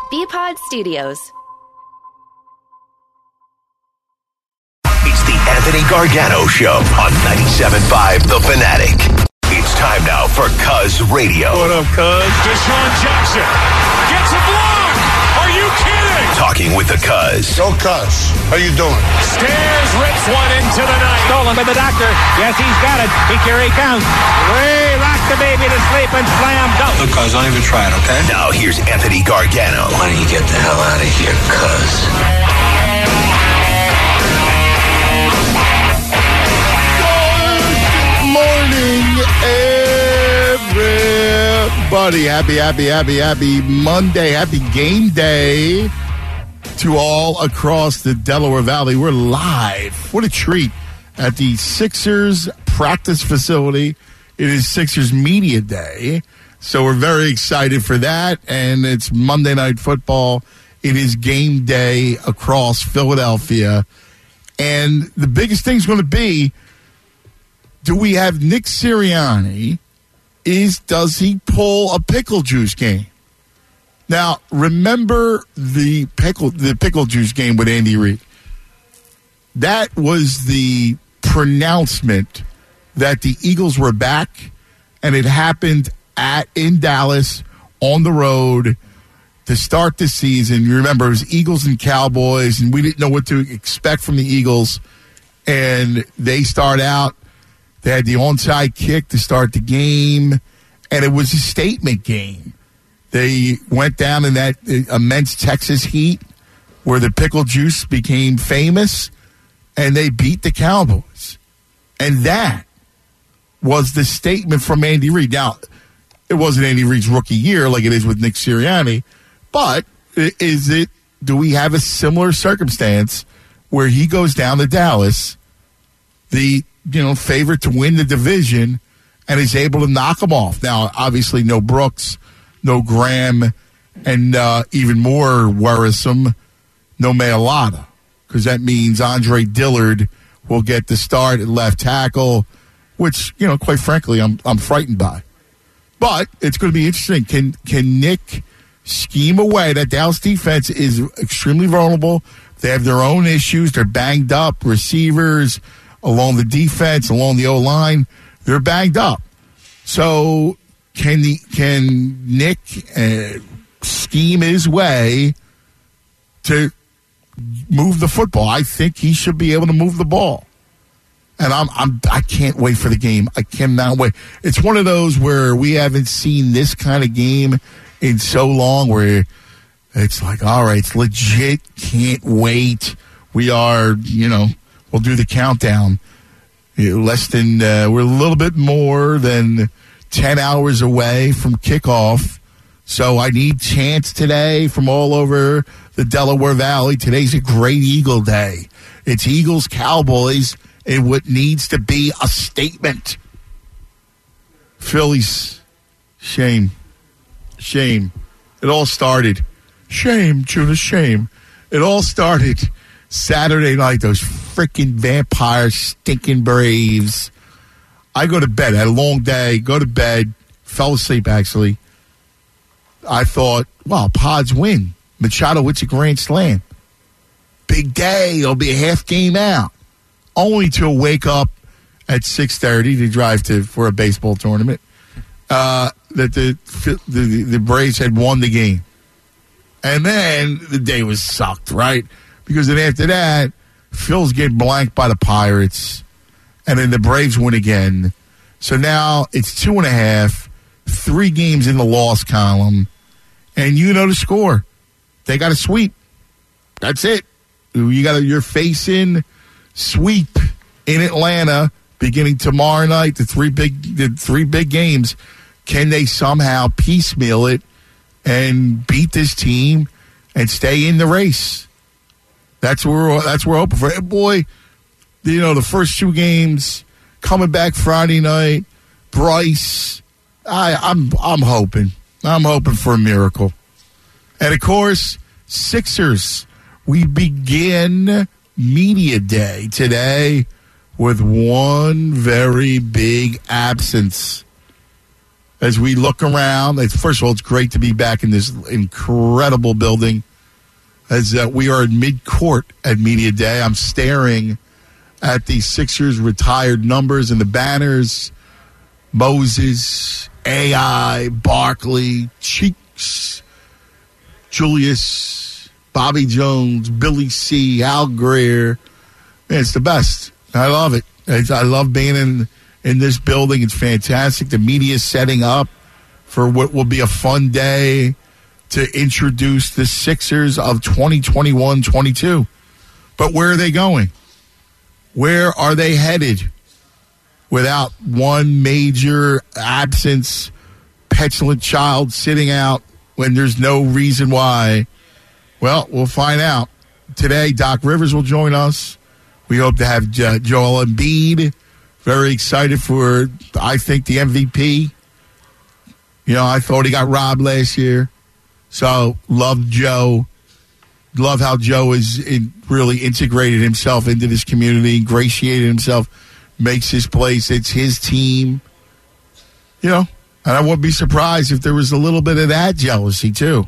BPod Studios. It's the Anthony Gargano Show on 97.5 The Fanatic. It's time now for Cuz Radio. What up, Cuz? Deshaun Jackson gets a block. Are you kidding? Talking with the Cuz. Go Cuz. How you doing? Stairs rips one into the night. Stolen by the doctor. Yes, he's got it. Here he comes. Way rock the baby to sleep and slam dunk. Look, Cuz, don't even try it, okay? Now here's Anthony Gargano. Why don't you get the hell out of here, Cuz? Morning, everybody. Happy Monday. Happy game day to all across the Delaware Valley. We're live. What a treat at the Sixers practice facility. It is Sixers Media Day, so we're very excited for that. And it's Monday Night Football. It is game day across Philadelphia. And the biggest thing is going to be, do we have Nick Sirianni? Does he pull a pickle juice game? Now, remember the pickle juice game with Andy Reid. That was the pronouncement that the Eagles were back, and it happened in Dallas on the road to start the season. You remember it was Eagles and Cowboys, and we didn't know what to expect from the Eagles. And they start out. They had the onside kick to start the game, and it was a statement game. They went down in that immense Texas heat where the pickle juice became famous, and they beat the Cowboys. And that was the statement from Andy Reid. Now, it wasn't Andy Reid's rookie year like it is with Nick Sirianni, but do we have a similar circumstance where he goes down to Dallas, the favorite to win the division, and is able to knock them off? Now, obviously, no Brooks, no Graham, and even more worrisome, no Mailata, because that means Andre Dillard will get the start at left tackle, which, quite frankly, I'm frightened by. But it's going to be interesting. Can Nick scheme away? That Dallas defense is extremely vulnerable. They have their own issues. They're banged up. Receivers along the defense, along the O-line, they're banged up. So can Nick scheme his way to move the football? I think he should be able to move the ball. And I can't wait for the game. I cannot wait. It's one of those where we haven't seen this kind of game in so long, where it's like, all right, it's legit. Can't wait. We are, we'll do the countdown. We're a little bit more than 10 hours away from kickoff. So I need chants today from all over the Delaware Valley. Today's a great Eagle Day. It's Eagles, Cowboys, and what needs to be a statement. Phillies, shame. Shame. It all started. Shame, Tuna, shame. It all started Saturday night, those freaking vampire stinking Braves. I go to bed. I had a long day. Go to bed. Fell asleep, actually. I thought, well, Pods win. Machado hits a grand slam. Big day. It'll be a half game out. Only to wake up at 6:30 to drive for a baseball tournament. That the Braves had won the game. And then the day was sucked, right? Because then after that, Phil's get blanked by the Pirates, and then the Braves win again. So now it's 2.5, 3 games in the loss column, and you know the score. They got a sweep. That's it. You're facing sweep in Atlanta beginning tomorrow night. The three big games. Can they somehow piecemeal it and beat this team and stay in the race? That's where we're hoping for. Boy, the first 2 games coming back Friday night. Bryce, I'm hoping. I'm hoping for a miracle. And of course, Sixers. We begin Media Day today with one very big absence. as we look around. First of all, it's great to be back in this incredible building. As we are in mid-court at Media Day, I'm staring at the Sixers retired numbers and the banners. Moses, AI, Barkley, Cheeks, Julius, Bobby Jones, Billy C., Al Greer. Man, it's the best. I love it. I love being in this building. It's fantastic. The media is setting up for what will be a fun day to introduce the Sixers of 2021-22. But where are they going? Where are they headed without one major absence, petulant child sitting out when there's no reason why? Well, we'll find out. Today, Doc Rivers will join us. We hope to have Joel Embiid. Very excited for, I think, the MVP. You know, I thought he got robbed last year. So, love Joe. Love how Joe is really integrated himself into this community, ingratiated himself, makes his place. It's his team. You know, and I wouldn't be surprised if there was a little bit of that jealousy, too.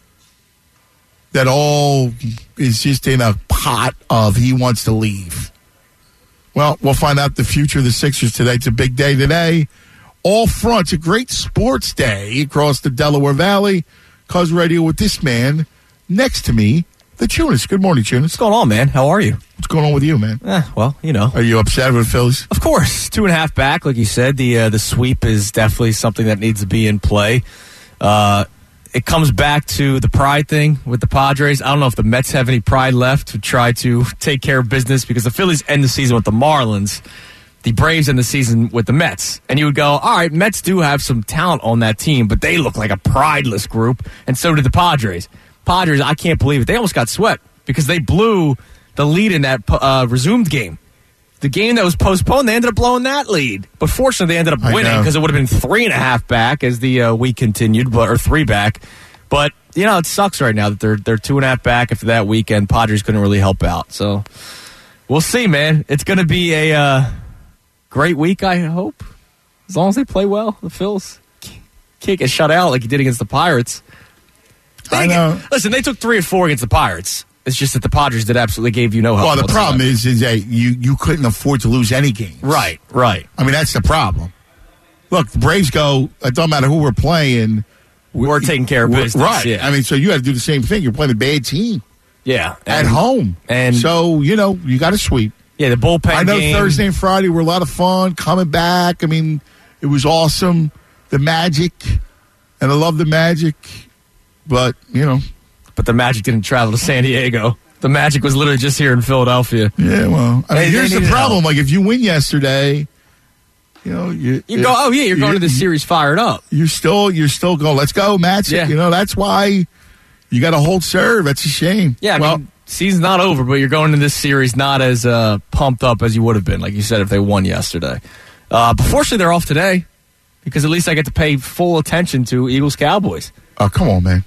That all is just in a pot of he wants to leave. Well, we'll find out the future of the Sixers today. It's a big day today. All fronts, a great sports day across the Delaware Valley. Cuz Radio with this man next to me, the Tunis. Good morning, Tunis. What's going on, man? How are you? What's going on with you, man? Well, you know. Are you upset with the Phillies? Of course. 2.5 back, like you said. The sweep is definitely something that needs to be in play. It comes back to the pride thing with the Padres. I don't know if the Mets have any pride left to try to take care of business because the Phillies end the season with the Marlins. The Braves end the season with the Mets. And you would go, all right, Mets do have some talent on that team, but they look like a prideless group, and so did the Padres. Padres, I can't believe it. They almost got swept because they blew the lead in that resumed game. The game that was postponed, they ended up blowing that lead. But fortunately, they ended up winning because it would have been 3.5 back as the week continued, or 3 back. But, you know, it sucks right now that they're 2.5 back after that weekend. Padres couldn't really help out. So we'll see, man. It's going to be a great week, I hope. As long as they play well, the Phils can't get shut out like he did against the Pirates. I know. Listen, they took 3 of 4 against the Pirates. It's just that the Padres absolutely gave you no help. Well, the problem is that you couldn't afford to lose any games. Right. I mean, that's the problem. Look, the Braves go, it doesn't matter who we're playing. We're taking care of business. Right. Yeah. I mean, so you got to do the same thing. You're playing a bad team. Yeah. At home. And so, you know, you got to sweep. Yeah, the bullpen I know game. Thursday and Friday were a lot of fun coming back. I mean, it was awesome. The Magic. And I love the Magic. But, you know. But the Magic didn't travel to San Diego. The Magic was literally just here in Philadelphia. Yeah, well, I mean, here's the problem. Like, if you win yesterday, you know, you're going to this series fired up. You're still going, let's go, Magic. Yeah. You know, that's why you got to hold serve. That's a shame. Yeah, I mean, season's not over, but you're going into this series not as pumped up as you would have been, like you said, if they won yesterday. But fortunately, they're off today because at least I get to pay full attention to Eagles-Cowboys. Oh, come on, man.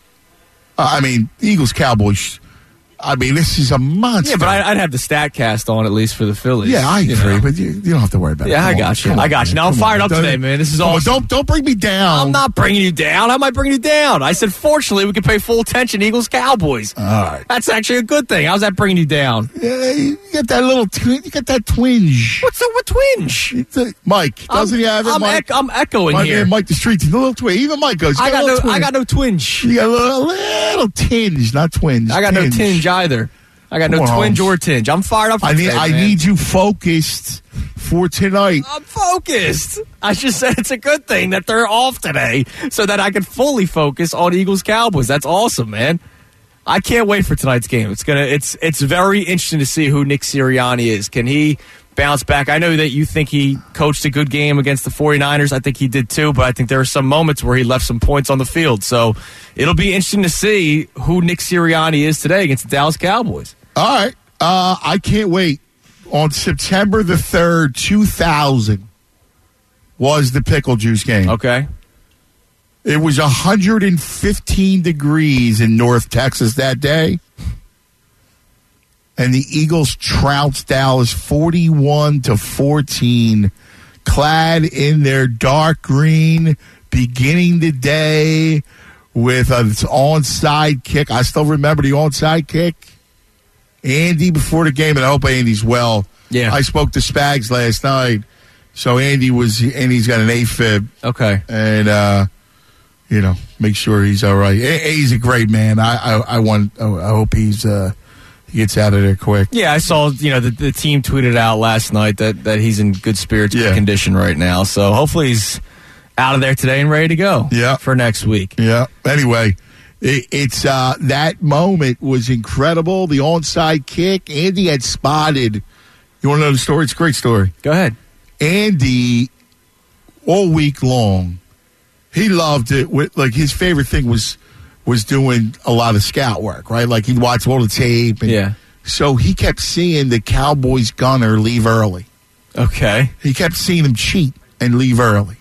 I mean, Eagles-Cowboys, I mean, this is a monster. Yeah, but I'd have the StatCast on at least for the Phillies. Yeah, I agree, but you don't have to worry about it. Yeah, I got you. Now I'm fired up today, man. This is awesome. Don't bring me down. I'm not bringing you down. How am I bringing you down? I said, fortunately, we can pay full attention to Eagles-Cowboys. All right. That's actually a good thing. How's that bringing you down? Yeah, you get that little you get that twinge. What's the twinge? Mike, doesn't he have it, Mike? I'm echoing here. Man, Mike the Street, a little twinge. Even Mike goes, I got no twinge. You got a little tinge, not twinge. I got no tinge either. I got no twinge or tinge. I'm fired up for today, I need you focused for tonight. I'm focused. I just said it's a good thing that they're off today so that I can fully focus on Eagles-Cowboys. That's awesome, man. I can't wait for tonight's game. It's very interesting to see who Nick Sirianni is. Can he bounce back? I know that you think he coached a good game against the 49ers. I think he did too, but I think there are some moments where he left some points on the field. So it'll be interesting to see who Nick Sirianni is today against the Dallas Cowboys. All right. I can't wait. On September the 3rd, 2000 was the Pickle Juice game. Okay. It was 115 degrees in North Texas that day. And the Eagles trounced Dallas 41-14, clad in their dark green beginning the day with an onside kick. I still remember the onside kick. Andy before the game, and I hope Andy's well. Yeah. I spoke to Spags last night, so Andy's got an AFib. Okay. And, make sure he's all right. He's a great man. I hope he gets out of there quick. Yeah, I saw, the team tweeted out last night that he's in good spirits, good condition right now. So hopefully he's out of there today and ready to go for next week. Yeah. Anyway, it's that moment was incredible. The onside kick. Andy had spotted. You want to know the story? It's a great story. Go ahead. Andy, all week long, he loved it. His favorite thing was doing a lot of scout work, right? Like he'd watch all the tape. And so he kept seeing the Cowboys gunner leave early. Okay. He kept seeing him cheat and leave early.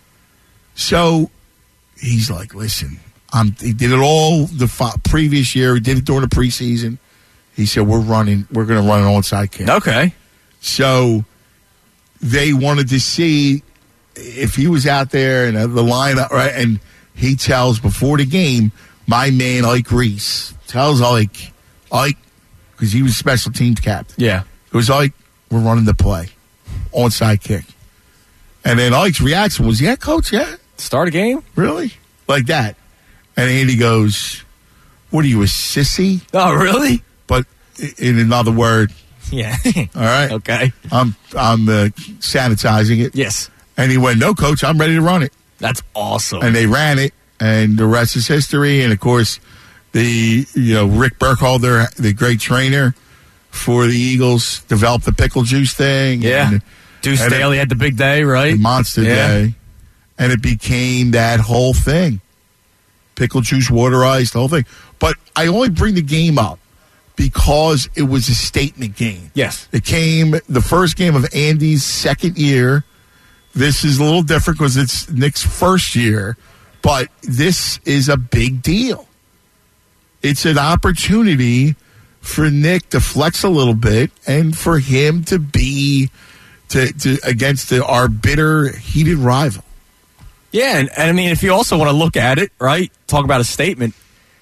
So he's like, listen, he did it all the previous year. He did it during the preseason. He said, we're going to run an onside kick. Okay. So they wanted to see if he was out there and the lineup, right? And he tells before the game, my man Ike Reese tells Ike, because he was special teams captain. Yeah. It was Ike, we're running the play. Onside kick. And then Ike's reaction was, yeah, coach, yeah. Start a game? Really? Like that. And Andy goes, what are you, a sissy? Oh, really? But in another word. Yeah. All right. Okay. I'm sanitizing it. Yes. And he went, no, coach, I'm ready to run it. That's awesome. And they ran it, and the rest is history. And, of course, Rick Burkholder, the great trainer for the Eagles, developed the pickle juice thing. Yeah. Deuce Staley had the big day, right? Monster day. And it became that whole thing. Pickle juice, water ice, the whole thing. But I only bring the game up because it was a statement game. Yes. It came the first game of Andy's second year. This is a little different because it's Nick's first year, but this is a big deal. It's an opportunity for Nick to flex a little bit and for him to be against our bitter, heated rival. Yeah, and I mean, if you also want to look at it, right, talk about a statement,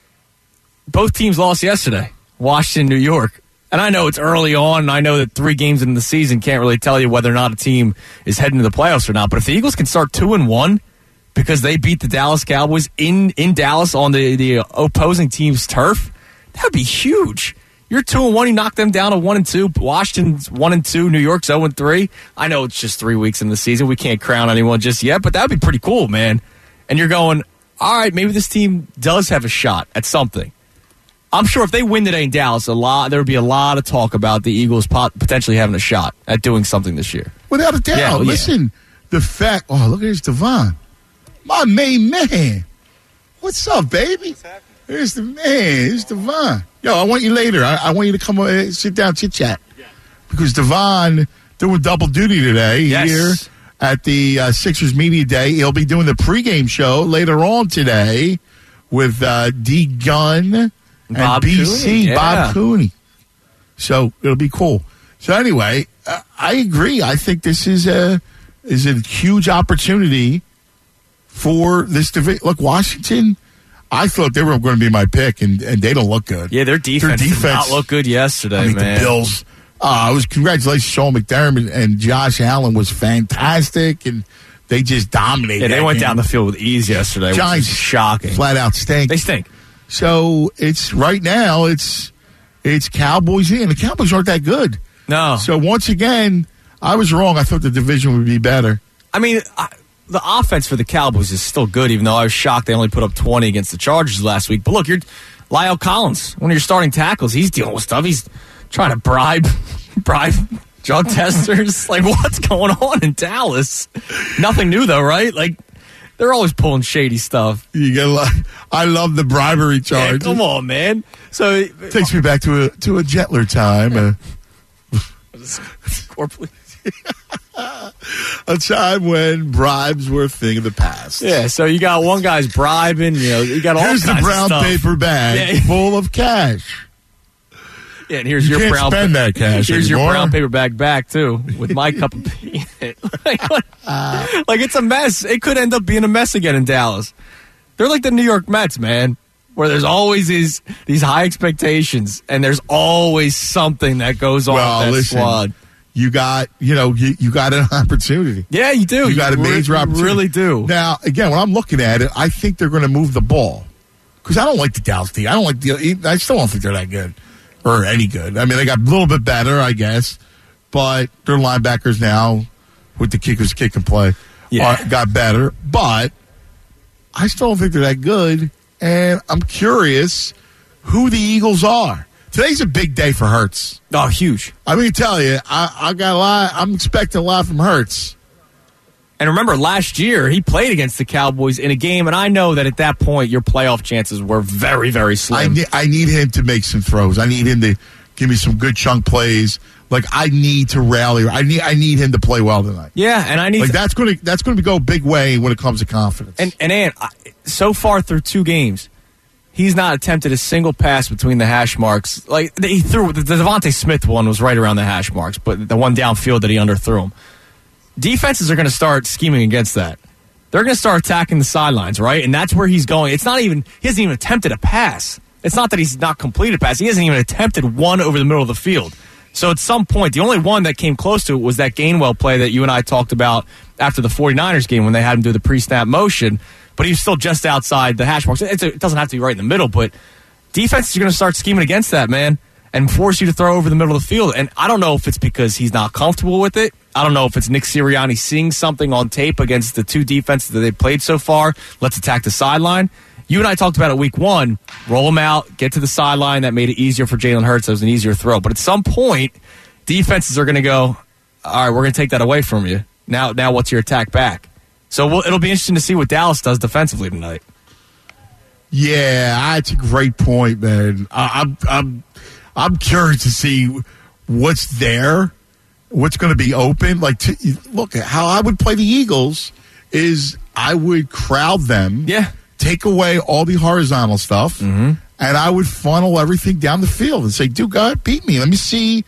both teams lost yesterday, Washington, New York. And I know it's early on, and I know that 3 games in the season can't really tell you whether or not a team is heading to the playoffs or not. But if the Eagles can start 2-1 because they beat the Dallas Cowboys in Dallas on the opposing team's turf, that would be huge. You're 2-1, you knock them down to 1-2. Washington's 1-2, New York's 0-3. I know it's just 3 weeks in the season. We can't crown anyone just yet, but that would be pretty cool, man. And you're going, all right, maybe this team does have a shot at something. I'm sure if they win today in Dallas, there would be a lot of talk about the Eagles potentially having a shot at doing something this year. Without a doubt. Yeah, Listen, the fact, look at this Devon. My main man. What's up, baby? Here's the man. Here's Devon. Yo, I want you later. I want you to come sit down, chit-chat. Yeah. Because Devon doing double duty today here at the Sixers Media Day. He'll be doing the pregame show later on today with D. Gunn and Bob BC, Cooney, yeah. Bob Cooney. So it'll be cool. So anyway, I agree. I think this is a huge opportunity for this division. Look, Washington, I thought they were going to be my pick, and they don't look good. Yeah, their defense did not look good yesterday, man. The Bills. Congratulations, Sean McDermott and Josh Allen was fantastic, and they just dominated. Yeah, they went down the field with ease yesterday. Giants, which is shocking. Flat out stink. They stink. So it's right now. It's Cowboys in. The Cowboys aren't that good. No. So once again, I was wrong. I thought the division would be better. I mean, the offense for the Cowboys is still good, even though I was shocked they only put up 20 against the Chargers last week. But look, you're Lyle Collins, one of your starting tackles. He's dealing with stuff. He's trying to bribe drug testers. Like, what's going on in Dallas? Nothing new, though, right? Like, they're always pulling shady stuff. I love the bribery charge. Yeah, come on, man. So it takes me back to a gentler time. A time when bribes were a thing of the past. Yeah, so you got one guy's bribing. You got all Here's kinds the brown of stuff. paper bag full of cash. Yeah, and here's You your can't brown spend that cash Here's anymore. your brown paper bag back too, with my cup of tea in it. Like it's a mess. It could end up being a mess again in Dallas. They're like the New York Mets, man, where there's always these high expectations, and there's always something that goes on with that squad. You got, you got an opportunity. Yeah, you do. You got a major opportunity. You really do. Now, again, when I'm looking at it, I think they're going to move the ball because I don't like the Dallas team. I still don't think they're that good or any good. I mean, they got a little bit better, I guess, but their linebackers now with the kickers kick and play got better. But I still don't think they're that good, and I'm curious who the Eagles are. Today's a big day for Hurts. Oh, huge. I'm going to tell you, I got a lot. I'm expecting a lot from Hurts. And remember, last year, he played against the Cowboys in a game, and I know that at that point, your playoff chances were very, very slim. I need him to make some throws. I need him to give me some good chunk plays. Like, I need to rally. I need him to play well tonight. Yeah, and I need that's going to go a big way when it comes to confidence. And Ant, so far through 2 games, he's not attempted a single pass between the hash marks. Like, he threw the Devontae Smith one was right around the hash marks, but the one downfield that he underthrew him. Defenses are going to start scheming against that. They're going to start attacking the sidelines, right? And that's where he's going. It's not even, he hasn't even attempted a pass. It's not that he's not completed a pass. He hasn't even attempted one over the middle of the field. So at some point, the only one that came close to it was that Gainwell play that you and I talked about after the 49ers game when they had him do the pre-snap motion. But he was still just outside the hash marks. It doesn't have to be right in the middle, but defenses are going to start scheming against that, man, and force you to throw over the middle of the field. And I don't know if it's because he's not comfortable with it. I don't know if it's Nick Sirianni seeing something on tape against the 2 defenses that they've played so far. Let's attack the sideline. You and I talked about it week 1. Roll them out, get to the sideline. That made it easier for Jalen Hurts. That was an easier throw. But at some point, defenses are going to go, all right, we're going to take that away from you. Now what's your attack back? So it'll be interesting to see what Dallas does defensively tonight. Yeah, that's a great point, man. I'm curious to see what's there, what's going to be open. Like, look at how I would play the Eagles is I would crowd them, take away all the horizontal stuff, and I would funnel everything down the field and say, "Dude, go ahead, beat me. Let's see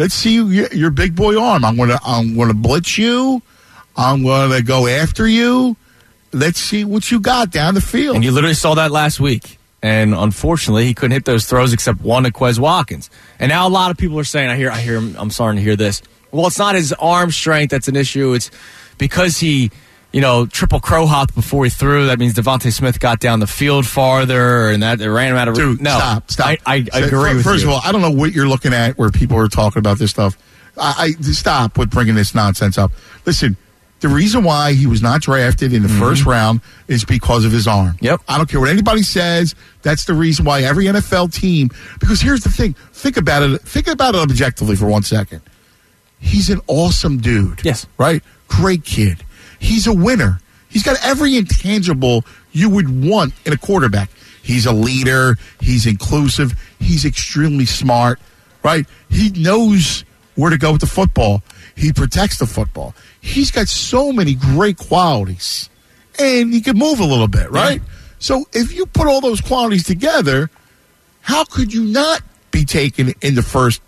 your big boy arm. I'm gonna blitz you. I'm going to go after you. Let's see what you got down the field." And you literally saw that last week. And unfortunately, he couldn't hit those throws except one to Quez Watkins. And now a lot of people are saying, I hear I'm starting to hear this. Well, it's not his arm strength that's an issue. It's because he, triple crow hopped before he threw. That means Devontae Smith got down the field farther, and that it ran him out of. Dude, no, stop. I agree with you. First of all, I don't know what you're looking at where people are talking about this stuff. I stop with bringing this nonsense up. Listen. The reason why he was not drafted in the first round is because of his arm. Yep. I don't care what anybody says. That's the reason why every NFL team. Because here's the thing. Think about it. Think about it objectively for 1 second. He's an awesome dude. Yes. Right? Great kid. He's a winner. He's got every intangible you would want in a quarterback. He's a leader. He's inclusive. He's extremely smart. Right? He knows where to go with the football. He protects the football. He's got so many great qualities. And he can move a little bit, right? Yeah. So if you put all those qualities together, how could you not be taken in the first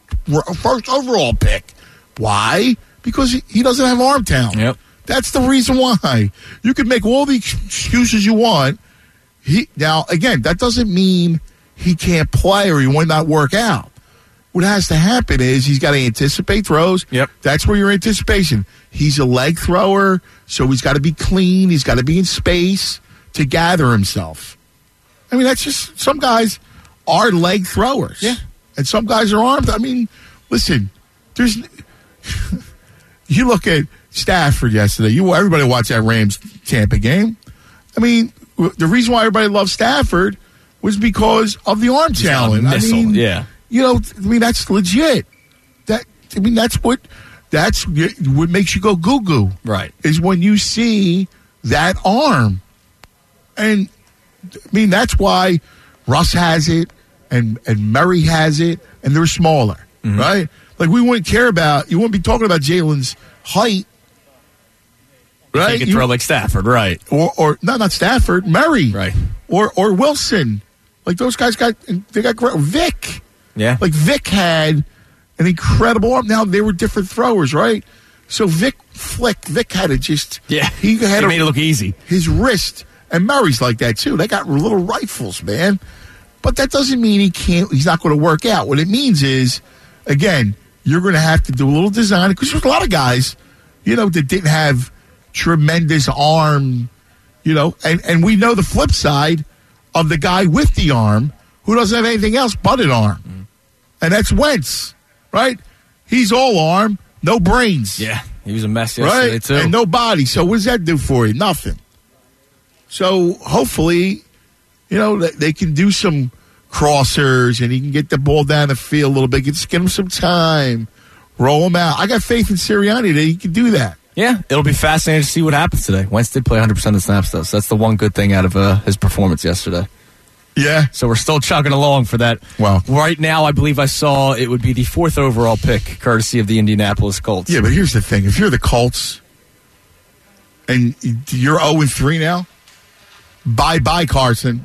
overall pick? Why? Because he doesn't have arm talent. Yep. That's the reason why. You can make all the excuses you want. Now, again, that doesn't mean he can't play or he might not work out. What has to happen is he's got to anticipate throws. Yep. That's where your anticipation. He's a leg thrower, so he's got to be clean. He's got to be in space to gather himself. I mean, that's just, some guys are leg throwers. Yeah. And some guys are armed. I mean, listen, you look at Stafford yesterday. Everybody watched that Rams-Tampa game. I mean, the reason why everybody loved Stafford was because of the arm talent. Yeah. That's legit. That's what makes you go goo-goo. Right. Is when you see that arm. And, that's why Russ has it and Murray has it, and they're smaller, right? Like, you wouldn't be talking about Jalen's height, right? You can throw like Stafford, right. Or not Stafford, Murray. Right. Or Wilson. Like, those guys got Vic. Yeah. Like Vic had an incredible arm. Now, they were different throwers, right? So Vic had to just... Yeah, he made it look easy. His wrist, and Murray's like that too. They got little rifles, man. But that doesn't mean he's not going to work out. What it means is, again, you're going to have to do a little design, because there's a lot of guys, that didn't have tremendous arm, and we know the flip side of the guy with the arm who doesn't have anything else but an arm. And that's Wentz, right? He's all arm, no brains. Yeah, he was a mess yesterday, right? too. And no body. So what does that do for you? Nothing. So hopefully, they can do some crossers and he can get the ball down the field a little bit. Just get him some time. Roll him out. I got faith in Sirianni that he can do that. Yeah, it'll be fascinating to see what happens today. Wentz did play 100% of the snaps, though, so that's the one good thing out of his performance yesterday. Yeah. So we're still chugging along for that. Well, right now, I believe I saw it would be the 4th overall pick, courtesy of the Indianapolis Colts. Yeah, but here's the thing. If you're the Colts and you're 0-3 now, bye-bye, Carson.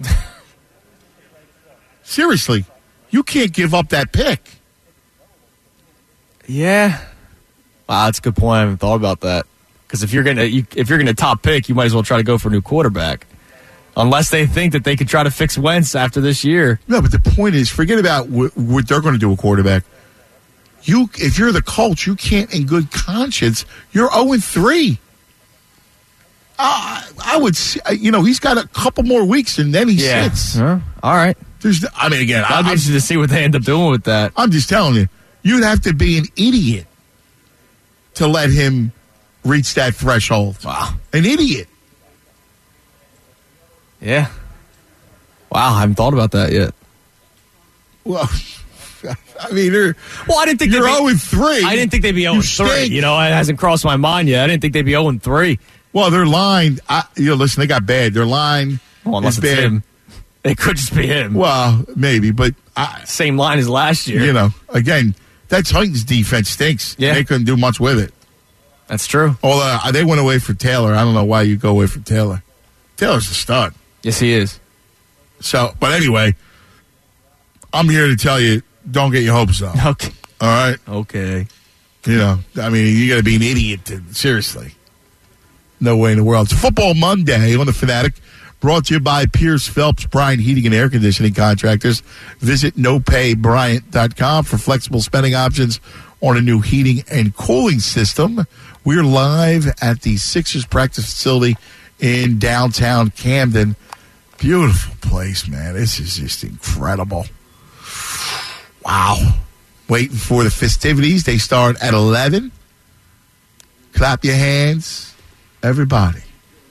Seriously, you can't give up that pick. Yeah. Wow, that's a good point. I haven't thought about that. Because if you're gonna top pick, you might as well try to go for a new quarterback. Unless they think that they could try to fix Wentz after this year. No, but the point is, forget about what they're going to do with quarterback. If you're the Colts, you can't, in good conscience, you're 0-3. I would say, he's got a couple more weeks and then he sits. All right. I'm interested to see what they end up doing with that. I'm just telling you, you'd have to be an idiot to let him reach that threshold. Wow. An idiot. Yeah. Wow, I haven't thought about that yet. Well, I mean, I didn't think you're 0-3. I didn't think they'd be 0-3. It hasn't crossed my mind yet. I didn't think they'd be 0-3. Well, their line, listen, they got bad. Their line unless is it's bad. him. It could just be him. Well, maybe, but same line as last year. Again, that Titans defense stinks. Yeah. They couldn't do much with it. That's true. Although they went away for Taylor. I don't know why you go away from Taylor. Taylor's a stud. Yes, he is. So, but anyway, I'm here to tell you, don't get your hopes up. Okay. All right? Okay. You got to be an idiot. Seriously. No way in the world. It's Football Monday on the Fanatic, brought to you by Pierce Phelps Bryant Heating and Air Conditioning Contractors. Visit nopaybryant.com for flexible spending options on a new heating and cooling system. We're live at the Sixers practice facility in downtown Camden. Beautiful place, man. This is just incredible. Wow. Waiting for the festivities. They start at 11. Clap your hands, everybody.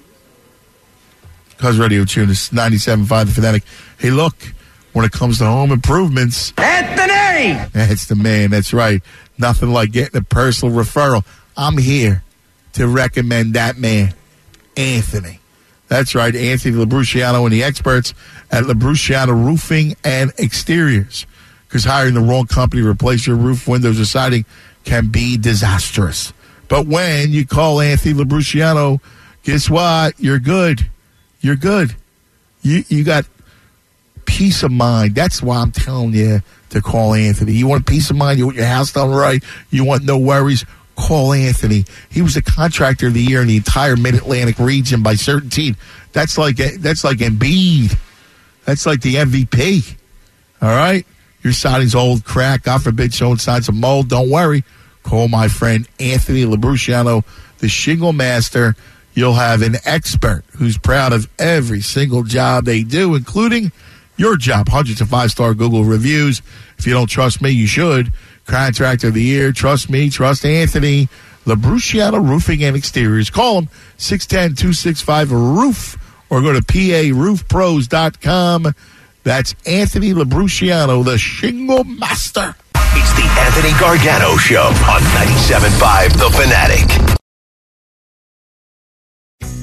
Cuz Radio Tune is 97.5 The Fanatic. Hey, look, when it comes to home improvements, Anthony! That's the man. That's right. Nothing like getting a personal referral. I'm here to recommend that man, Anthony. That's right, Anthony Labruciano and the experts at Labruciano Roofing and Exteriors. Because hiring the wrong company to replace your roof, windows, or siding can be disastrous. But when you call Anthony Labruciano, guess what? You're good. You're good. You got peace of mind. That's why I'm telling you to call Anthony. You want peace of mind? You want your house done right? You want no worries? Call Anthony. He was the contractor of the year in the entire Mid-Atlantic region by certainty. That's like Embiid. That's like the MVP. All right? Your siding's old, crack, God forbid, showing signs of mold. Don't worry. Call my friend Anthony Labruciano, the shingle master. You'll have an expert who's proud of every single job they do, including your job. Hundreds of 5-star Google reviews. If you don't trust me, you should. Contractor of the year. Trust me. Trust Anthony. Labruciano Roofing and Exteriors. Call him 610-265-ROOF or go to PARoofPros.com. That's Anthony Labruciano, the shingle master. It's the Anthony Gargano Show on 97.5 The Fanatic.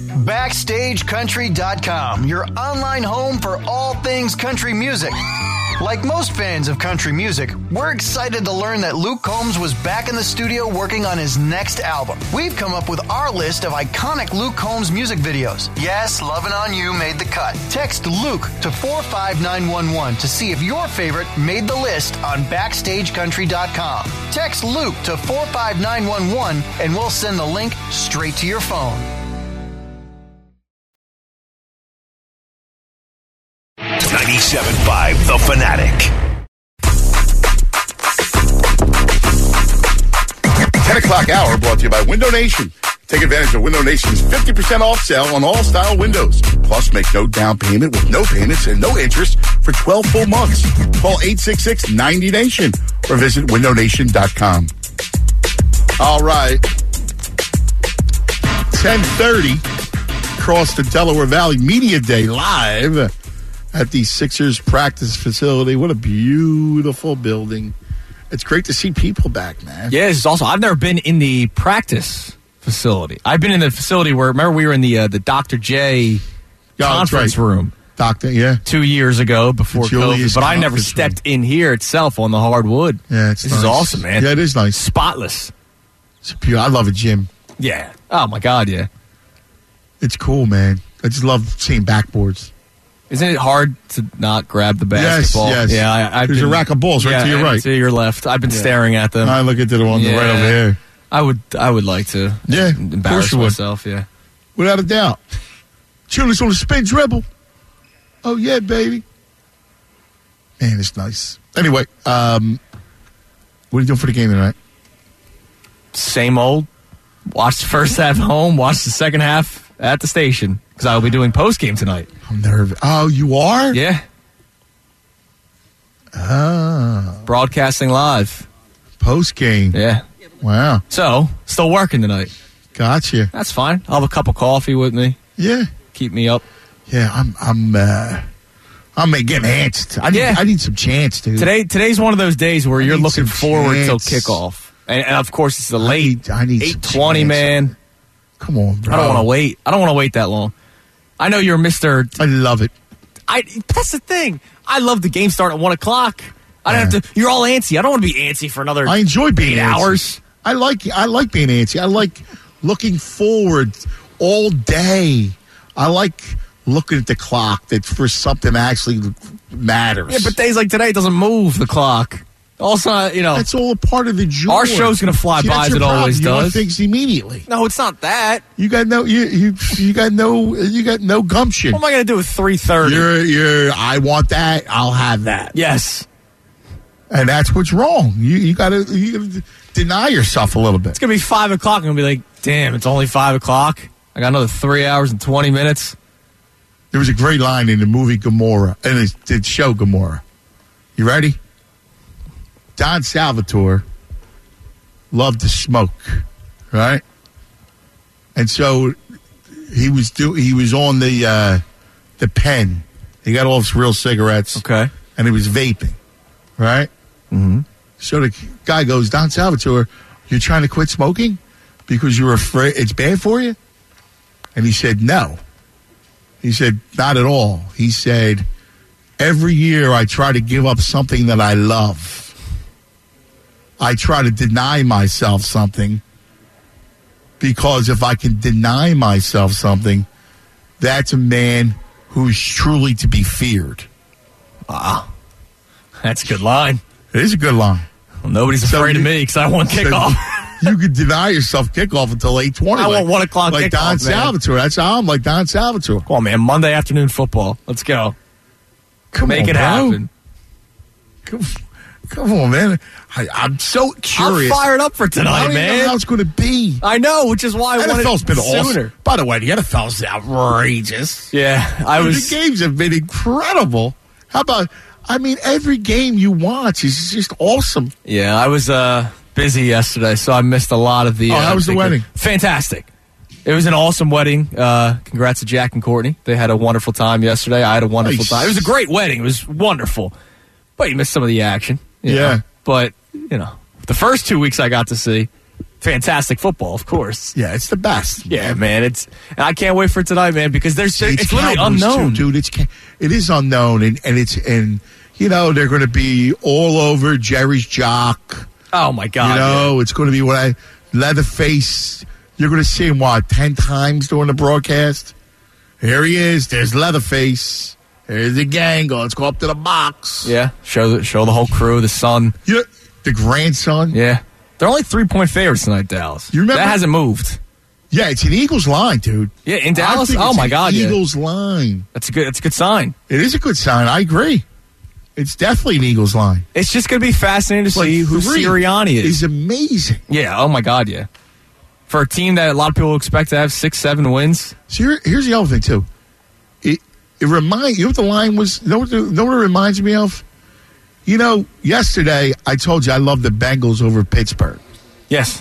BackstageCountry.com, your online home for all things country music. Like most fans of country music, we're excited to learn that Luke Combs was back in the studio working on his next album. We've come up with our list of iconic Luke Combs music videos. Yes, Lovin' On You made the cut. Text Luke to 45911 to see if your favorite made the list on BackstageCountry.com. Text Luke to 45911 and we'll send the link straight to your phone. 97.5 The Fanatic. 10 o'clock hour brought to you by Window Nation. Take advantage of Window Nation's 50% off sale on all style windows. Plus, make no down payment with no payments and no interest for 12 full months. Call 866-90-NATION or visit windownation.com. All right. 10:30 across the Delaware Valley Media Day live at the Sixers practice facility. What a beautiful building. It's great to see people back, man. Yeah, it's also, I've never been in the practice facility. I've been in the facility where, remember we were in the Dr. J conference room. Doctor, yeah. 2 years ago before COVID, but I never stepped in here itself on the hardwood. Yeah, this is awesome, man. Yeah, it is nice. Spotless. It's pure. I love a gym. Yeah. Oh, my God, yeah. It's cool, man. I just love seeing backboards. Isn't it hard to not grab the basketball? Yes. Yeah, there's a rack of balls right to your right. To your left. I've been staring at them. I look at the one right over here. I would like to. Yeah, embarrass myself. Yeah, without a doubt. Julius on a spin dribble. Oh yeah, baby. Man, it's nice. Anyway, what are you doing for the game tonight? Same old. Watch the first half home. Watch the second half at the station because I will be doing post game tonight. I'm nervous. Oh, you are? Yeah. Broadcasting live. Post game. Yeah. Wow. So, still working tonight. Gotcha. That's fine. I'll have a cup of coffee with me. Yeah. Keep me up. Yeah, I'm getting antsed. I need some chance, dude. Today's one of those days where you're looking forward till kickoff. And of course, it's the late. I need 8:20, man. Come on, bro. I don't want to wait. I don't want to wait that long. I know you're Mr. I love it. That's the thing. I love the game start at 1 o'clock. I don't have to. You're all antsy. I don't want to be antsy for another. I enjoy being 8 hours. I like being antsy. I like looking forward all day. I like looking at the clock that for something that actually matters. Yeah, but days like today, it doesn't move the clock. Also, that's all a part of the joy. Our show's going to fly by as it always does. You want things immediately. No, it's not that. You got no gumption. What am I going to do at 3:30? I want that. I'll have that. Yes. And that's what's wrong. You got to deny yourself a little bit. It's going to be 5 o'clock. I'm going to be like, damn, it's only 5 o'clock. I got another 3 hours and 20 minutes. There was a great line in the movie Gomorrah, and the show Gomorrah. You ready? Don Salvatore loved to smoke, right? And so he was on the pen. He got all his real cigarettes, okay, and he was vaping, right? Mm-hmm. So the guy goes, Don Salvatore, you're trying to quit smoking because you're afraid it's bad for you? And he said, no. He said, not at all. He said, every year I try to give up something that I love. I try to deny myself something because if I can deny myself something, that's a man who's truly to be feared. Wow. That's a good line. It is a good line. Well, nobody's afraid of me because I want kickoff. You could deny yourself kickoff until 8:20. I want 1 o'clock like kickoff, Don Salvatore. That's how I'm like Don Salvatore. Come on, man. Monday afternoon football. Let's go. Make it bro. happen. Come on, man. I'm so curious. I'm fired up for tonight, man. I don't know how it's going to be. I know, which is why I wanted NFL's been sooner. Awesome. By the way, the NFL's outrageous. Yeah, The games have been incredible. How about? I mean, every game you watch is just awesome. Yeah, I was busy yesterday, so I missed a lot of the. How was the wedding? Fantastic. It was an awesome wedding. Congrats to Jack and Courtney. They had a wonderful time yesterday. I had a wonderful time. It was a great wedding. It was wonderful. But you missed some of the action. You know? But, the first 2 weeks I got to see, fantastic football, of course. Yeah, it's the best. Yeah, man. And I can't wait for tonight, man, because it's literally Cowboys unknown. too, dude. It is unknown, and they're going to be all over Jerry's jock. Oh, my God. It's going to be Leatherface. You're going to see him, 10 times during the broadcast? Here he is. There's Leatherface. There's the gang. Let's go up to the box. Yeah, show the whole crew, the son. The grandson. Yeah. They're only 3-point favorites tonight, Dallas. You remember? That hasn't moved. Yeah, it's an Eagles line, dude. Yeah, in Dallas? Oh, my God, Eagles line. That's a good sign. It is a good sign. I agree. It's definitely an Eagles line. It's just going to be fascinating to see who Sirianni is. He's amazing. Yeah, oh, my God, yeah. For a team that a lot of people expect to have 6-7 wins. So here's the other thing, too. It reminds you what the line was. You know what it reminds me of? Yesterday I told you I love the Bengals over Pittsburgh. Yes.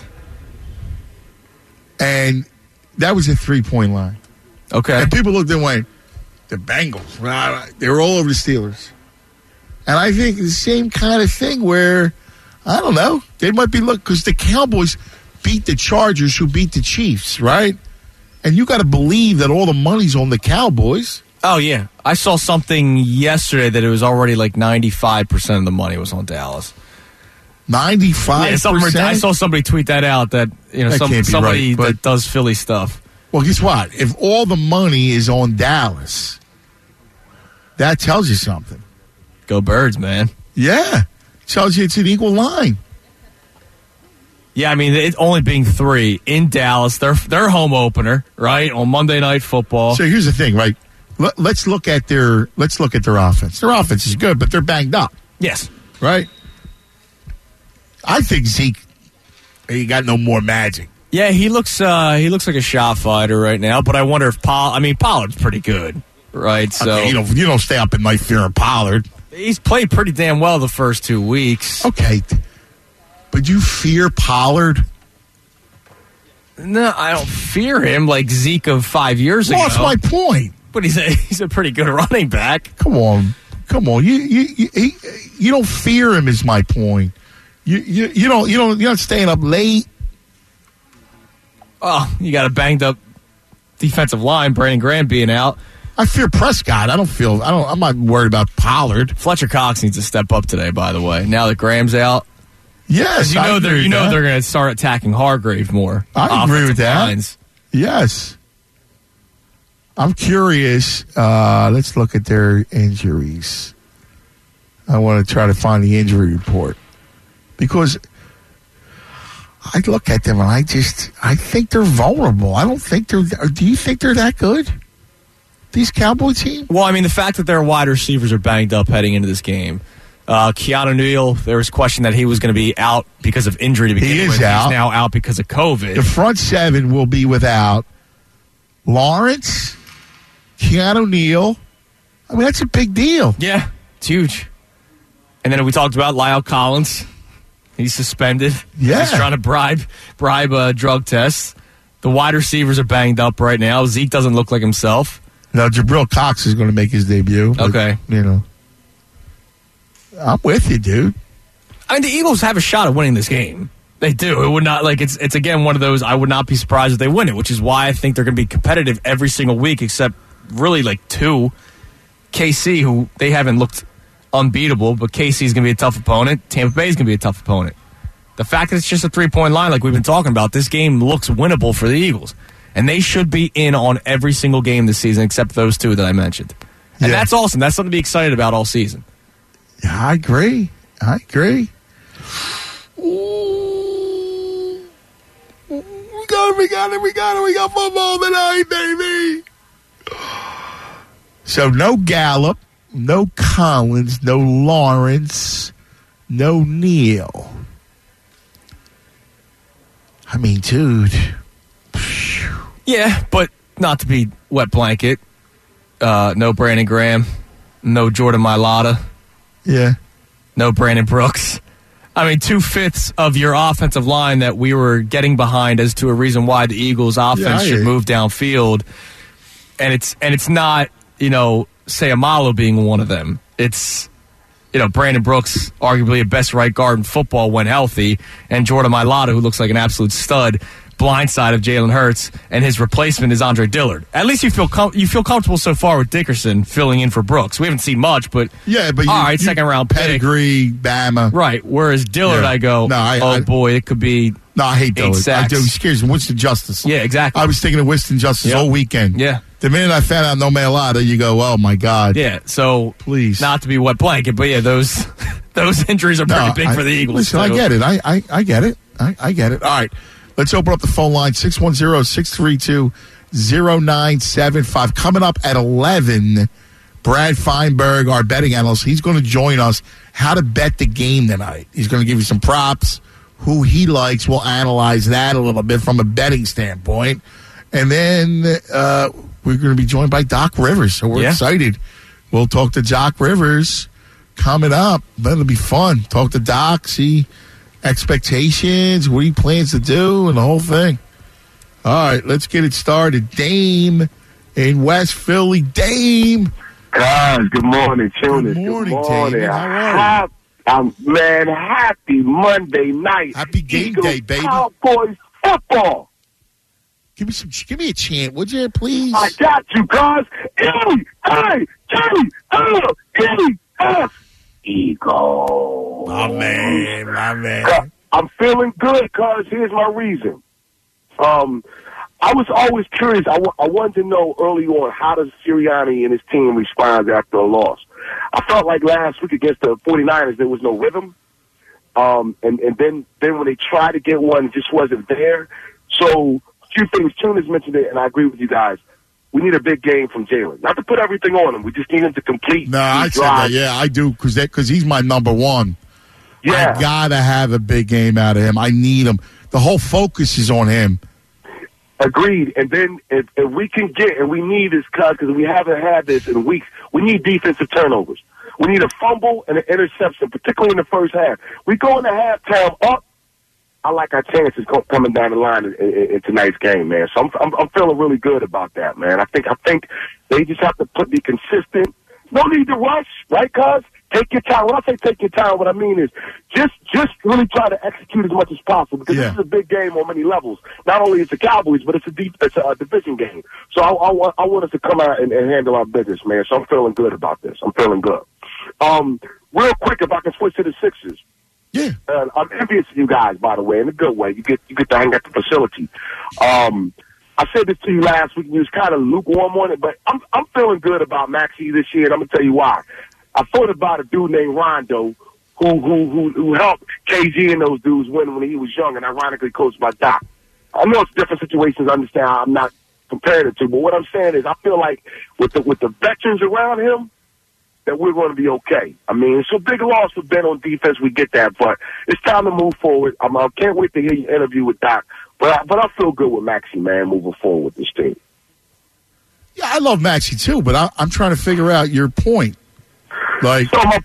And that was a 3-point line. Okay. And people looked and went, the Bengals. They were all over the Steelers. And I think the same kind of thing where, I don't know, they might be because the Cowboys beat the Chargers who beat the Chiefs, right? And you got to believe that all the money's on the Cowboys. Oh, yeah. I saw something yesterday that it was already like 95% of the money was on Dallas. 95%? Yeah, I saw somebody tweet that out that, somebody that does Philly stuff. Well, guess what? If all the money is on Dallas, that tells you something. Go Birds, man. Yeah. Tells you it's an equal line. Yeah, I mean, it only being 3 in Dallas, their home opener, right, on Monday Night Football. So here's the thing, right? Let's look at their offense. Their offense is good, but they're banged up. Yes. Right? I think Zeke, he got no more magic. Yeah, he looks like a shot fighter right now, but I wonder if Pollard's pretty good, right? So okay, you don't stay up at night fearing Pollard. He's played pretty damn well the first 2 weeks. Okay. But you fear Pollard? No, I don't fear him like Zeke of 5 years ago. That's my point. But he's a pretty good running back. Come on. You don't fear him is my point. You're not staying up late. Oh, you got a banged up defensive line, Brandon Graham being out. I fear Prescott. I'm not worried about Pollard. Fletcher Cox needs to step up today, by the way. Now that Graham's out. Yes, they're going to start attacking Hargrave more. I agree with that. Lines. Yes. I'm curious. Let's look at their injuries. I want to try to find the injury report because I look at them and I think they're vulnerable. I don't think do you think they're that good? These Cowboy team? Well, I mean, the fact that their wide receivers are banged up heading into this game. Keanu Neal, there was question that he was going to be out because of injury to begin with. He's now out because of COVID. The front 7 will be without Lawrence, Keanu Neal. I mean, that's a big deal. Yeah, it's huge. And then we talked about Lyle Collins. He's suspended. Yeah. He's trying to bribe drug tests. The wide receivers are banged up right now. Zeke doesn't look like himself. Now, Jabril Cox is going to make his debut. But, okay. I'm with you, dude. I mean, the Eagles have a shot at winning this game. They do. It would not, it's again one of those, I would not be surprised if they win it, which is why I think they're going to be competitive every single week, except really 2. KC, who they haven't looked unbeatable, but KC is going to be a tough opponent. Tampa Bay is going to be a tough opponent. The fact that it's just a 3-point line like we've been talking about, this game looks winnable for the Eagles. And they should be in on every single game this season except those 2 that I mentioned. And that's awesome. That's something to be excited about all season. Yeah, I agree. Ooh. We got football tonight, baby. So no Gallup, no Collins, no Lawrence, no Neal. I mean, dude. Yeah, but not to be wet blanket. No Brandon Graham. No Jordan Mailata. Yeah. No Brandon Brooks. I mean, 2/5 of your offensive line that we were getting behind as to a reason why the Eagles' offense should move downfield. And it's not, Sayamalu being one of them. It's, Brandon Brooks, arguably a best right guard in football when healthy, and Jordan Mailata, who looks like an absolute stud. blind side of Jalen Hurts, and his replacement is Andre Dillard. At least you feel comfortable so far with Dickerson filling in for Brooks. We haven't seen much, but all right, second-round pick. Pedigree, Bama. Right, whereas Dillard, I go, boy, it could be No, I hate Dillard. sacks. He scares me. Winston Justice. Yeah, exactly. I was thinking of Winston Justice all weekend. Yeah. The minute I found out no Mailata, you go, oh, my God. Yeah, so please. Not to be wet blanket, but yeah, those injuries are pretty big for the Eagles. Listen, I get it. I get it. I get it. All right. Let's open up the phone line, 610-632-0975. Coming up at 11, Brad Feinberg, our betting analyst, he's going to join us. How to bet the game tonight. He's going to give you some props, who he likes. We'll analyze that a little bit from a betting standpoint. And then we're going to be joined by Doc Rivers, so we're excited. We'll talk to Doc Rivers coming up. That'll be fun. Talk to Doc, see expectations, what he plans to do, and the whole thing. All right, let's get it started. Dame in West Philly. Dame. Guys, good morning, Tunis. Good morning, Dame. How are you? Man, happy Monday night. Happy game day, baby. Cowboys football. Give me a chant, would you, please? I got you, guys. E-A-G-L-E-S. Eagles. My man. I'm feeling good, cuz here's my reason. I was always curious. I wanted to know early on, how does Sirianni and his team respond after a loss? I felt like last week against the 49ers, there was no rhythm. And then when they tried to get one, it just wasn't there. So a few things. Tunis mentioned it, and I agree with you guys. We need a big game from Jalen. Not to put everything on him. We just need him to complete. No, I said that. Yeah, I do, because he's my number one. Yeah. I got to have a big game out of him. I need him. The whole focus is on him. Agreed. And then if we can get, and we need this, because we haven't had this in weeks, we need defensive turnovers. We need a fumble and an interception, particularly in the first half. We go into halftime up. I like our chances coming down the line in tonight's game, man. So I'm feeling really good about that, man. I think they just have to be consistent. No need to rush, right, cuz? Take your time. When I say take your time, what I mean is just really try to execute as much as possible, because this is a big game on many levels. Not only it's the Cowboys, but it's a division game. So I want us to come out and handle our business, man. So I'm feeling good about this. I'm feeling good. Real quick, if I can switch to the Sixers. Yeah. I'm envious of you guys, by the way, in a good way. You get to hang at the facility. I said this to you last week. You was kind of lukewarm on it, but I'm feeling good about Maxey this year, and I'm gonna tell you why. I thought about a dude named Rondo who helped KG and those dudes win when he was young, and ironically coached by Doc. I know it's different situations. I understand. I'm not comparing it to, but what I'm saying is I feel like with the veterans around him, that we're going to be okay. I mean, it's a big loss for Ben on defense. We get that, but it's time to move forward. I can't wait to hear your interview with Doc. But I feel good with Maxey, man, moving forward with this team. Yeah, I love Maxey too, but I'm trying to figure out your point. Dave, I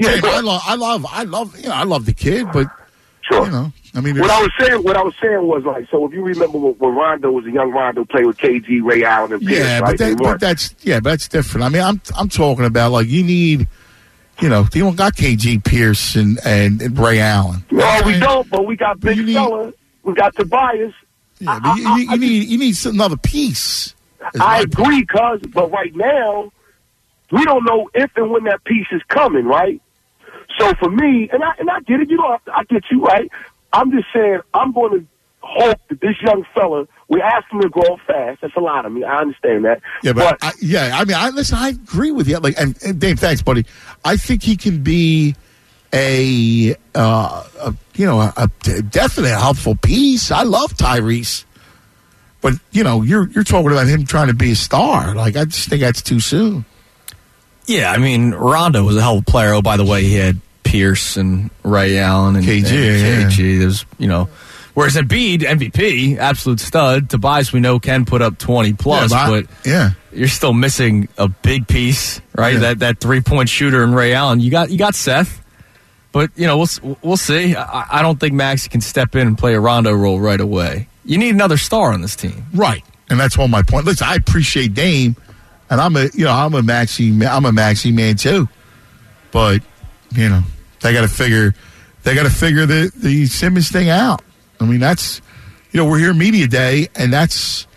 love the kid, but sure. You know, I mean, what I was saying was like, so if you remember when Rondo was a young Rondo, played with KG, Ray Allen, and Pierce, right? but that's different. I mean, I'm talking about like you need, you don't got KG, Pierce, and Ray Allen. No, we don't. But we got big fella. We got Tobias. Yeah, but you need another piece. I agree, but right now we don't know if and when that piece is coming, right? So for me, and I get it, I get you, right? I'm just saying I'm going to hope that this young fella, we asked him to grow fast. That's a lot of me. I understand that. Yeah, but I agree with you. Like, and Dave, thanks, buddy. I think he can be a definite helpful piece. I love Tyrese. But, you're talking about him trying to be a star. Like, I just think that's too soon. Yeah, I mean, Rondo was a hell of a player. Oh, by the way, he had Pierce and Ray Allen and KG. There's, whereas Embiid, MVP, absolute stud. Tobias, we know, can put up 20 plus, but you're still missing a big piece, right? Yeah. That 3-point shooter in Ray Allen. You got Seth, but we'll see. I don't think Maxey can step in and play a Rondo role right away. You need another star on this team, right? And that's one of my points. Listen, I appreciate Dame, and I'm a Maxey man too, but they got to figure the Simmons thing out. I mean, that's we're here media day, and that's,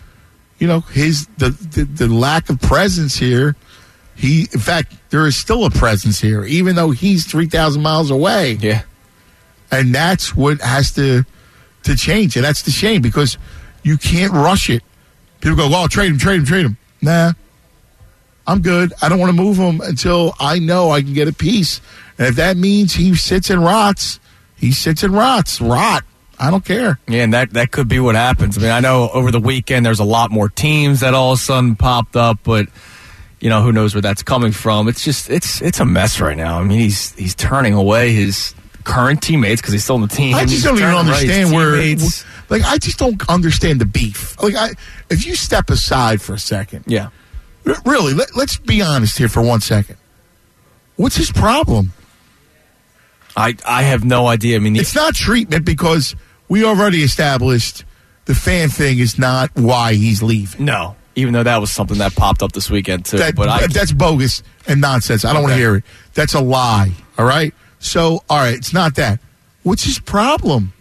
the lack of presence here. In fact, there is still a presence here, even though he's 3,000 miles away. Yeah. And that's what has to change. And that's the shame, because you can't rush it. People go, well, trade him. Nah, I'm good. I don't want to move him until I know I can get a piece. And if that means he sits and rots, he sits and rots. Rot. I don't care. Yeah, and that could be what happens. I mean, I know over the weekend there's a lot more teams that all of a sudden popped up, but who knows where that's coming from. It's just it's a mess right now. I mean, he's turning away his current teammates because he's still on the team. I just don't even understand I just don't understand the beef. If you step aside for a second. Yeah. Really, let's be honest here for 1 second. What's his problem? I have no idea. I mean, it's not treatment, because we already established the fan thing is not why he's leaving. No, even though that was something that popped up this weekend too. That's bogus and nonsense. I don't want to hear it. That's a lie. All right. So, all right, it's not that. What's his problem?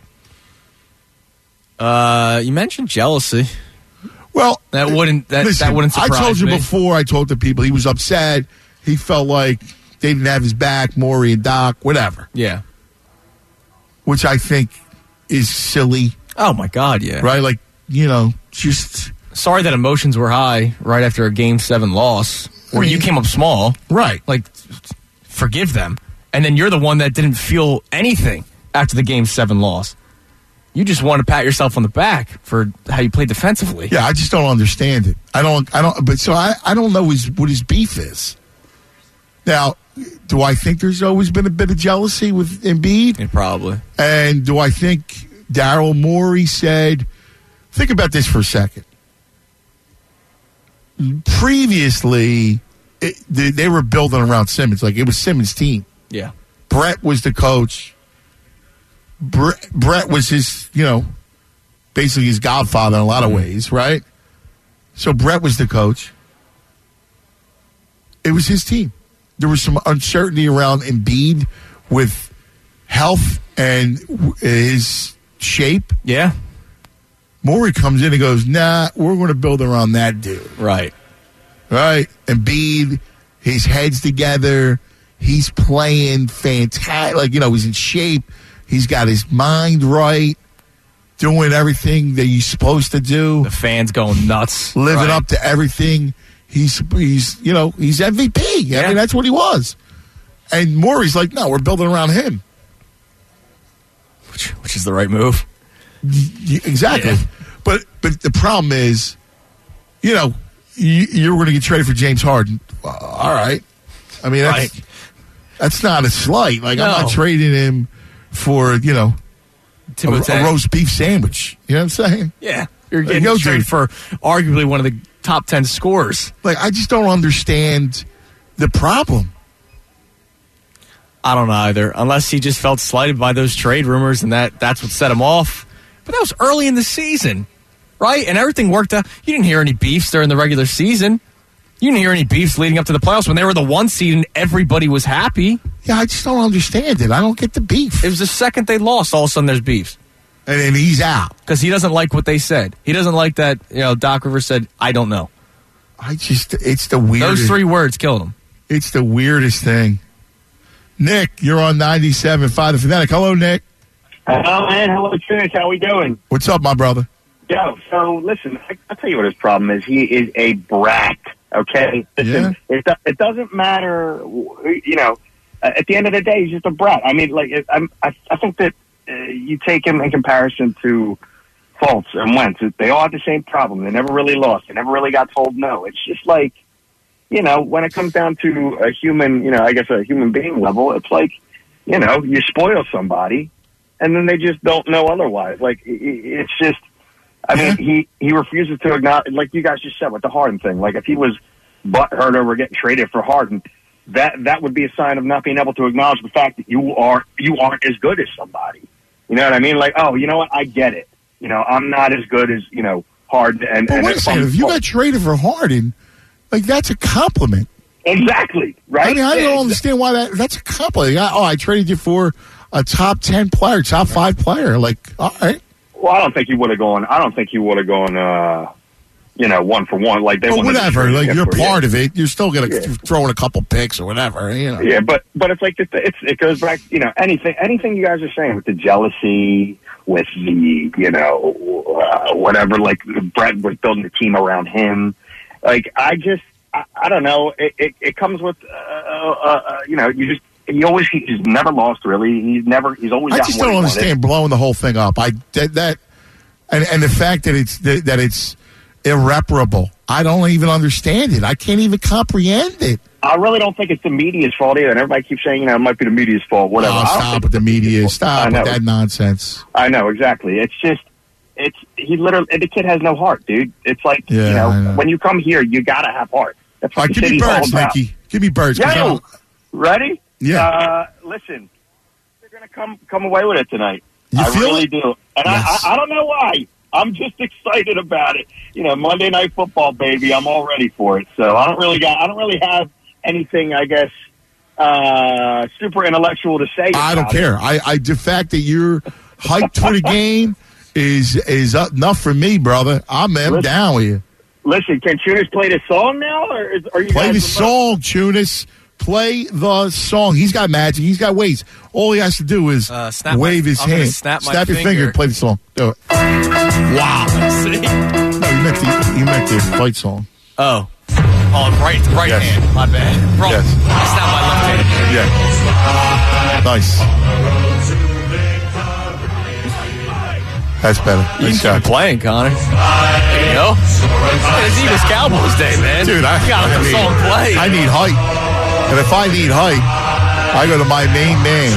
You mentioned jealousy. Well, that wouldn't surprise me. I told you before. I told the people he was upset. He felt like they didn't have his back, Maury and Doc, whatever. Yeah. Which I think is silly. Oh, my God, yeah. Right? Just... Sorry that emotions were high right after a Game 7 loss where you came up small. Right. Forgive them. And then you're the one that didn't feel anything after the Game 7 loss. You just want to pat yourself on the back for how you played defensively. Yeah, I just don't understand it. I don't know what his beef is. Now, do I think there's always been a bit of jealousy with Embiid? Yeah, probably. And do I think Daryl Morey said, think about this for a second. Previously, they were building around Simmons. It was Simmons' team. Yeah. Brett was the coach. Brett was his, basically his godfather in a lot of ways, right? So Brett was the coach. It was his team. There was some uncertainty around Embiid with health and his shape. Yeah. Morey comes in and goes, nah, we're going to build around that dude. Right. Right. Embiid, his head's together. He's playing fantastic. He's in shape. He's got his mind right, doing everything that he's supposed to do. The fans going nuts. Living up to everything. He's MVP. Yeah. I mean, that's what he was. And Morey's like, no, we're building around him. Which is the right move. Exactly. Yeah. But the problem is, you're going to get traded for James Harden. All right. I mean, that's not a slight. I'm not trading him for, a roast beef sandwich. You know what I'm saying? Yeah. You're getting traded for arguably one of the top 10 scorers. I just don't understand the problem. I don't know either. Unless he just felt slighted by those trade rumors and that's what set him off. But that was early in the season, right? And everything worked out. You didn't hear any beefs during the regular season. You didn't hear any beefs leading up to the playoffs when they were the 1 seed and everybody was happy. Yeah, I just don't understand it. I don't get the beef. It was the second they lost, all of a sudden there's beefs. And then he's out. Because he doesn't like what they said. He doesn't like that, Doc Rivers said, I don't know. It's the weirdest. Those 3 words killed him. It's the weirdest thing. Nick, you're on 97.5 The Fanatic. Hello, Nick. Hello, man. Hello, Trish. How we doing? What's up, my brother? Yo, so listen, I'll tell you what his problem is. He is a brat, okay? Listen, it doesn't matter, at the end of the day, he's just a brat. I mean, I think that you take him in comparison to Fultz and Wentz. They all have the same problem. They never really lost. They never really got told no. It's just when it comes down to a human, a human being level, it's you spoil somebody and then they just don't know otherwise. It's just, I mean, he refuses to acknowledge, like you guys just said with the Harden thing. If he was butthurt over getting traded for Harden, that would be a sign of not being able to acknowledge the fact that you aren't as good as somebody. You know what I mean? Oh, you know what? I get it. I'm not as good as, Harden. But wait a second. If you got traded for Harden, that's a compliment. Exactly. Right? I mean, I don't understand why that's a compliment. I traded you for a top 10 player, top 5 player. All right. Well, I don't think he would have gone. 1-for-1 like they. Well, whatever. Like you're part of of it. You're still gonna throw in a couple picks or whatever. Yeah, but it's like it goes back. Anything you guys are saying with the jealousy, with the whatever. Like Brett was building the team around him. Like I don't know. It comes with he's never lost really. He's always. I just don't understand blowing the whole thing up. And the fact that it's irreparable. I don't even understand it. I can't even comprehend it. I really don't think it's the media's fault either. And everybody keeps saying, it might be the media's fault, whatever. Oh, stop with the media. Stop with that nonsense. I know, exactly. The kid has no heart, dude. It's like, when you come here, you got to have heart. That's what give me birds, Nicky. Give me birds. Yo, ready? Yeah. Listen, you're going to come away with it tonight. You I feel really it? do. And yes. I don't know why. I'm just excited about it. Monday Night Football, baby. I'm all ready for it. So I don't really have anything, I guess, super intellectual to say. I don't care. The fact that you're hyped for the game is enough for me, brother. I'm down with you. Listen, can Chunas play the song now, or are you play the song, Chunas? Play the song. He's got magic. He's got ways. All he has to do is wave his hand. Snap your finger and play the song. Do it. Wow. See? No, you meant the fight song. Oh. Right yes. hand. My bad. Wrong. Yes. I snapped my left hand. Yeah. Nice. That's better. You keep playing, Connor. There you go. It's Eagles Cowboys Day, man. Dude, I got the song play. I need height. And if I need height, I go to my main man.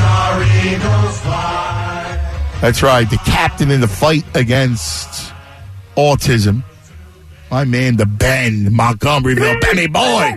That's right, the captain in the fight against autism. My man, the Ben, Montgomeryville, Benny boy.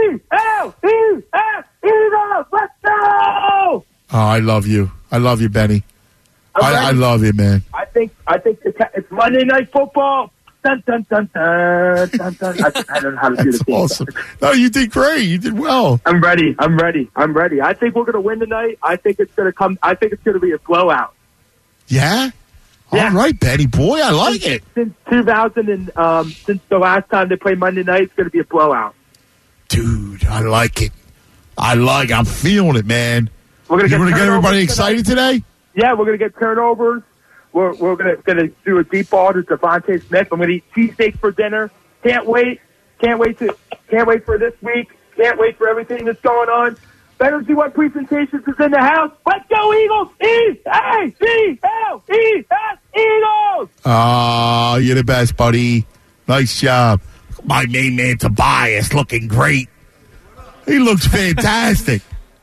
Let's go! Oh, I love you. I love you, Benny. I love you, man. I think it's Monday Night Football. Dun, dun, dun, dun, dun, dun. I don't know how to do the theme. Awesome. No, you did great. You did well. I'm ready. I think we're going to win tonight. I think it's going to be a blowout. Yeah? All right, Benny boy. I like it. Since 2000 and since the last time they played Monday night, it's going to be a blowout. Dude, I like it. I'm feeling it, man. We're going to get everybody excited today? Yeah, we're going to get turnovers. We're going to do a deep ball to Devontae Smith. I'm going to eat cheesesteaks for dinner. Can't wait. Can't wait for this week. Can't wait for everything that's going on. Better see what presentations is in the house. Let's go, Eagles! E-A-G-L-E-S, Eagles! Oh, you're the best, buddy. Nice job. My main man Tobias looking great. He looks fantastic.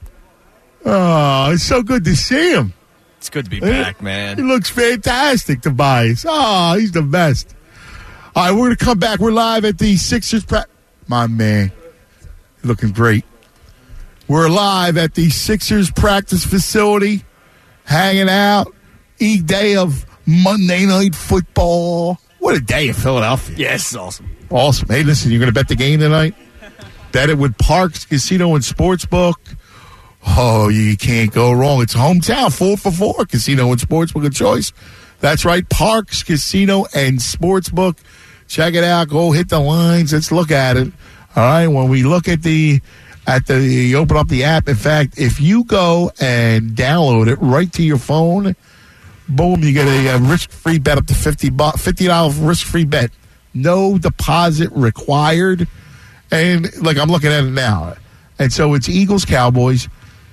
Oh, it's so good to see him. It's good to be back, man. He looks fantastic, Tobias. Oh, he's the best. All right, we're going to come back. We're live at the Sixers My man, looking great. We're live at the Sixers practice facility, hanging out. Day of Monday Night Football. What a day in Philadelphia. Yes, it's awesome. Awesome. Hey, listen, you're going to bet the game tonight? Bet it with Parks Casino and Sportsbook. Oh, you can't go wrong. It's hometown, 4 for 4, casino and sportsbook of choice. That's right, Parks Casino and Sportsbook. Check it out. Go hit the lines. Let's look at it. All right, when we look at you open up the app. In fact, if you go and download it right to your phone, boom, you get a risk-free bet up to $50 risk-free bet. No deposit required. And, like, I'm looking at it now. And so it's Eagles-Cowboys.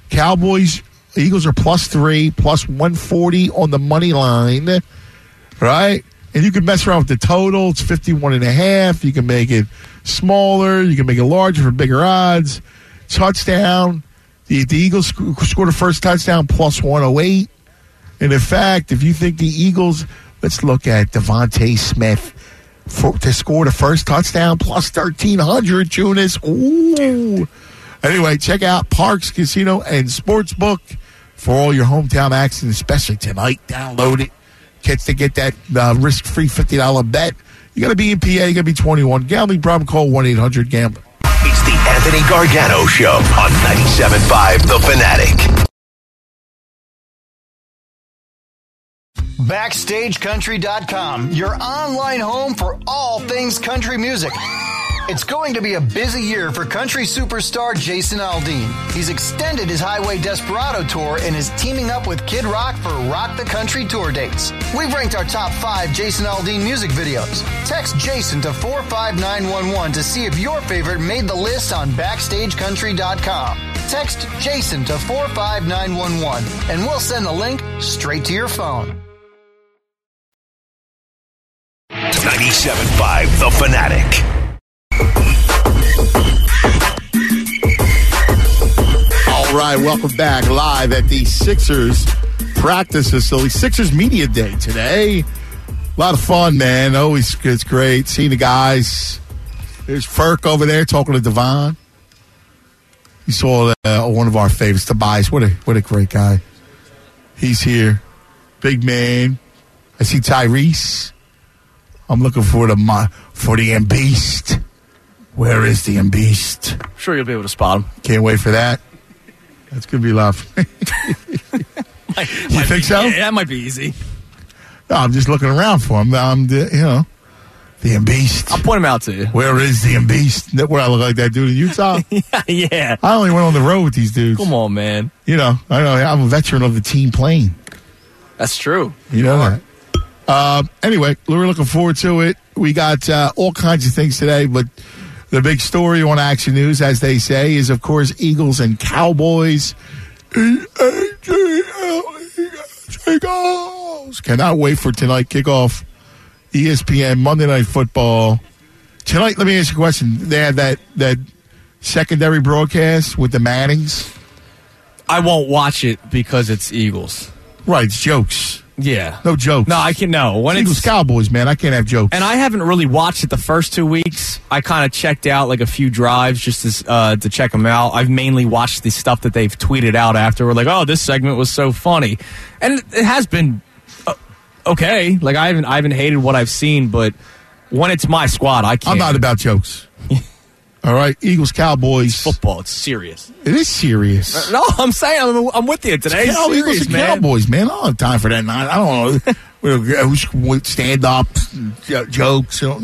Eagles are +3, +140 on the money line, right? And you can mess around with the total. It's 51.5. You can make it smaller. You can make it larger for bigger odds. Touchdown. The Eagles scored the first touchdown, +108. And in fact, if you think the Eagles, let's look at Devontae Smith to score the first touchdown, +1,300, Chunas. Ooh. Anyway, check out Parks Casino and Sportsbook for all your hometown action, especially tonight. Download it. Get that risk-free $50 bet. You got to be in PA. You got to be 21. Gambling problem, call 1-800-GAMBLER. It's the Anthony Gargano Show on 97.5 The Fanatic. BackstageCountry.com, your online home for all things country music. It's going to be a busy year for country superstar Jason Aldean. He's extended his Highway Desperado tour and is teaming up with Kid Rock for Rock the Country tour dates. We've ranked our top 5 Jason Aldean music videos. Text Jason to 45911 to see if your favorite made the list on BackstageCountry.com. Text Jason to 45911 and we'll send the link straight to your phone. 97.5 The Fanatic. All right, welcome back live at the Sixers practice facility. Sixers Media Day today. A lot of fun, man. Always it's great seeing the guys. There's Ferk over there talking to Devon. You saw one of our favorites, Tobias. What a great guy. He's here. Big man. I see Tyrese. I'm looking for the Embeast. Where is the Embeast? I'm sure you'll be able to spot him. Can't wait for that. That's going to be love. You think so? Yeah, that might be easy. No, I'm just looking around for him. The Embeast. I'll point him out to you. Where is the Embeast? Where I look like that dude in Utah? Yeah. I only went on the road with these dudes. Come on, man. I know. I'm a veteran of the team plane. That's true. You know that. Anyway, we're looking forward to it. We got all kinds of things today, but the big story on Action News, as they say, is, of course, Eagles and Cowboys. Eagles. Cannot wait for tonight kickoff. ESPN, Monday Night Football. Tonight, let me ask you a question. They had that secondary broadcast with the Mannings. I won't watch it because it's Eagles. Right, it's jokes. Yeah. No jokes. No, I can no. When Eagles Cowboys, man, I can't have jokes. And I haven't really watched it the first 2 weeks. I kind of checked out like a few drives just to check them out. I've mainly watched the stuff that they've tweeted out after. We're like, oh, this segment was so funny, and it has been okay. Like I haven't hated what I've seen, but when it's my squad, I can't. I'm not about jokes. All right, Eagles Cowboys. It's football. It's serious. It is serious. No, I'm saying I'm with you today. It's serious, Eagles and man. Cowboys, man. I don't have time for that. I don't know. Who's stand up jokes? No.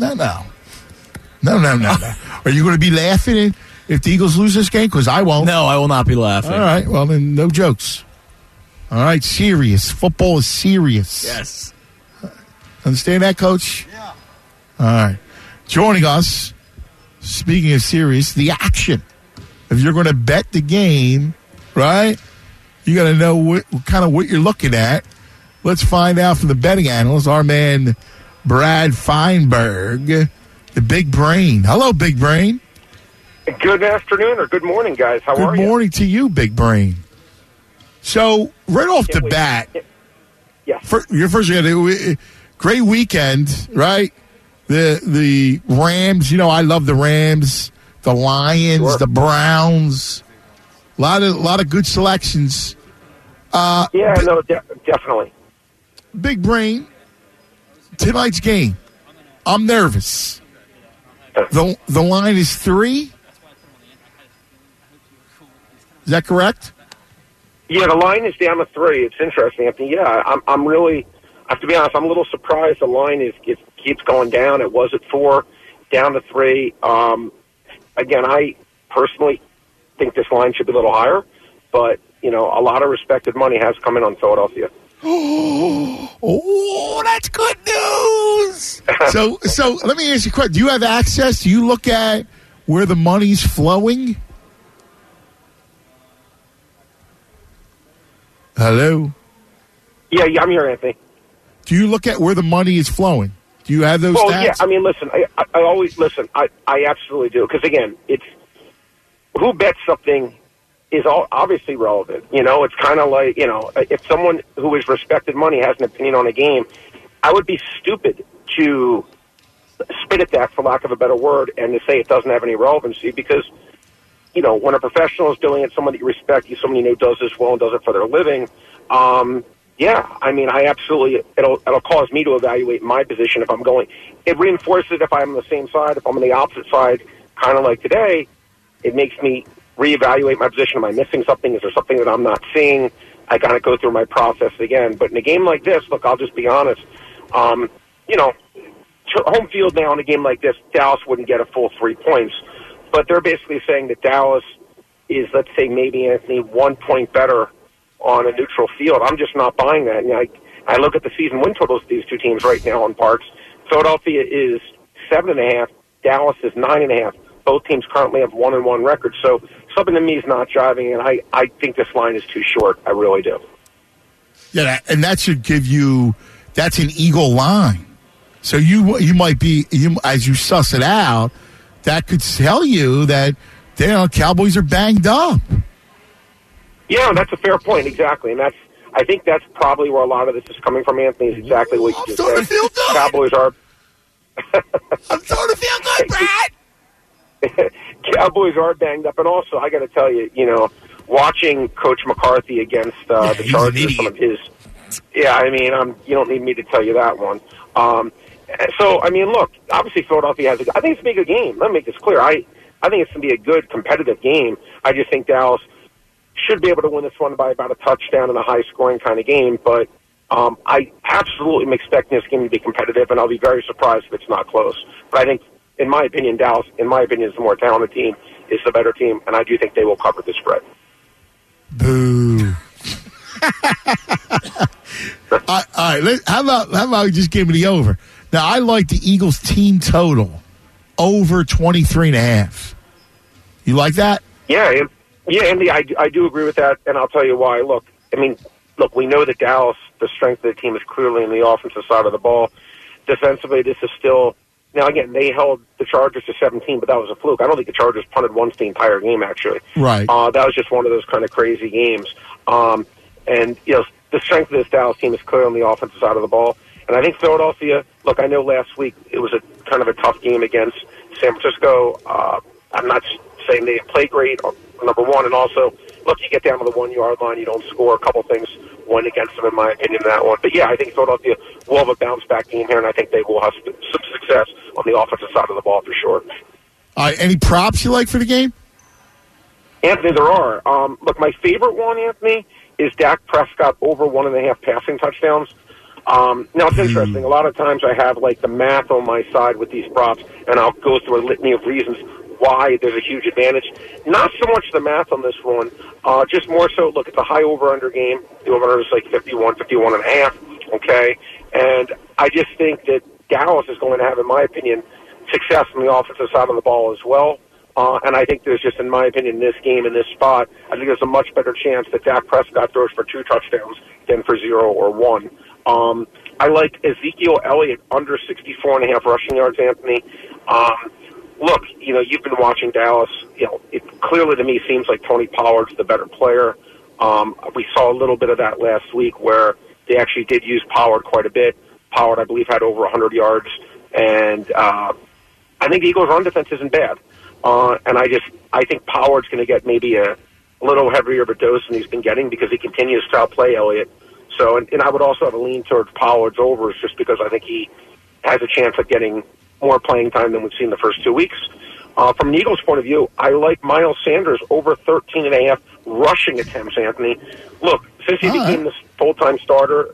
Are you going to be laughing if the Eagles lose this game? Because I won't. No, I will not be laughing. All right. Well, then no jokes. All right. Serious. Football is serious. Yes. Understand that, Coach? Yeah. All right. Joining us. Speaking of serious, the action. If you're going to bet the game, right, you got to know what you're looking at. Let's find out from the betting analyst, our man Brad Feinberg, the big brain. Hello, big brain. Good afternoon or good morning, guys. How are you? Good morning to you, big brain. So, right off the bat, your first great weekend, right? The Rams, I love the Rams, the Lions, the Browns. A lot of good selections. Definitely. Big brain. Tonight's game. I'm nervous. The line is 3. Is that correct? Yeah, the line is down to 3. It's interesting, Anthony. Yeah, I'm really. I have to be honest. I'm a little surprised. The line keeps going down. It was at 4, down to 3. Again, I personally think this line should be a little higher, but a lot of respected money has come in on Philadelphia. Oh, that's good news. So let me ask you a question. Do you have access? Do you look at where the money's flowing? Hello? Yeah, I'm here, Anthony. Do you look at where the money is flowing? Do you have those stats? Yeah. I mean, listen, I always listen. I absolutely do. Because, again, it's who bets something is obviously relevant. It's kind of like, if someone who is respected money has an opinion on a game, I would be stupid to spit at that, for lack of a better word, and to say it doesn't have any relevancy because, when a professional is doing it, someone that you respect, someone you know does this well and does it for their living, yeah, I mean, I absolutely, it'll cause me to evaluate my position if I'm going. It reinforces if I'm on the same side. If I'm on the opposite side, kind of like today, it makes me reevaluate my position. Am I missing something? Is there something that I'm not seeing? I kind of go through my process again. But in a game like this, look, I'll just be honest. Home field now in a game like this, Dallas wouldn't get a full 3 points. But they're basically saying that Dallas is, let's say, maybe, Anthony, 1 point better on a neutral field. I'm just not buying that. I look at the season win totals of these two teams right now on Parks. Philadelphia is 7.5. Dallas is 9.5. Both teams currently have 1-1 records. So something to me is not driving, and I think this line is too short. I really do. Yeah, and that should give you – that's an Eagle line. So you might be – as you suss it out, that could tell you that Cowboys are banged up. Yeah, that's a fair point, exactly. And I think that's probably where a lot of this is coming from, Anthony, is exactly what you just said. I'm starting to feel good. Cowboys are – I'm starting to feel good, Brad. Cowboys are banged up, and also I got to tell you, watching Coach McCarthy against the Chargers, some of his, you don't need me to tell you that one. So I mean, look, obviously Philadelphia has. I think it's gonna be a good game. Let me make this clear. I think it's gonna be a good competitive game. I just think Dallas should be able to win this one by about a touchdown in a high-scoring kind of game, but. I absolutely am expecting this game to be competitive, and I'll be very surprised if it's not close. But I think, in my opinion, Dallas, is the more talented team, is the better team, and I do think they will cover the spread. Boo. All right, how about we just give me the over? Now, I like the Eagles team total over 23.5. You like that? Yeah, Andy, I do agree with that, and I'll tell you why. Look, we know that Dallas, the strength of the team is clearly in the offensive side of the ball. Defensively, this is still... Now, again, they held the Chargers to 17, but that was a fluke. I don't think the Chargers punted once the entire game, actually. Right. That was just one of those kind of crazy games. And, the strength of this Dallas team is clearly on the offensive side of the ball. And I think Philadelphia... Look, I know last week it was a kind of a tough game against San Francisco. I'm not saying they played great, number one, and also... Look, you get down to the 1 yard line, you don't score. A couple things went against them, in my opinion, in that one. But yeah, I think Philadelphia will have a bounce back game here, and I think they will have some success on the offensive side of the ball for sure. Any props you like for the game? Anthony, there are. Look, my favorite one, Anthony, is Dak Prescott over 1.5 passing touchdowns. Now, it's interesting. A lot of times I have, the math on my side with these props, and I'll go through a litany of reasons why there's a huge advantage. Not so much the math on this one, just more so, look, it's a high over-under game. The over-under is 51.5, okay? And I just think that Dallas is going to have, in my opinion, success on the offensive side of the ball as well. And I think there's just, in my opinion, in this game, in this spot, I think there's a much better chance that Dak Prescott throws for 2 touchdowns than for 0 or 1. I like Ezekiel Elliott under 64.5 rushing yards, Anthony. Look, you've been watching Dallas. It clearly to me seems like Tony Pollard's the better player. We saw a little bit of that last week where they actually did use Pollard quite a bit. Pollard, I believe, had over 100 yards. And I think the Eagles' run defense isn't bad. And I think Pollard's going to get maybe a little heavier of a dose than he's been getting because he continues to outplay Elliott. So, and I would also have a lean towards Pollard's overs just because I think he has a chance of getting more playing time than we've seen the first 2 weeks. From an Eagles' point of view, I like Miles Sanders over 13.5 rushing attempts, Anthony. Look, since he became the full-time starter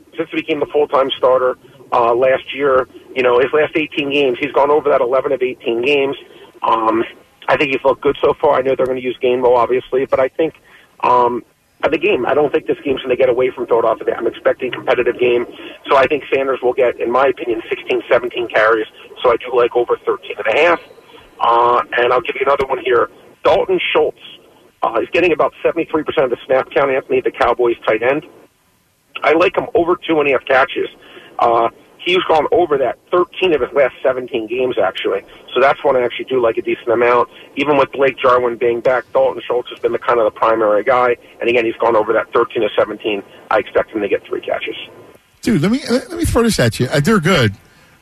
last year, his last 18 games, he's gone over that 11 of 18 games. I think he's looked good so far. I know they're going to use Gainwell, obviously, but I think the game, I don't think this game's going to get away from Philadelphia. I'm expecting a competitive game, so I think Sanders will get, in my opinion, 16, 17 carries, so I do like over 13.5. And I'll give you another one here. Dalton Schultz. He's getting about 73% of the snap count, Anthony, the Cowboys tight end. I like him over 2.5 catches. He's gone over that 13 of his last 17 games, actually. So that's one I actually do like a decent amount. Even with Blake Jarwin being back, Dalton Schultz has been the kind of the primary guy. And again, he's gone over that 13 of 17. I expect him to get 3 catches. Dude, let me throw this at you. They're good.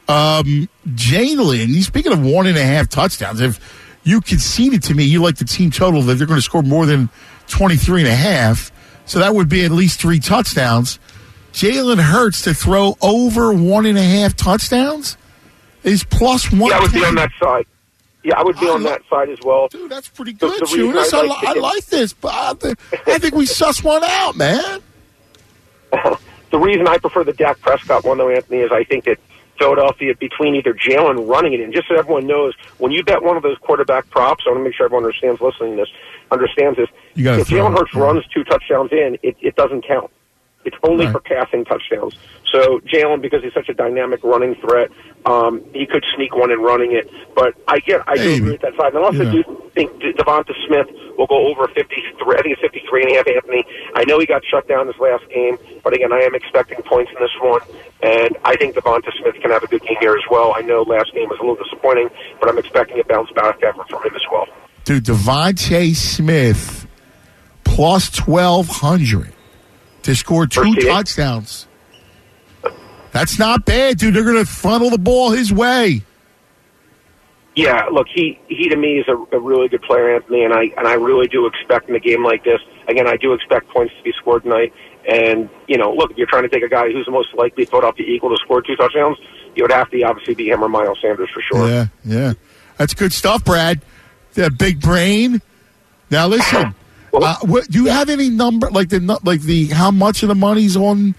Jalen, speaking of 1.5 touchdowns, if you conceded to me you like the team total that they're going to score more than 23.5, so that would be at least 3 touchdowns. Jalen Hurts to throw over 1.5 touchdowns is plus 110. Yeah, I would be on that side. Yeah, I would be on that side as well. Dude, that's pretty good, Jonas. I like this, but I think we suss one out, man. The reason I prefer the Dak Prescott one, though, Anthony, is I think that Philadelphia, between either Jalen running it in, just so everyone knows, when you bet one of those quarterback props, I want to make sure everyone understands this. If Jalen Hurts runs 2 touchdowns in, it doesn't count. It's only for passing touchdowns. So Jalen, because he's such a dynamic running threat, he could sneak one in running it. But I do agree with that side. And I also do think Devonta Smith will go over 53. I think it's 53.5, Anthony. I know he got shut down this last game, but again, I am expecting points in this one. And I think Devonta Smith can have a good game here as well. I know last game was a little disappointing, but I'm expecting a bounce back effort from him as well. Dude, Devonta Smith plus 1,200 to score 2 touchdowns. That's not bad, dude. They're going to funnel the ball his way. Yeah, look, he to me is a really good player, Anthony, and I really do expect in a game like this. Again, I do expect points to be scored tonight. And, look, if you're trying to take a guy who's the most likely Philadelphia Eagle to score 2 touchdowns, it would have to obviously be him or Miles Sanders for sure. Yeah. That's good stuff, Brad. That big brain. Now, listen. Do you have any number like the how much of the money's on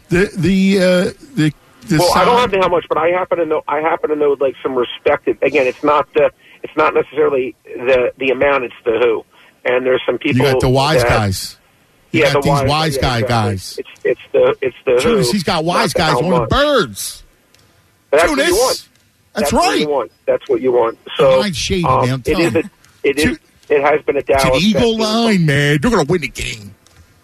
the well, side? I don't have to how much, but I happen to know like some respected. Again, it's not necessarily the amount, it's the who. And there's some people. You got the wise guys. You got these wise guys. It's the Judas, who. He's got wise guys on the birds. That's what you want. That's right. What you want. That's what you want. So shady, man. It has been a Dallas. It's an eagle line, man. They're going to win the game.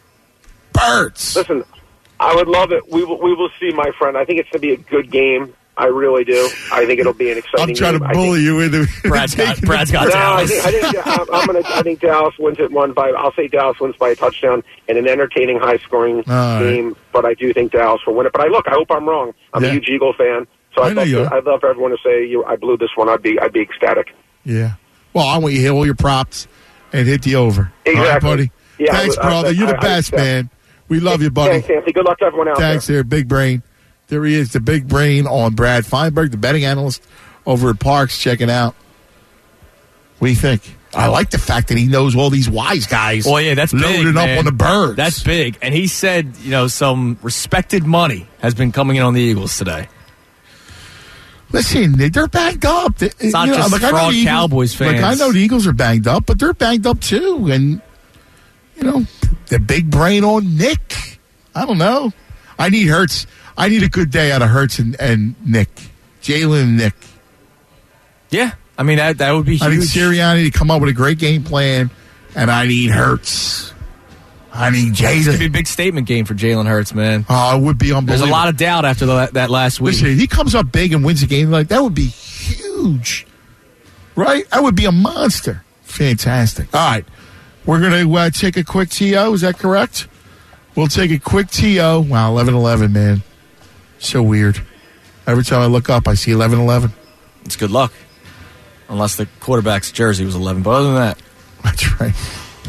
Birds. Listen, I would love it. We will see, my friend. I think it's going to be a good game. I really do. I think it'll be an exciting game. I'm trying to bully you into Brad's got Dallas. I think Dallas wins it I'll say Dallas wins by a touchdown in an entertaining, high-scoring game. But I do think Dallas will win it. But I hope I'm wrong. I'm a huge Eagle fan, so I'd love for everyone to say I blew this one. I'd be ecstatic. Yeah. Well, I want you to hit all your props and hit the over. Exactly. All right, buddy. Yeah, thanks, brother. You're the best, man. We love you, buddy. Thanks, Anthony. Good luck to everyone out there. Thanks there, Big Brain. There he is, the Big Brain on Brad Feinberg, the betting analyst over at Parks, checking out. What do you think? I like the fact that he knows all these wise guys. Well, yeah, that's loaded big, up on the birds. That's big. And he said, some respected money has been coming in on the Eagles today. Listen, they're banged up. It's not just fraud Cowboys fans. I know the Eagles are banged up, but they're banged up too. And, the Big Brain on Nick. I don't know. I need Hurts. I need a good day out of Hurts and Nick. Jalen and Nick. Yeah. I mean, that would be huge. I need Sirianni to come up with a great game plan, and I need Hurts. I need Jalen. It's going to be a big statement game for Jalen Hurts, man. Oh, it would be unbelievable. There's a lot of doubt after that last week. Listen, if he comes up big and wins a game like that, would be huge. Right? That would be a monster. Fantastic. All right. We're going to take a quick TO. Is that correct? We'll take a quick TO. Wow, 11-11, man. So weird. Every time I look up, I see 11-11. It's good luck. Unless the quarterback's jersey was 11. But other than that. That's right.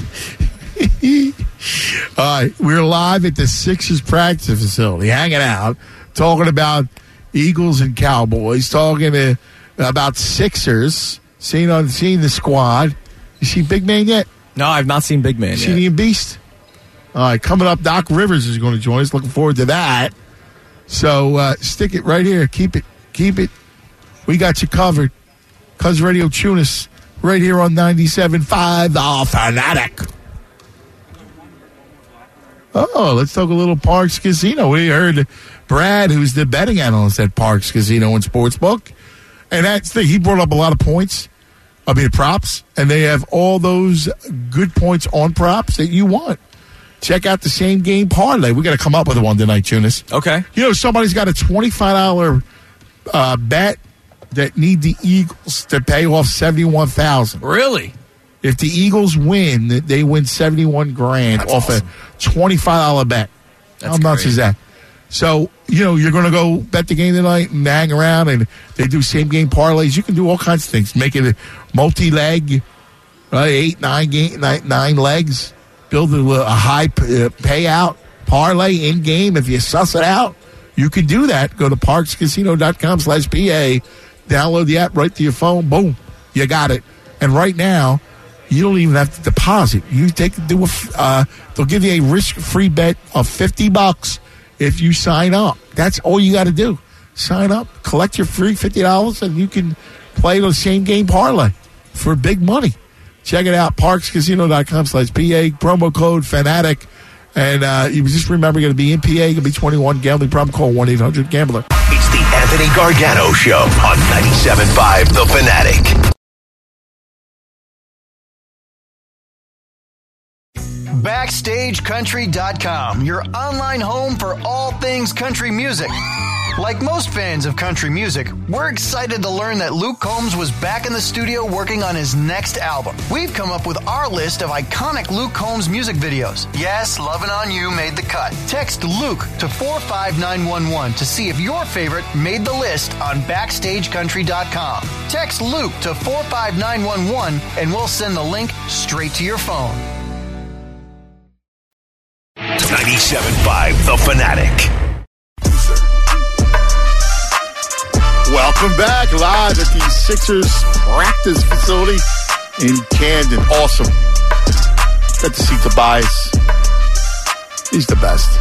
All right. We're live at the Sixers practice facility, hanging out, talking about Eagles and Cowboys, talking about Sixers, seeing the squad. You see Big Man yet? No, I've not seen Big Man yet. See the Beast? All right. Coming up, Doc Rivers is going to join us. Looking forward to that. So stick it right here. Keep it. We got you covered. Cuz Radio Tunis right here on 97.5 The Fanatic. Oh, let's talk a little Parks Casino. We heard Brad, who's the betting analyst at Parks Casino and Sportsbook. And that's he brought up a lot of points. Props. And they have all those good points on props that you want. Check out the same game parlay. We got to come up with one tonight, Tunis. Okay. Somebody's got a $25 bet that need the Eagles to pay off $71,000. Really? If the Eagles win, they win $71,000 off awesome. A $25 bet. That's How nuts is that? So, you're going to go bet the game tonight and hang around, and they do same game parlays. You can do all kinds of things. Make it a multi-leg, right? 9 legs. Build a high payout parlay in game. If you suss it out, you can do that. Go to parkscasino.com/PA. Download the app right to your phone. Boom. You got it. And right now, you don't even have to deposit. They'll give you a risk-free bet of $50. if you sign up. That's all you got to do. Sign up, collect your free $50, and you can play the same game parlay for big money. Check it out, parkscasino.com/PA, promo code Fanatic. And you just remember, you're going to be in PA, you're going to be 21, gambling problem, call 1-800-GAMBLER. It's the Anthony Gargano Show on 97.5 The Fanatic. BackstageCountry.com, your online home for all things country music. Like most fans of country music, we're excited to learn that Luke Combs was back in the studio working on his next album. We've come up with our list of iconic Luke Combs music videos. Yes, Lovin' On You made the cut. Text Luke to 45911 to see if your favorite made the list on BackstageCountry.com. Text Luke to 45911 and we'll send the link straight to your phone. 97.5 The Fanatic. Welcome back live at the Sixers practice facility in Camden. Awesome. Got to see Tobias. He's the best.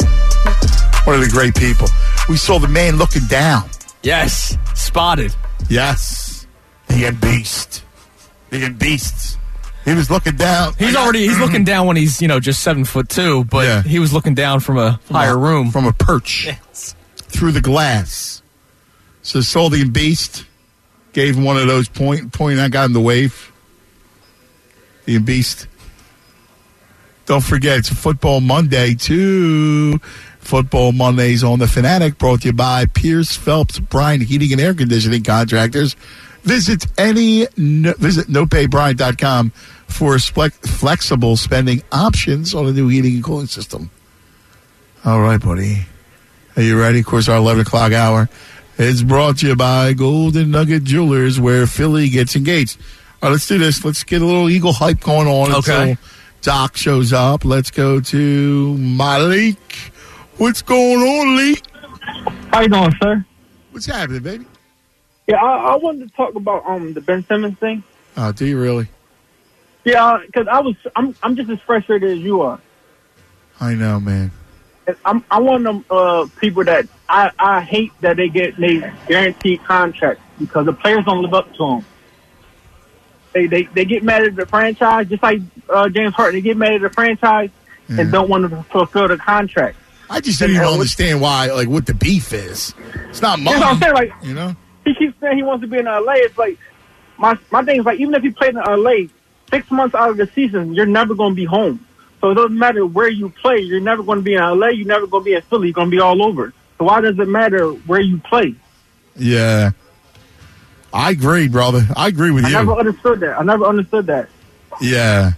One of the great people. We saw the man looking down. Yes. Spotted. Yes. The Beast. The Beasts. He was looking down. He's looking down when he's, just 7'2", but he was looking down from a higher room. From a perch. Yes. Through the glass. So Soldier Beast gave him one of those pointing. I got him the wave. The Beast. Don't forget, it's a Football Monday, too. Football Mondays on The Fanatic, brought to you by Pierce Phelps Bryant Heating and Air Conditioning Contractors. Visit nopaybryan.com for flexible spending options on a new heating and cooling system. All right, buddy. Are you ready? Of course, our 11 o'clock hour is brought to you by Golden Nugget Jewelers, where Philly gets engaged. All right, let's do this. Let's get a little Eagle hype going on until Doc shows up. Let's go to Malik. What's going on, Lee? How you doing, sir? What's happening, baby? Yeah, I wanted to talk about the Ben Simmons thing. Oh, do you really? Yeah, because I'm just as frustrated as you are. I know, man. I'm one of them people that I hate that they get guaranteed contracts because the players don't live up to them. They get mad at the franchise, just like James Harden. They get mad at the franchise and don't want to fulfill the contract. I just didn't even understand why, what the beef is. It's not money. That's what I'm saying, He keeps saying he wants to be in LA. It's like my thing is even if you played in LA 6 months out of the season, you're never going to be home. So it doesn't matter where you play. You're never going to be in LA. You're never going to be in Philly. You're going to be all over. So why does it matter where you play? Yeah. I agree, brother. I agree with you. I never understood that. Yeah.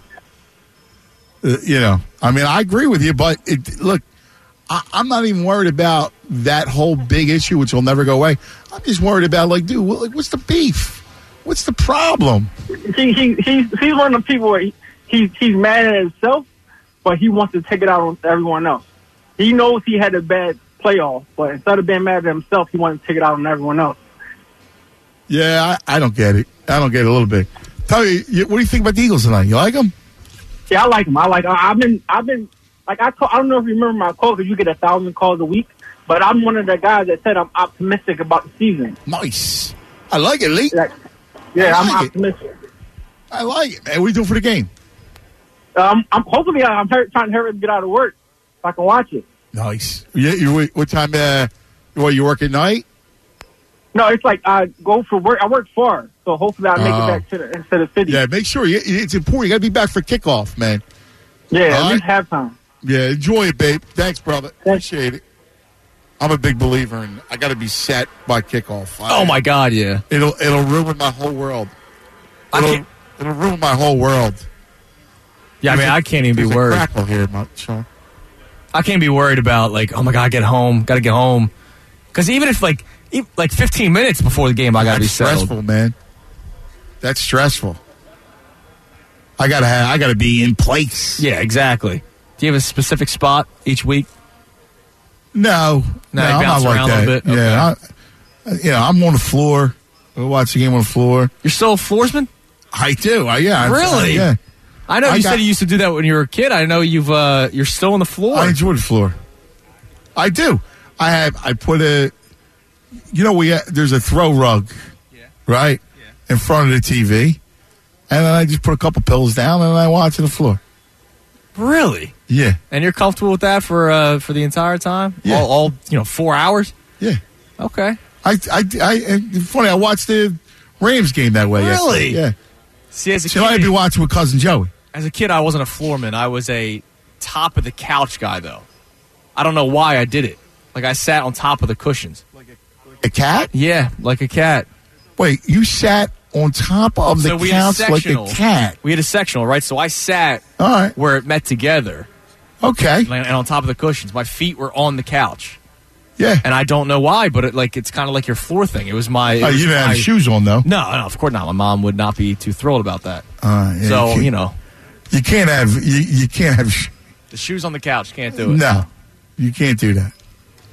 I agree with you, but look, I'm not even worried about that whole big issue, which will never go away. I'm just worried about, what's the beef? What's the problem? He's one of the people where he's mad at himself, but he wants to take it out on everyone else. He knows he had a bad playoff, but instead of being mad at himself, he wants to take it out on everyone else. Yeah, I don't get it. I don't get it a little bit. Tell me, what do you think about the Eagles tonight? You like them? Yeah, I like them. I've been I don't know if you remember my quote, because you get 1,000 calls a week, but I'm one of the guys that said I'm optimistic about the season. Nice. I like it, Lee. I'm optimistic. I like it. Hey, what are you doing for the game? I'm trying to hurry up get out of work so I can watch it. Nice. What time? You work at night? No, it's like I go for work. I work far, so hopefully I make it back to the city. Yeah, make sure. It's important. You got to be back for kickoff, man. Yeah, at least halftime. Yeah, enjoy it, babe. Thanks, brother. Appreciate it. I'm a big believer in I got to be set by kickoff. Oh my God, yeah. It'll ruin my whole world. It'll ruin my whole world. Yeah, I can't even be worried. Crackle here, Sean. I can't be worried about oh my God, got to get home. Because even if 15 minutes before the game, I got to be settled. That's stressful, man. That's stressful. I gotta be in place. Yeah, exactly. Do you have a specific spot each week? No, I'm not like that. A bit? Okay. Yeah, I'm on the floor. We'll watch the game on the floor. You're still a floorsman? I do. Really? Yeah. I know you said you used to do that when you were a kid. I know you're still on the floor. I enjoy the floor. I do. I put a, there's a throw rug, right, in front of the TV, and then I just put a couple pillows down and I watch on the floor. Really? Yeah. And you're comfortable with that for the entire time? Yeah. All 4 hours? Yeah. Okay. It's funny. I watched the Rams game that way. Really? Yesterday. Yeah. See, as a So kid, I'd be watching with cousin Joey. As a kid, I wasn't a floorman. I was a top of the couch guy, though. I don't know why I did it. Like I sat on top of the cushions. A cat? Yeah, like a cat. Wait, you sat on top of the couch like a cat? We had a sectional, right? So I sat where it met together. Okay. And on top of the cushions. My feet were on the couch. Yeah. And I don't know why, but it's kind of like your floor thing. It was my... you didn't have shoes on, though? No, of course not. My mom would not be too thrilled about that. Yeah, so, You can't have... You can't have... The shoes on the couch, can't do it. No. You can't do that.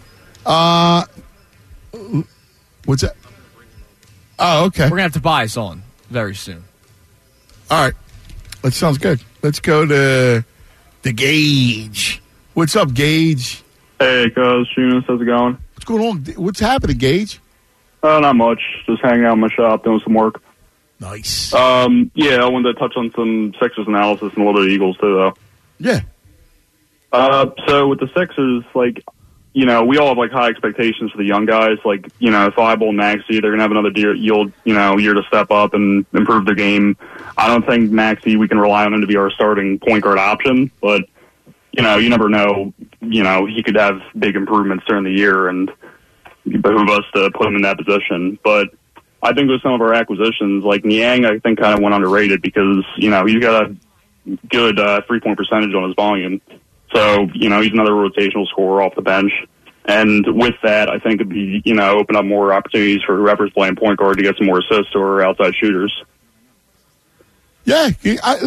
What's that? Oh, okay. We're going to have Tobias on very soon. All right. That sounds good. Let's go to the Gage. What's up, Gage? Hey, cuz, Jonas, how's it going? What's going on? What's happening, Gage? Not much. Just hanging out in my shop, doing some work. Nice. I wanted to touch on some Sixers analysis and a little bit of Eagles, too, though. Yeah. So with the Sixers, we all have, high expectations for the young guys. Thibault and Maxey, they're going to have another year to step up and improve their game. I don't think Maxey, we can rely on him to be our starting point guard option, but, you never know. He could have big improvements during the year, and it behoove us to put him in that position. But I think with some of our acquisitions, like Niang, I think kind of went underrated because, he's got a good 3-point percentage on his volume. So, he's another rotational scorer off the bench. And with that, I think it'd be, open up more opportunities for whoever's playing point guard to get some more assists or outside shooters. Yeah, I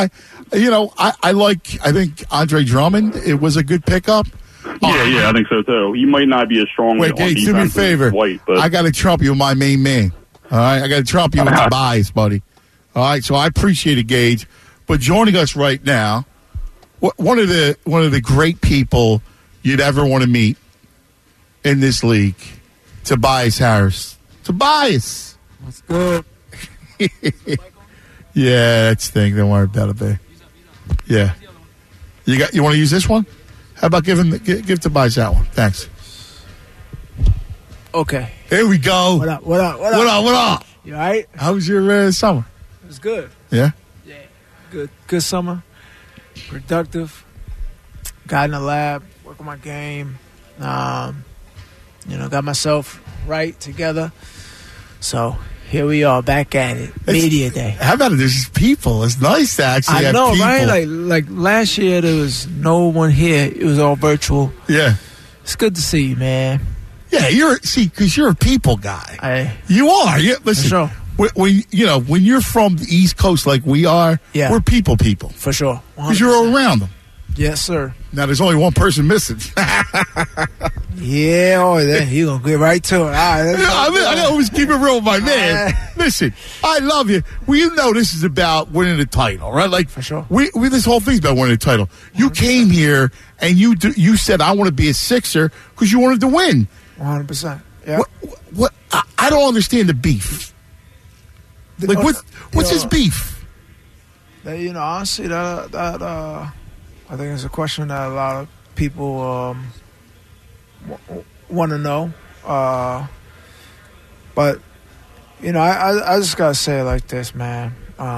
think Andre Drummond, it was a good pickup. Yeah, I think so too. He might not be as strong. Wait, Gage, do me a favor. White, but I got to trump you with my main man. All right, I got to trump you with the bias, buddy. All right, so I appreciate it, Gage. But joining us right now, one of the great people you'd ever want to meet in this league, Tobias Harris. Tobias, what's good? Yeah, that's the thing. Don't worry about it, babe. Yeah, you want to use this one? How about give Tobias that one? Thanks. Okay. Here we go. What up? You all right? How was your summer? It was good. Yeah? Yeah. Good summer. Productive. Got in the lab, work on my game. Got myself right together. So here we are, back at it. Media day. How about it? There's people. It's nice to actually have people. I know, right? Like last year, there was no one here. It was all virtual. Yeah. It's good to see you, man. Yeah, because you're a people guy. You are. Yeah, listen, for sure. When you're from the East Coast like we are, we're people. For sure. Because you're around them. Yes, sir. Now, there's only one person missing. He's going to get right to it. I always keep it real with my man. Listen, I love you. Well, you know this is about winning the title, right? Like, for sure. We this whole thing's about winning the title. You 100%. Came here and you said, I want to be a Sixer because you wanted to win. 100%. Yeah. What? I don't understand the beef. Like, what's his beef? Honestly, that I think it's a question that a lot of people want to know. But, I just got to say it like this, man.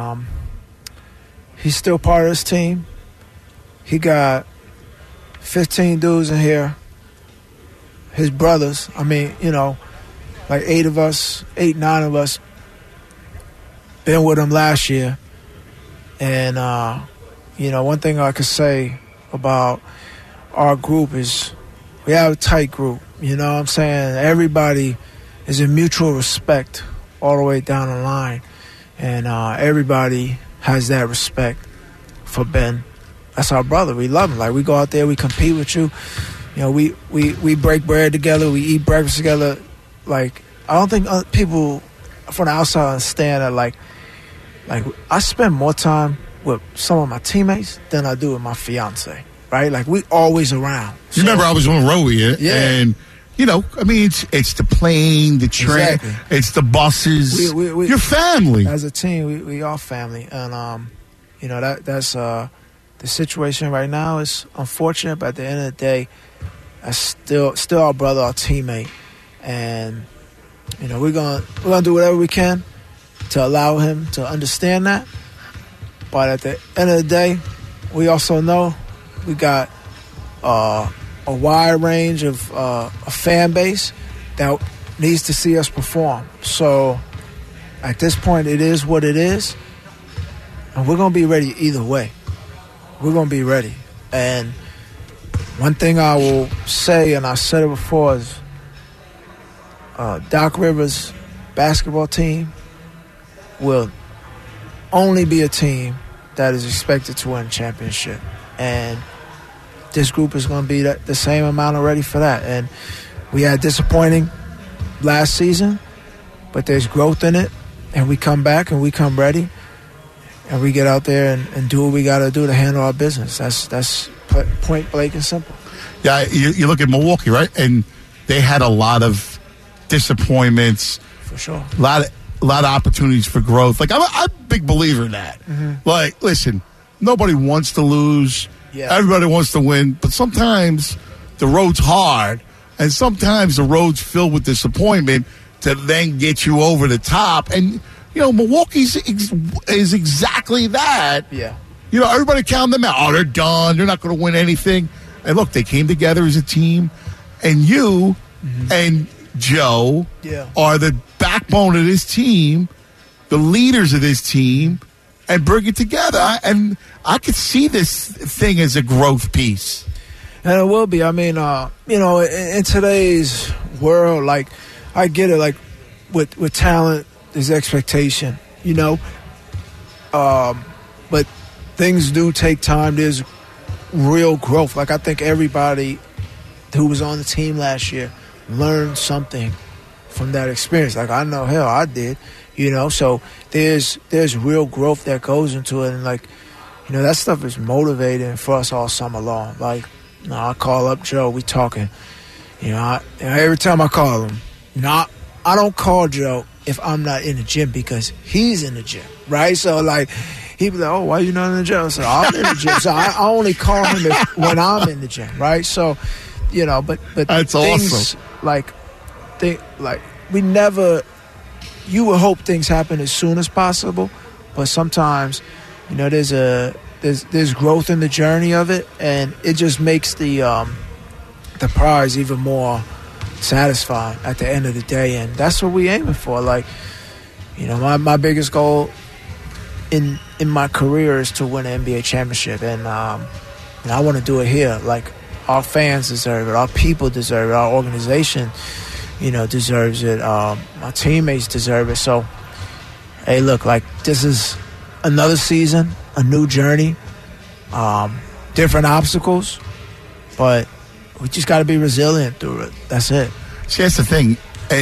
He's still part of this team. He got 15 dudes in here. His brothers, like 8, 9 of us been with him last year. And, one thing I could say about our group is we have a tight group. You know what I'm saying? Everybody is in mutual respect all the way down the line. And everybody has that respect for Ben. That's our brother. We love him. Like, we go out there, we compete with you. We break bread together. We eat breakfast together. Like, I don't think people from the outside understand that, like I spend more time with some of my teammates than I do with my fiance. right? Like, we always around. You remember I was on the road with you, and, you know, I mean, it's the plane, the train, it's the buses. We, your family. As a team, we are family. And, you know, that's the situation right now is unfortunate, but at the end of the day, that's still our brother, our teammate. And, you know, we're gonna do whatever we can to allow him to understand that. But at the end of the day, we also know we got a wide range of a fan base that needs to see us perform. So at this point, it is what it is, and we're going to be ready either way. We're going to be ready. And one thing I will say, and I said it before, is Doc Rivers' basketball team will only be a team that is expected to win a championship. And this group is going to be the same amount already for that. And we had disappointing last season, but there's growth in it. And we come back and we come ready. And we get out there and do what we got to do to handle our business. That's point blank and simple. Yeah, you look at Milwaukee, right? And they had a lot of disappointments. For sure. A lot of opportunities for growth. Like, I'm a big believer in that. Mm-hmm. Like, listen, nobody wants to lose. Yeah. Everybody wants to win. But sometimes the road's hard. And sometimes the road's filled with disappointment to then get you over the top. And, you know, Milwaukee's is exactly that. Yeah. You know, everybody counting them out. Oh, they're done. They're not going to win anything. And look, they came together as a team. And you and Joe are the backbone of this team, the leaders of this team, and bring it together. And I could see this thing as a growth piece. And it will be. I mean, you know, in today's world, like, I get it. Like, with talent, there's expectation, you know. But things do take time. There's real growth. Like, I think everybody who was on the team last year learned something from that experience. Like, I know, hell, I did, you know. So there's real growth that goes into it. And, like, you know, that stuff is motivating for us all summer long. Like, you know, I call up Joe, we talking. You know, every time I call him, you know, I don't call Joe if I'm not in the gym because he's in the gym, right? So, like, he'd be like, oh, why you not in the gym? So I'm in the gym. So I only call him when I'm in the gym, right? So, you know, but that's things awesome. Like we never. You would hope things happen as soon as possible, but sometimes, you know, there's growth in the journey of it, and it just makes the prize even more satisfying at the end of the day, and that's what we aiming for. Like, you know, my biggest goal in my career is to win an NBA championship, and I want to do it here. Like, our fans deserve it, our people deserve it, our organization, you know, deserves it, my teammates deserve it. So, hey, look, like, this is another season, a new journey, different obstacles, but we just got to be resilient through it. That's it. See, that's the thing.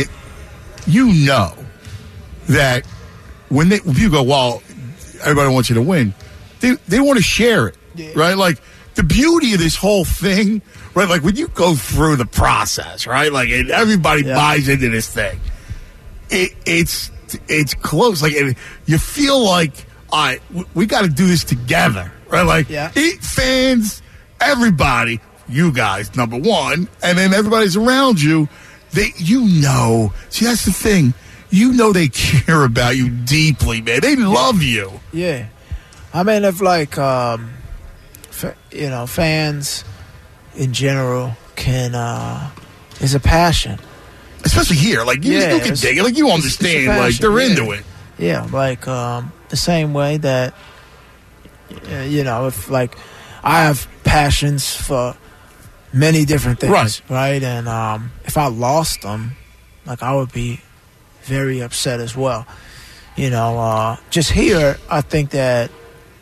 You know that when you go, well, everybody wants you to win, they want to share it, right? Like, the beauty of this whole thing, right? Like, when you go through the process, right? Like, and everybody buys into this thing. It's close. Like, you feel like, all right, we got to do this together, right? Like, fans, everybody, you guys, number one, and then everybody's around you. See, that's the thing. You know they care about you deeply, man. They love you. Yeah. I mean, if, like, you know, fans in general can, is a passion. Especially here. Like, you can dig it. Like, you understand. Like, they're into it. Yeah, like, the same way that, you know, if, like, I have passions for many different things, right? And if I lost them, like, I would be very upset as well. You know, just here, I think that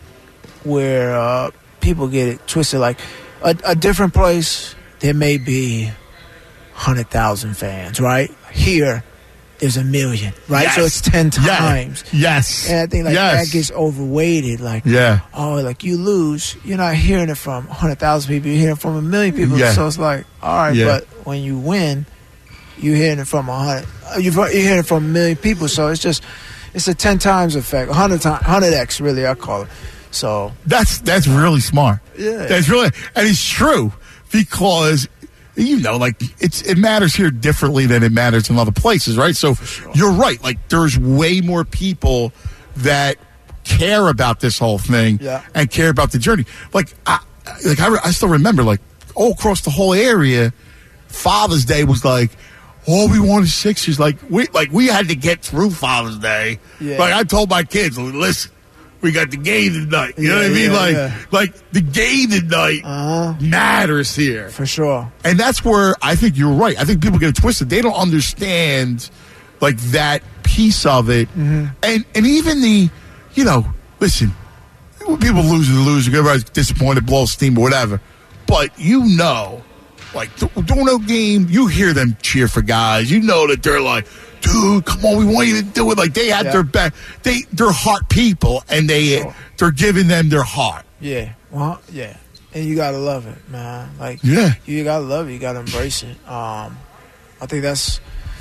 where people get it twisted, like, a different place, there may be 100,000 fans, right? Here, there's a million, right? Yes. So it's 10 times. Yes. And I think that gets overweighted. Like, like you lose, you're not hearing it from 100,000 people. You're hearing it from 1 million people. Yeah. So it's like, all right, but when you win, you're hearing it from 100. You're hearing it from 1 million people. So it's a 10 times effect, 100x really, I call it. So that's really smart. Yeah, that's really, and it's true because like it matters here differently than it matters in other places, right? So you're right. Like there's way more people that care about this whole thing and care about the journey. Like I still remember, like all across the whole area, Father's Day was like, all we want is Sixers. Like we had to get through Father's Day. Yeah. Like I told my kids, listen, we got the game tonight. You know what I mean? Like the game tonight matters here. For sure. And that's where I think you're right. I think people get it twisted. They don't understand like that piece of it. Mm-hmm. And even listen, people lose, everybody's disappointed, blow steam or whatever. But like during a game, you hear them cheer for guys. You know that they're like, dude, come on, we want you to do it. Like they had their back. They're heart people, and they're giving them their heart. Yeah, well, yeah, and you gotta love it, man. Like, you gotta love it. You gotta embrace it. I think that's.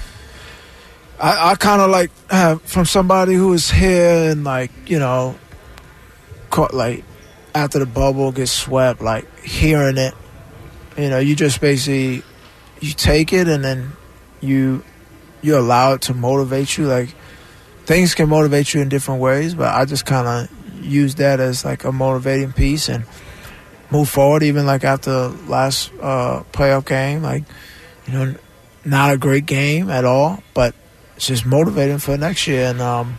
I kind of like from somebody who was here and caught like after the bubble gets swept, like hearing it. You just basically you take it and then you allow it to motivate you. Like things can motivate you in different ways, but I just kind of use that as like a motivating piece and move forward. Even like after last playoff game, like not a great game at all, but it's just motivating for next year. And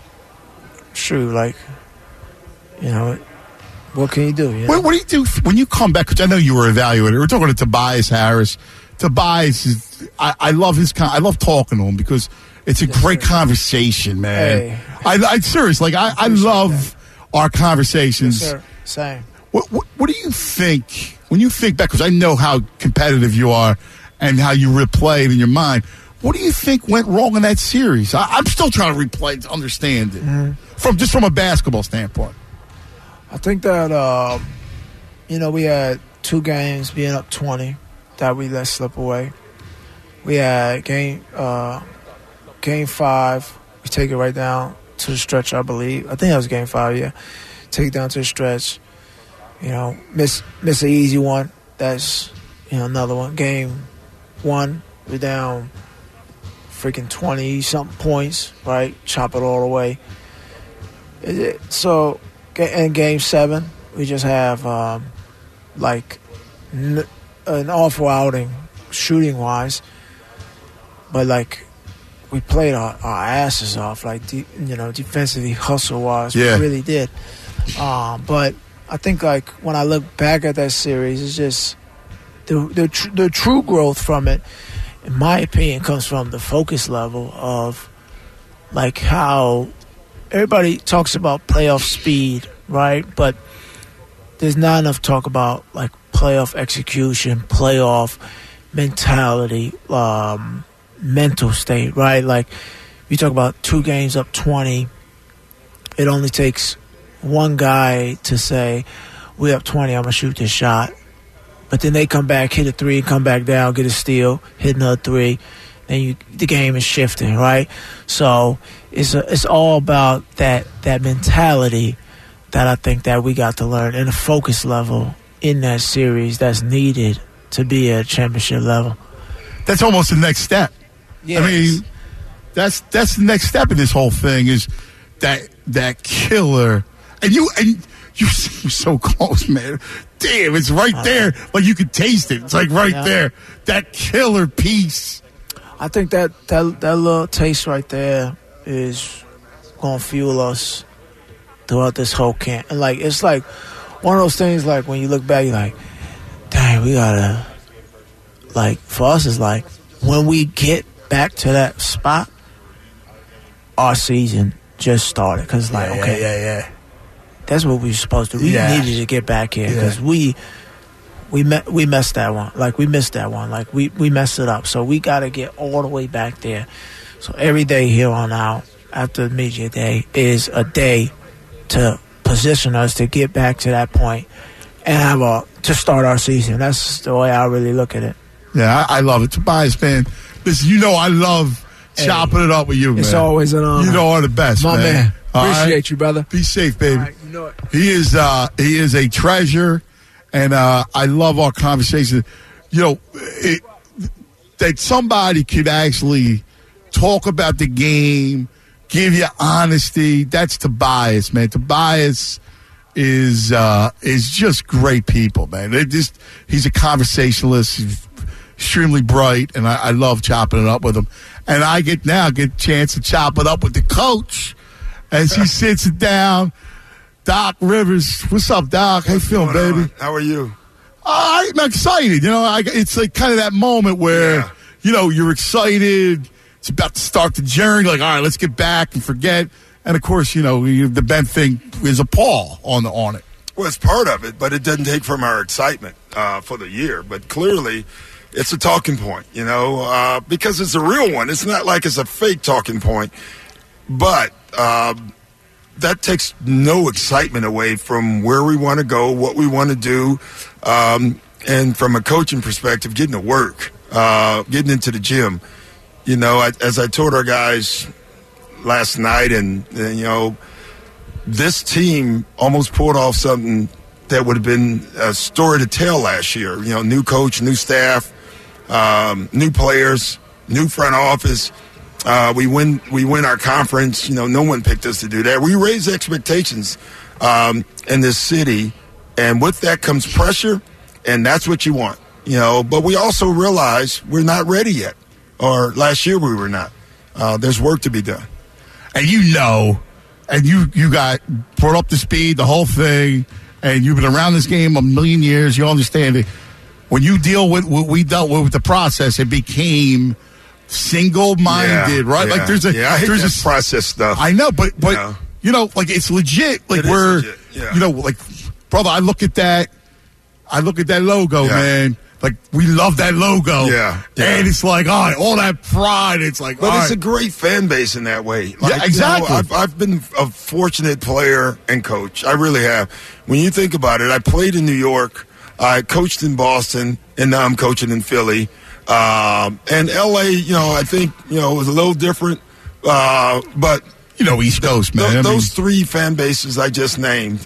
what can you do? What do you do when you come back? Because I know you were evaluated. We're talking to Tobias Harris. Tobias is, I love I love talking to him because it's a great conversation, man. Hey. I'm serious. Like I love our conversations. Yes, sir. Same. What do you think when you think back? Because I know how competitive you are and how you replay it in your mind. What do you think went wrong in that series? I'm still trying to replay to understand it from a basketball standpoint. I think that we had 2 games being up 20 that we let slip away. We had game 5. We take it right down to the stretch, I believe. I think that was game 5. Yeah, take it down to the stretch. Miss an easy one. That's another one. Game 1, we're down freaking 20-something points. Right, chop it all away. So. In Game 7, we just have an awful outing shooting-wise, but we played our asses off, defensively, hustle-wise. Yeah. We really did. But I think when I look back at that series, it's just the true growth from it, in my opinion, comes from the focus level of how. Everybody talks about playoff speed, right? But there's not enough talk about playoff execution, playoff mentality, mental state, right? You talk about 2 games up 20. It only takes one guy to say, "We up 20. I'm gonna shoot this shot," but then they come back, hit a 3, come back down, get a steal, hit another 3. Then the game is shifting, right? So it's all about that mentality that I think that we got to learn, and the focus level in that series that's needed to be at a championship level. That's almost the next step. Yes. I mean, that's the next step in this whole thing is that killer, and you seem so close, man. Damn, it's right there. Like you could taste it. It's right there. That killer piece. I think that little taste right there is gonna fuel us throughout this whole camp. And it's one of those things when you look back, you're like, dang, we gotta for us it's when we get back to that spot, our season just started. Because that's what we were supposed to do. We needed to get back here because we messed that one. We missed that one. We messed it up. So we got to get all the way back there. So every day here on out, after the media day, is a day to position us to get back to that point and to start our season. That's the way I really look at it. Yeah, I love it. Tobias, man, listen, I love chopping it up with you, man. It's always an honor. You are the best, my man. Appreciate right? you, brother. Be safe, baby. Right, you know it. He is a treasure, and I love our conversation. That somebody could actually talk about the game, give you honesty. That's Tobias, man. Tobias is just great people, man. He's a conversationalist. He's extremely bright, and I love chopping it up with him. And I get a chance to chop it up with the coach as he sits down. Doc Rivers, what's up, Doc? How you feeling, baby? How are you? I'm excited. It's like kind of that moment where you're excited. It's about to start the journey. Like, all right, let's get back and forget. And of course, the Ben thing is a pall on it. Well, it's part of it, but it doesn't take from our excitement for the year. But clearly, it's a talking point, because it's a real one. It's not like it's a fake talking point. But that takes no excitement away from where we want to go, what we want to do, and from a coaching perspective, getting to work, getting into the gym. As I told our guys last night, and this team almost pulled off something that would have been a story to tell last year. New coach, new staff, new players, new front office. We win our conference. No one picked us to do that. We raise expectations in this city, and with that comes pressure, and that's what you want. But we also realize we're not ready yet, or last year we were not. There's work to be done. And and you got brought up to speed, the whole thing, and you've been around this game a million years. You understand it. When you deal with what we dealt with the process, it became single-minded, right? Yeah. Like there's I hate this process stuff. I know, but like it's legit. Like legit. Yeah. Like brother, I look at that logo, man. Like we love that logo, and it's like all that pride. It's like, but it's a great fan base in that way. Like, exactly. I've been a fortunate player and coach. I really have. When you think about it, I played in New York, I coached in Boston, and now I'm coaching in Philly. And LA, I think, it was a little different. But East Coast, man. Those three fan bases I just named,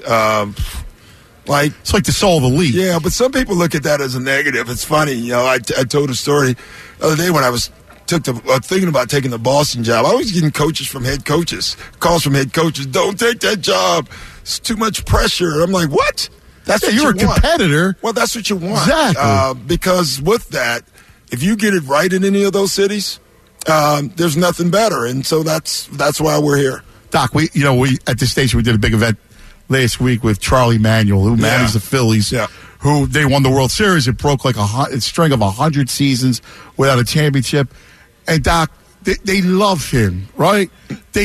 it's like the soul of the league. Yeah, but some people look at that as a negative. It's funny. I told a story the other day when I was thinking about taking the Boston job. I was getting calls from head coaches. Don't take that job. It's too much pressure. I'm like, what? That's what you're a competitor. Well, that's what you want. Exactly. Because with that, if you get it right in any of those cities, there's nothing better. And so that's why we're here. Doc, we at this station we did a big event last week with Charlie Manuel, who managed the Phillies, who they won the World Series. It broke like a string of 100 seasons without a championship. And Doc, they love him, right? They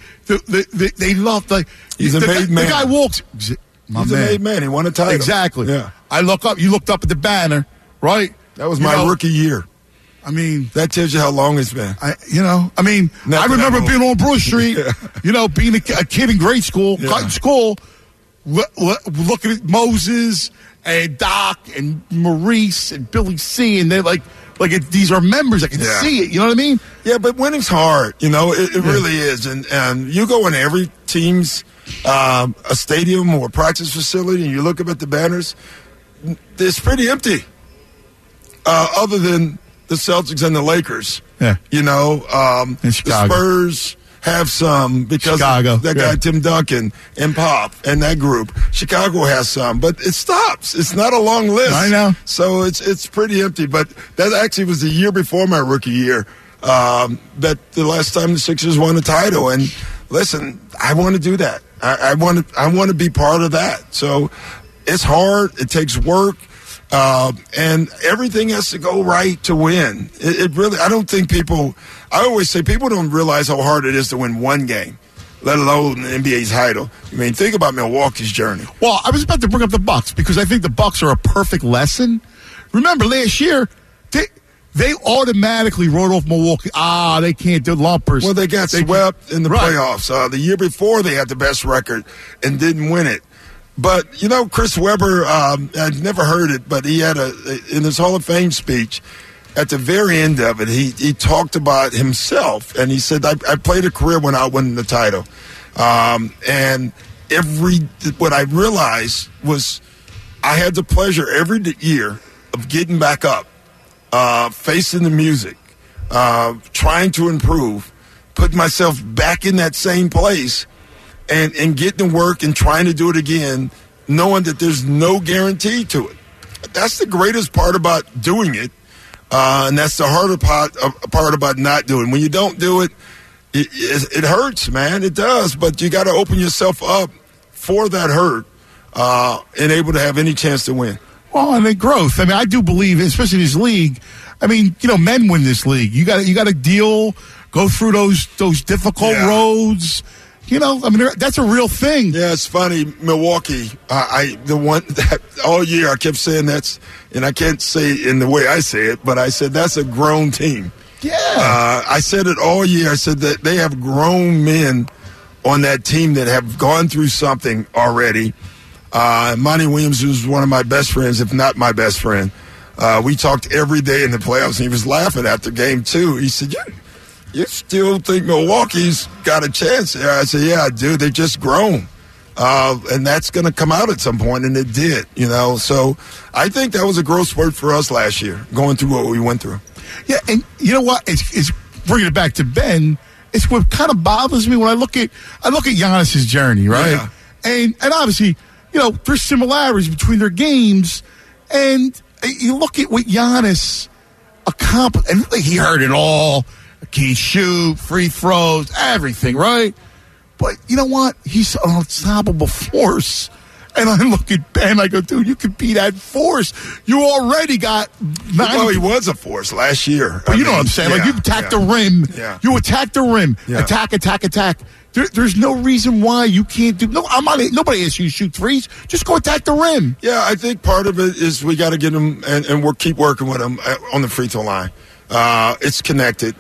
love he's a made man. The guy walks. He's a made man. He won a title. Exactly. Yeah. I look up. You looked up at the banner, right? That was my rookie year. I mean, that tells you how long it's been. I remember being on Bruce Street, being a kid in grade school, cutting school, looking at Moses and Doc and Maurice and Billy C, and they're these are members. I can see it. You know what I mean? Yeah, but winning's hard. It really is. And you go in every team's a stadium or practice facility, and you look up at the banners, it's pretty empty. Other than the Celtics and the Lakers. Yeah. In Chicago. The Spurs have some because of that guy Tim Duncan and Pop and that group. Chicago has some, but it stops. It's not a long list. I know. So it's pretty empty. But that actually was the year before my rookie year. That the last time the Sixers won a title. And listen, I want to do that. I want to be part of that. So it's hard. It takes work. And everything has to go right to win. It really, I don't think I always say people don't realize how hard it is to win one game, let alone the NBA title. I mean, think about Milwaukee's journey. Well, I was about to bring up the Bucks because I think the Bucks are a perfect lesson. Remember last year, they automatically wrote off Milwaukee. They can't do lumpers. Well, they got swept in the playoffs. The year before, they had the best record and didn't win it. But, Chris Webber, I'd never heard it, but he had in his Hall of Fame speech, at the very end of it, he talked about himself, and he said, I played a career without winning the title. And what I realized was I had the pleasure every year of getting back up, facing the music, trying to improve, putting myself back in that same place, and getting to work and trying to do it again, knowing that there's no guarantee to it. That's the greatest part about doing it, and that's the harder part about not doing it. When you don't do it, it hurts, man. It does, but you got to open yourself up for that hurt and able to have any chance to win. Well, and the growth. I mean, I do believe, especially in this league. I mean, men win this league. You got to go through those difficult roads. That's a real thing. Yeah, it's funny. Milwaukee, the one that all year I kept saying and I can't say it in the way I say it, but I said that's a grown team. Yeah. I said it all year. I said that they have grown men on that team that have gone through something already. Monty Williams, who's one of my best friends, if not my best friend, we talked every day in the playoffs, and he was laughing after game 2. He said, you still think Milwaukee's got a chance there? I said, yeah, dude, they just grown. And that's going to come out at some point, and it did, So I think that was a growth spurt for us last year, going through what we went through. Yeah, and you know what? It's bringing it back to Ben. It's what kind of bothers me when I look at Giannis's journey, right? Yeah. And obviously, there's similarities between their games, and you look at what Giannis accomplished, and he heard it all. He shoot, free throws, everything, right? But you know what? He's an unstoppable force. And I look at Ben, I go, dude, you could be that force. You already got 90. Well, he was a force last year. But you know what I'm saying? Like, you attack the rim. Yeah. You attack the rim. Yeah. Attack. There's no reason why you can't do. No, nobody asks you to shoot threes. Just go attack the rim. Yeah, I think part of it is we got to get him and we'll keep working with him on the free throw line. It's connected,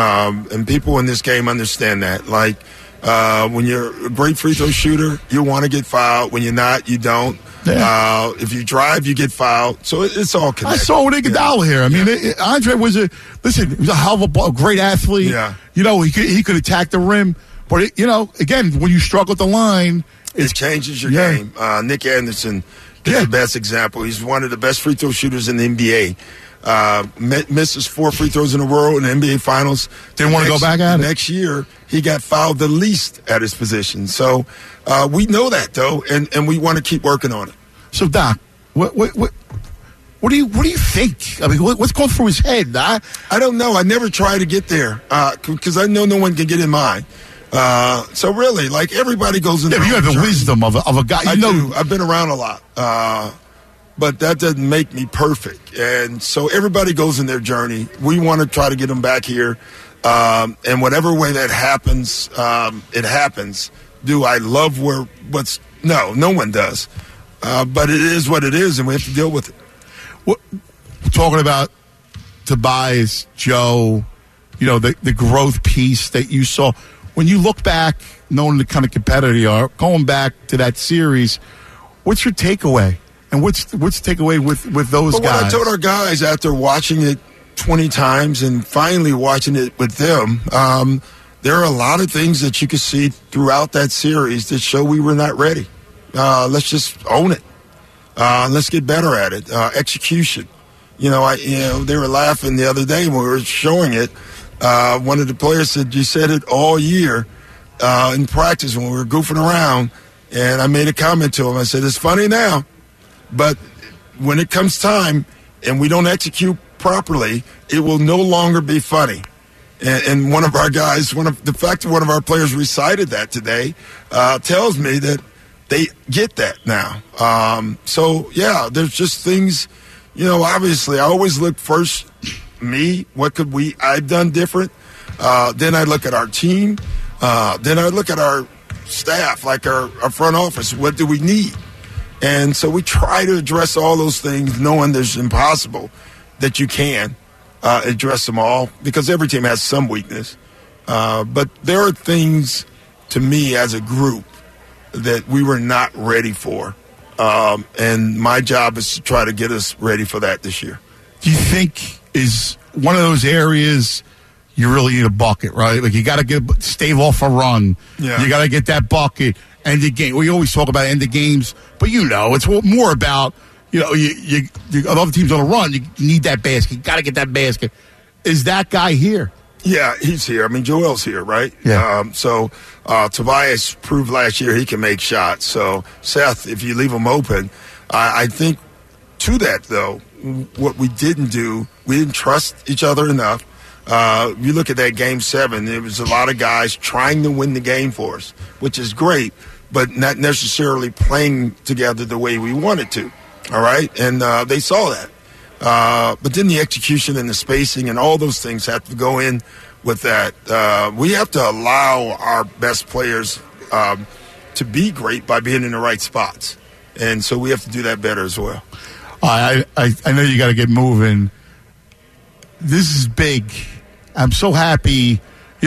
and people in this game understand that. Like, when you're a great free throw shooter, you want to get fouled. When you're not, you don't. Yeah. If you drive, you get fouled. So it's all connected. I saw with Iguodala here. I mean, Andre was a hell of a great athlete. Yeah. He could attack the rim. But, again, when you struggle at the line, it changes your game. Nick Anderson is the best example. He's one of the best free throw shooters in the NBA. Misses 4 free throws in a row in the NBA Finals. Didn't want to go back at it. Next year, he got fouled the least at his position. So we know that, though, and we want to keep working on it. So, Doc, what do you think? I mean, what's going through his head, Doc? I don't know. I never try to get there because I know no one can get in mine. So really, like, everybody goes in. Yeah, but you have the wisdom of a guy. I do. I've been around a lot. But that doesn't make me perfect. And so everybody goes in their journey. We want to try to get them back here. And whatever way that happens, it happens. Do I love no one does. But it is what it is, and we have to deal with it. Talking about Tobias, Joe, the growth piece that you saw. When you look back, knowing the kind of competitor you are, going back to that series, what's your takeaway? And what's the takeaway with those guys? What I told our guys after watching it 20 times and finally watching it with them, there are a lot of things that you could see throughout that series that show we were not ready. Let's just own it. Let's get better at it. Execution. They were laughing the other day when we were showing it. One of the players said, you said it all year in practice when we were goofing around. And I made a comment to him. I said, it's funny now, but when it comes time and we don't execute properly, it will no longer be funny. And one of our guys, the fact that one of our players recited that today tells me that they get that now. So, yeah, there's just things, obviously I always look first, me, what could I've done different. Then I look at our team. Then I look at our staff, like our front office. What do we need? And so we try to address all those things, knowing there's impossible that you can. address them all because every team has some weakness. But there are things, to me, as a group, that we were not ready for. And my job is to try to get us ready for that this year. Do you think is one of those areas you really need a bucket, right? Like you got to stave off a run. Yeah. You got to get that bucket. End of game. We always talk about end of games, but it's more about, you other teams on a run, you need that basket. You got to get that basket. Is that guy here? Yeah, he's here. I mean, Joel's here, right? Yeah. So Tobias proved last year he can make shots. So, Seth, if you leave him open, I think to that, though, what we didn't do, we didn't trust each other enough. You look at that Game 7, there was a lot of guys trying to win the game for us, which is great, but not necessarily playing together the way we wanted to, all right? And they saw that. But then the execution and the spacing and all those things have to go in with that. We have to allow our best players to be great by being in the right spots. And so we have to do that better as well. I know you got to get moving. This is big. I'm so happy.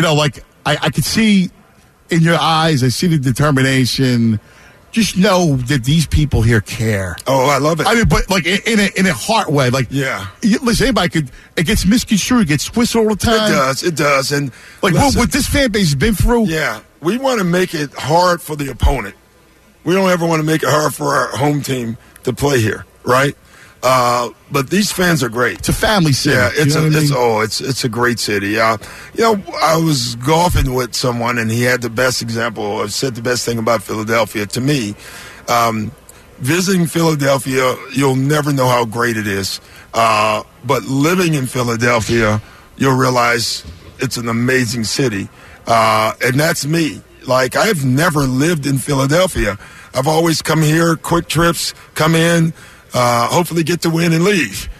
I could see in your eyes, I see the determination. Just know that these people here care. Oh, I love it. I mean, but like in a heart way. Like, yeah. Listen, it gets misconstrued, it gets twisted all the time. It does. And like what this fan base has been through. Yeah, we want to make it hard for the opponent. We don't ever want to make it hard for our home team to play here, right? But these fans are great. It's a family city. Yeah, it's a great city. I was golfing with someone and he had the best example. Said the best thing about Philadelphia to me. Visiting Philadelphia, you'll never know how great it is. But living in Philadelphia, you'll realize it's an amazing city. And that's me. Like, I've never lived in Philadelphia. I've always come here, quick trips, come in, hopefully get to win and leave,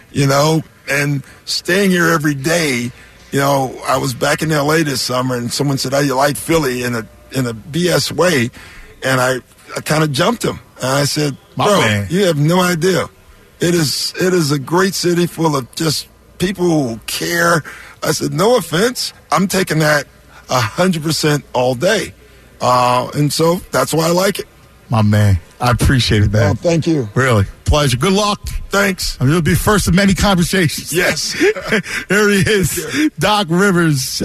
and staying here every day. I was back in L.A. this summer and someone said, "Oh, you like Philly?" in a BS way. And I kind of jumped him. And I said, "Bro, you have no idea. It is a great city full of just people who care." I said, "No offense. I'm taking that 100% all day." And so that's why I like it. My man. I appreciate it, man. Oh, thank you. Really. Pleasure. Good luck. Thanks. You'll be first of many conversations. Yes. Here he is, Doc Rivers,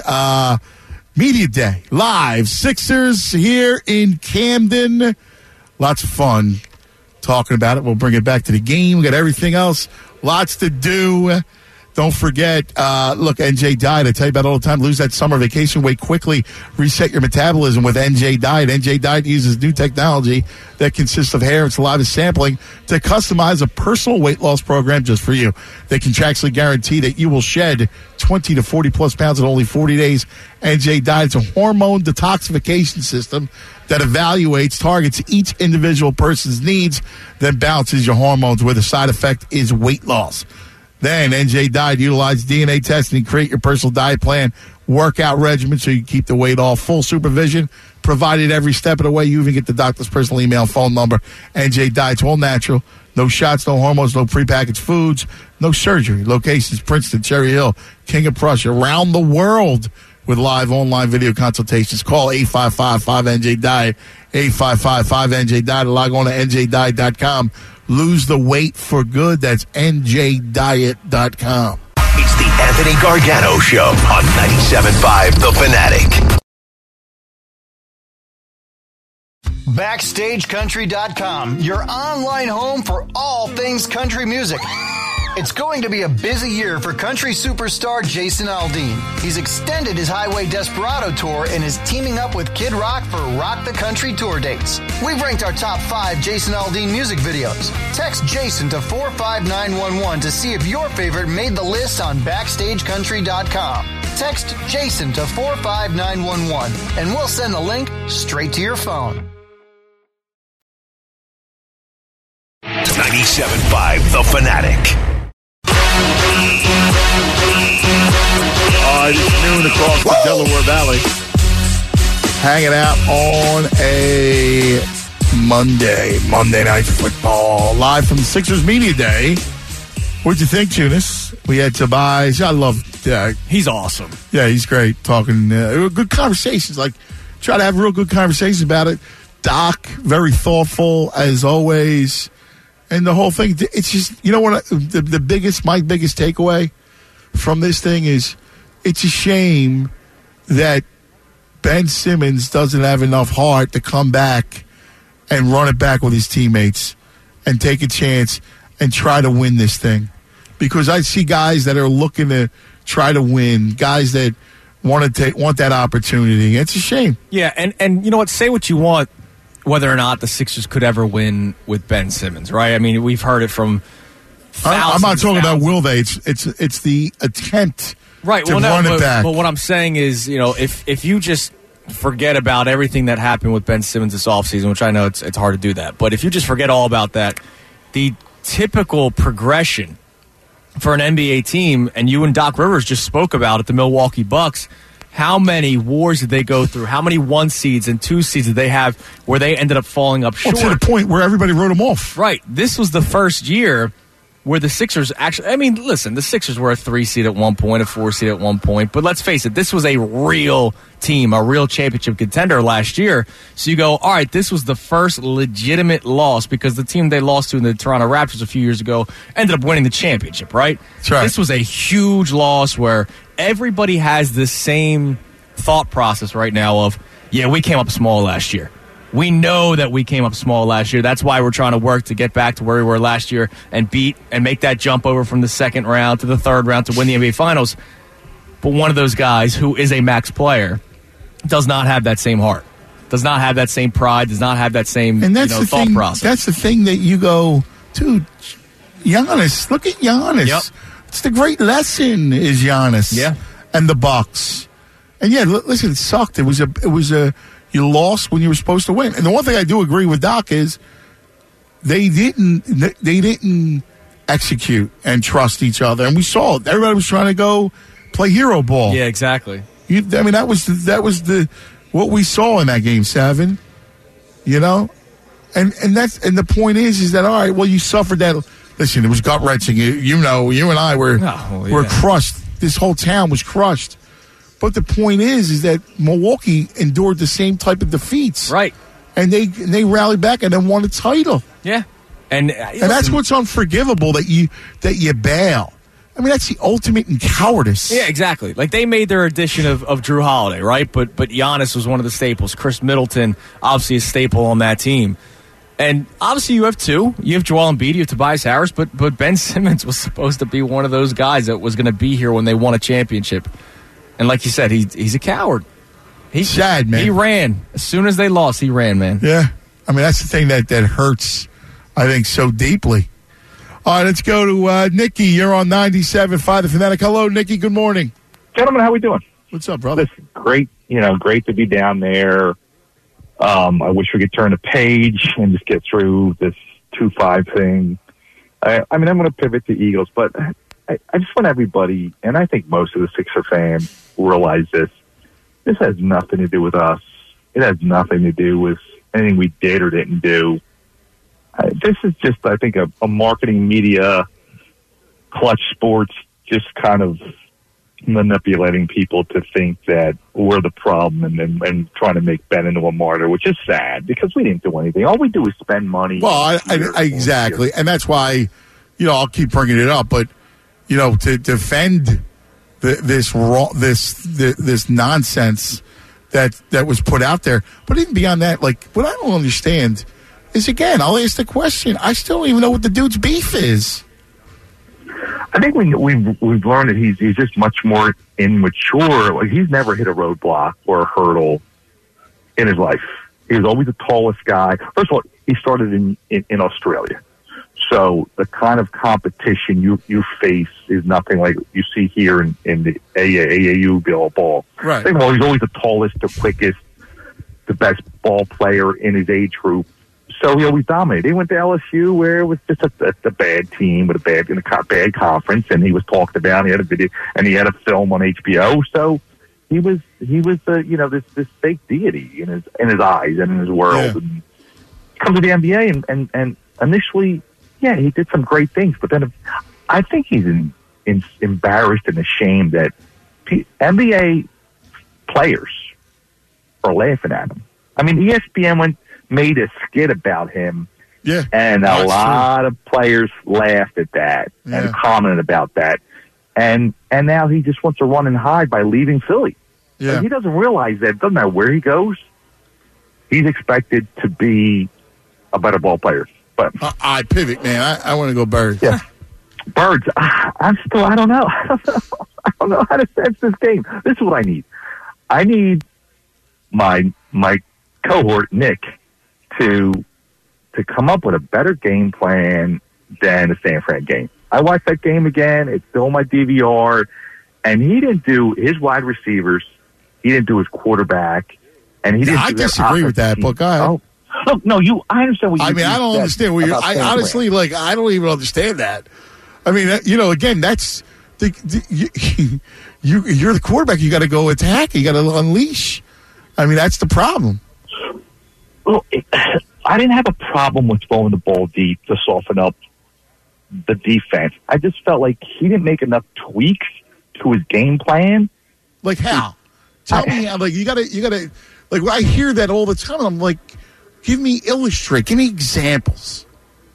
Media Day, live. Sixers here in Camden. Lots of fun talking about it. We'll bring it back to the game. We got everything else. Lots to do. Don't forget, look, NJ Diet. I tell you about it all the time. Lose that summer vacation weight quickly. Reset your metabolism with NJ Diet. NJ Diet uses new technology that consists of hair and saliva sampling to customize a personal weight loss program just for you. They contractually guarantee that you will shed 20 to 40 plus pounds in only 40 days. NJ Diet is a hormone detoxification system that evaluates, targets each individual person's needs, then balances your hormones where the side effect is weight loss. Then NJ Diet utilizes DNA testing to create your personal diet plan, workout regimen so you keep the weight off. Full supervision provided every step of the way. You even get the doctor's personal email and phone number. NJ Diet's all natural. No shots, no hormones, no prepackaged foods, no surgery. Locations, Princeton, Cherry Hill, King of Prussia, around the world with live online video consultations. Call 855-5NJ-DIET, 855-5NJ-DIET, or log on to NJDiet.com. Lose the weight for good. That's NJDiet.com. It's the Anthony Gargano Show on 97.5 The Fanatic. BackstageCountry.com, your online home for all things country music. It's going to be a busy year for country superstar Jason Aldean. He's extended his Highway Desperado tour and is teaming up with Kid Rock for Rock the Country tour dates. We've ranked our top 5 Jason Aldean music videos. Text Jason to 45911 to see if your favorite made the list on BackstageCountry.com. Text Jason to 45911 and we'll send the link straight to your phone. 97.5 The Fanatic. It's noon across the Delaware Valley. Hanging out on a Monday Night Football. Live from Sixers Media Day. What'd you think, Tunis? We had Tobias. I love. He's awesome. Yeah, he's great. Talking good conversations. Like try to have real good conversations about it. Doc, very thoughtful as always, and the whole thing. It's just what my biggest takeaway from this thing is. It's a shame that Ben Simmons doesn't have enough heart to come back and run it back with his teammates and take a chance and try to win this thing. Because I see guys that are looking to try to win, guys that want that opportunity. It's a shame. Yeah, and you know what? Say what you want, whether or not the Sixers could ever win with Ben Simmons, right? I mean, we've heard it from thousands. I'm not talking about will they. It's the attempt right, to run it back. But what I'm saying is, if you just forget about everything that happened with Ben Simmons this offseason, which I know it's hard to do that, but if you just forget all about that, the typical progression for an NBA team, and you and Doc Rivers just spoke about it, the Milwaukee Bucks, how many wars did they go through? How many 1 seeds and 2 seeds did they have where they ended up falling up short? Well, to the point where everybody wrote them off. Right. This was the first year where the Sixers actually, I mean, listen, the Sixers were a 3 seed at one point, a 4 seed at one point, but let's face it, this was a real team, a real championship contender last year. So you go, all right, this was the first legitimate loss because the team they lost to in the Toronto Raptors a few years ago ended up winning the championship, right? That's right. This was a huge loss where everybody has the same thought process right now of, yeah, we came up small last year. We know that we came up small last year. That's why we're trying to work to get back to where we were last year and beat and make that jump over from the second round to the third round to win the NBA Finals. But one of those guys who is a max player does not have that same heart, does not have that same pride, does not have that same thought process. That's the thing that you go, dude, Giannis, look at Giannis. Yep. It's the great lesson is Giannis and the Bucks. And yeah, listen, it sucked. It was a you lost when you were supposed to win. And the one thing I do agree with Doc is they didn't execute and trust each other. And we saw it. Everybody was trying to go play hero ball. Yeah, exactly. That was what we saw in that game 7. And the point is that all right, well, you suffered that. Listen, it was gut wrenching. You and I were crushed. This whole town was crushed. But the point is that Milwaukee endured the same type of defeats, right? And they rallied back and then won a title. Yeah, and that's what's unforgivable that you bail. I mean, that's the ultimate in cowardice. Yeah, exactly. Like they made their addition of Drew Holiday, right? But Giannis was one of the staples. Chris Middleton, obviously a staple on that team. And obviously you have 2. You have Joel Embiid, you have Tobias Harris, but Ben Simmons was supposed to be one of those guys that was going to be here when they won a championship. And like you said, he's a coward. He's sad, man. He ran. As soon as they lost, he ran, man. Yeah. I mean, that's the thing that hurts, I think, so deeply. All right, let's go to Nikki. You're on 97.5 The Fanatic. Hello, Nikki. Good morning. Gentlemen, how we doing? What's up, brother? Listen, great to be down there. I wish we could turn a page and just get through this 2-5 thing. I'm going to pivot to Eagles, but I just want everybody, and I think most of the Sixer fans realize this. This has nothing to do with us. It has nothing to do with anything we did or didn't do. This is just, I think, a marketing media, Clutch Sports, just kind of manipulating people to think that we're the problem and trying to make Ben into a martyr, which is sad because we didn't do anything. All we do is spend money. Well, exactly. And that's why, I'll keep bringing it up, but to defend this nonsense that was put out there. But even beyond that, like, what I don't understand is, again, I'll ask the question. I still don't even know what the dude's beef is. I think we've learned that he's just much more immature. Like, he's never hit a roadblock or a hurdle in his life. He was always the tallest guy. First of all, he started in Australia. So the kind of competition you face is nothing like you see here in the AAU ball. Right. Well, he's always the tallest, the quickest, the best ball player in his age group. So he always dominated. He went to LSU where it was just a bad team with a bad conference, and he was talked about. He had a video and he had a film on HBO. So he was this fake deity in his eyes and in his world. Yeah. And come to the NBA and initially. Yeah, he did some great things, but then I think he's embarrassed and ashamed that NBA players are laughing at him. I mean, ESPN made a skit about him, and a lot of players laughed at that and commented about that. And now he just wants to run and hide by leaving Philly. Yeah. Like, he doesn't realize that it doesn't matter where he goes, he's expected to be a better ball player. But I pivot, man. I want to go Birds. Yeah. Birds. I don't know. I don't know how to sense this game. This is what I need. I need my cohort, Nick, to come up with a better game plan than the San Fran game. I watched that game again. It's still on my DVR. And he didn't do his wide receivers. He didn't do his quarterback. And he didn't. I disagree with that, but go ahead. Oh, no, I understand what you. I mean, I don't understand what you're. I honestly, I don't even understand that. I mean, again, that's you're the quarterback. You got to go attack. You got to unleash. I mean, that's the problem. Well, I didn't have a problem with throwing the ball deep to soften up the defense. I just felt like he didn't make enough tweaks to his game plan. Like how? Tell me how. Like you gotta. Like I hear that all the time. I'm like, give me illustrate. Give me examples.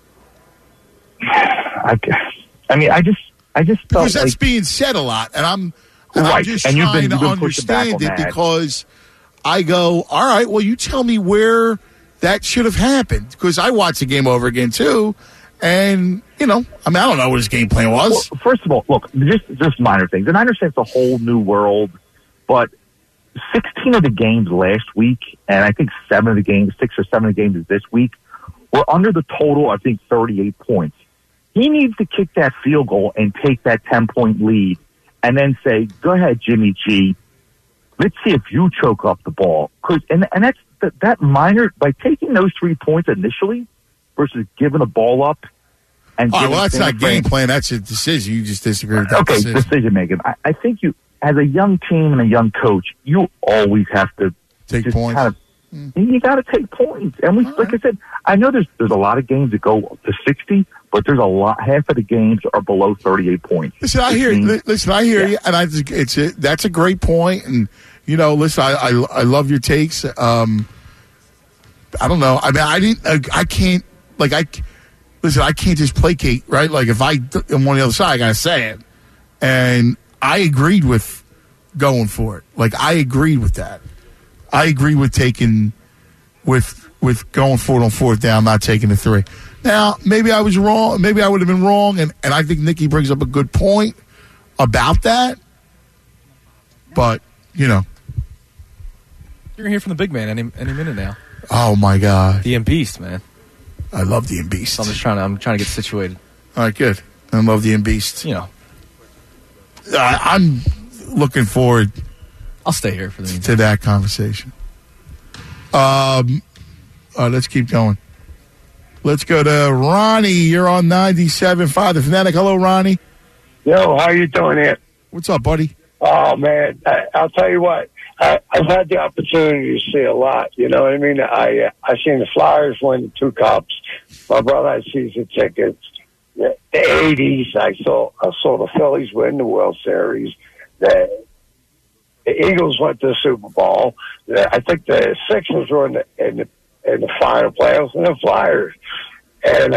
I just felt because that's like, being said a lot, and I'm just and trying to understand it because I go, all right. Well, you tell me where that should have happened because I watched the game over again too, and I mean, I don't know what his game plan was. Well, first of all, look, just minor things, and I understand it's a whole new world, but 16 of the games last week, and I think 6 or 7 of the games this week, were under the total, I think, 38 points. He needs to kick that field goal and take that 10-point lead and then say, go ahead, Jimmy G. Let's see if you choke up the ball. And that's that minor, by taking those 3 points initially versus giving the ball up. And well, that's not game plan. That's a decision. You just disagree with that decision making. I think you, as a young team and a young coach, you always have to take points. You got to take points. And like I said, I know there's a lot of games that go to 60, but there's half of the games are below 38 points. Listen, I hear you, and that's a great point. And listen, I love your takes. I don't know. I mean, I can't just placate, right? Like if I am on the other side, I gotta say it. And I agreed with going for it. Like I agreed with that. I agree with taking with going for it on fourth down, not taking the 3. Now, maybe I was wrong. Maybe I would have been wrong, and I think Nicky brings up a good point about that. But you're gonna hear from the big man any minute now. Oh my God, the Beast, man! I love the Beast. So I'm trying to get situated. All right, good. I love the Beast. I'm looking forward. I'll stay here for the meantime. To that conversation. All right, let's keep going. Let's go to Ronnie. You're on 97.5 The Fanatic. Hello, Ronnie. Yo, how you doing here? What's up, buddy? Oh, man, I'll tell you what. I've had the opportunity to see a lot. You know what I mean? I seen the Flyers win the 2 cups. My brother had season tickets. The 80s, I saw the Phillies win the World Series. The Eagles went to the Super Bowl. I think the Sixers were in the final playoffs, and the Flyers. And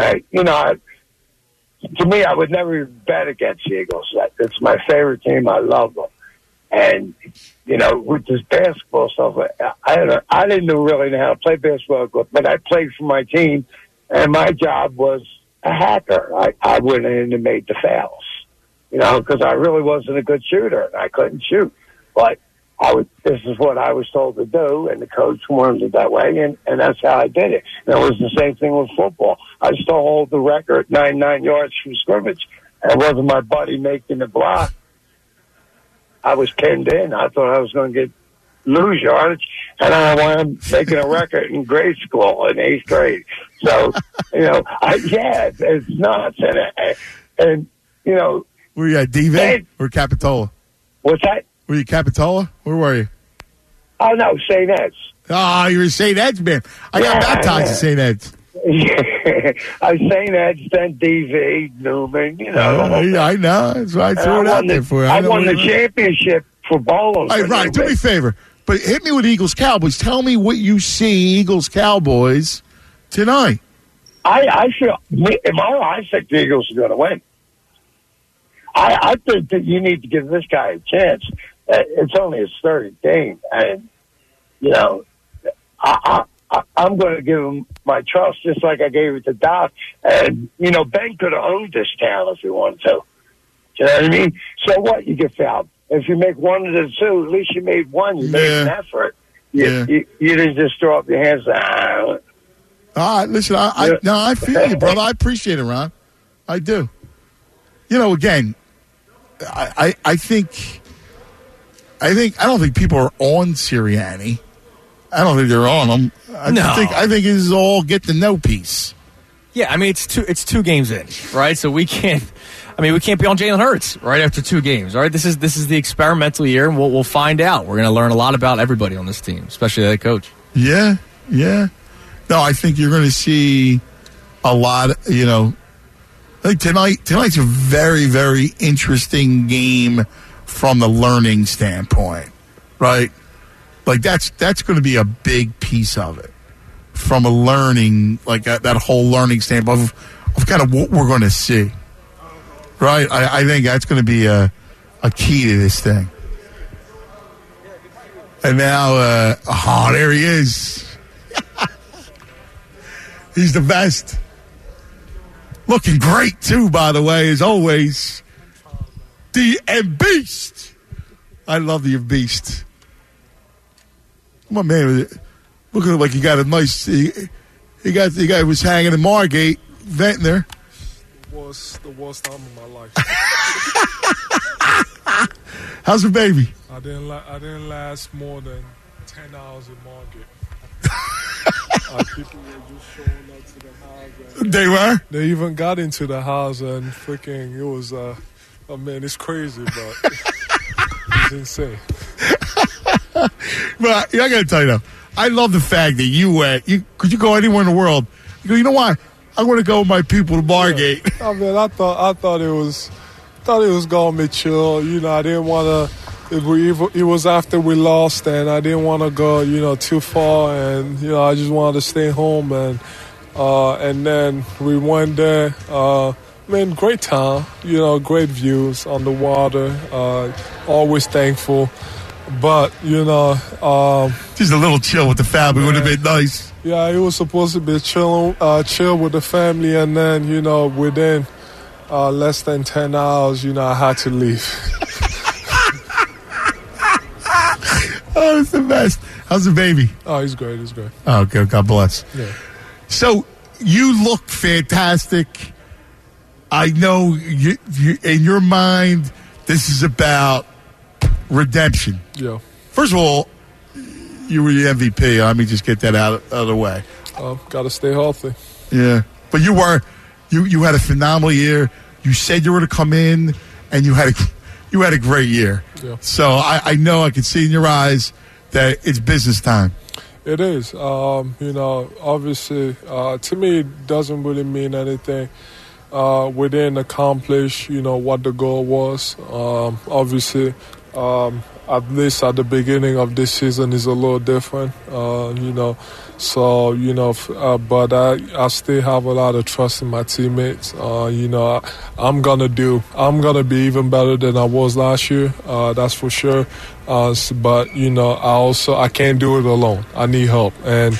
to me, I would never bet against the Eagles. It's my favorite team. I love them. And with this basketball stuff, I didn't really know how to play basketball, but I played for my team, and my job was a hacker. I went in and made the fouls, because I really wasn't a good shooter, and I couldn't shoot. But this is what I was told to do, and the coach wanted it that way, and that's how I did it. And it was the same thing with football. I still hold the record, 99 yards from scrimmage. And it wasn't my buddy making the block. I was pinned in. I thought I was going to lose yardage, and I wound up making a record in grade school in 8th grade. So, it's nuts. And were you at D-Vay or Capitola? What's that? Were you Capitola? Where were you? Oh, no, St. Ed's. Oh, you were St. Ed's, man. I got baptized at St. Ed's. I was saying that, then DV, Newman, I know. That's why I threw it out there for you. I won the championship for bowling. All right, do me a favor. But hit me with Eagles-Cowboys. Tell me what you see Eagles-Cowboys tonight. I feel, in my eyes, I think the Eagles are going to win. I think that you need to give this guy a chance. It's only his third game. And, I'm going to give him my trust just like I gave it to Doc. And, Ben could have owned this town if he wanted to. You know what I mean? So what? You get fouled. If you make one of the two, at least you made one. You made an effort. You didn't just throw up your hands. All right, listen, I feel you, brother. I appreciate it, Ron. I do. Again, I don't think people are on Sirianni. I don't think they're on him. I think this is all get to know piece. Yeah, I mean it's two games in, right? So we can't be on Jalen Hurts right after 2 games, right? This is the experimental year, and we'll find out. We're going to learn a lot about everybody on this team, especially the head coach. Yeah. No, I think you're going to see a lot. I think tonight's a very, very interesting game from the learning standpoint, right? Like that's going to be a big piece of it from a learning, like that whole learning standpoint of kind of what we're going to see, right? I think that's going to be a key to this thing. And now, there he is. He's the best. Looking great, too, by the way, as always. The Beast. I love the Beast. My man, looking like he got a nice. He was hanging in Margate, venting there. The worst time of my life. How's the baby? I didn't last more than 10 hours in Margate. People were just showing up to the house. They were? They even got into the house and freaking, it was, it's crazy, but it's insane. But I got to tell you, though, I love the fact that you went, could you go anywhere in the world? You go, you know what? I want to go with my people to Margate. Yeah. I mean, I thought it was going to be chill. I didn't want to. It was after we lost, and I didn't want to go, too far, and I just wanted to stay home, and then we went there. Great time, great views on the water. Always thankful, but just a little chill with the family would have been nice. Yeah, it was supposed to be chill with the family, and then within less than 10 hours, I had to leave. Oh, it's the best. How's the baby? Oh, he's great. Oh, good. God bless. Yeah. So you look fantastic. I know you, in your mind, this is about redemption. Yeah. First of all, you were the MVP. Let me just get that out of the way. Got to stay healthy. Yeah. But you had a phenomenal year. You said you were going to come in, and you had a great year. Yeah. So I know I can see in your eyes that it's business time. It is. Obviously, to me, it doesn't really mean anything. We didn't accomplish, what the goal was. Obviously, at least at the beginning of this season is a little different, So, but I still have a lot of trust in my teammates. I'm gonna be even better than I was last year. That's for sure. But I can't do it alone. I need help, and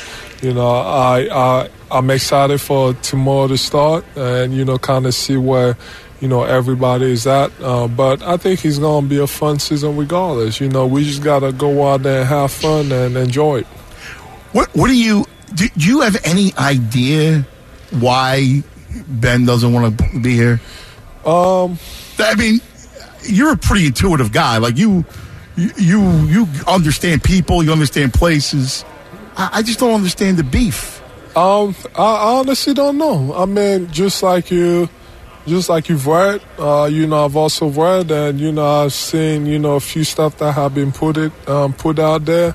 I'm excited for tomorrow to start, and kind of see where everybody is at. But I think it's gonna be a fun season regardless. We just gotta go out there and have fun and enjoy it. What do you have any idea why Ben doesn't want to be here? I mean, you're a pretty intuitive guy. Like you understand people, you understand places. I just don't understand the beef. I honestly don't know. I mean, just like you've read, I've also read, and I've seen, a few stuff that have been put out there.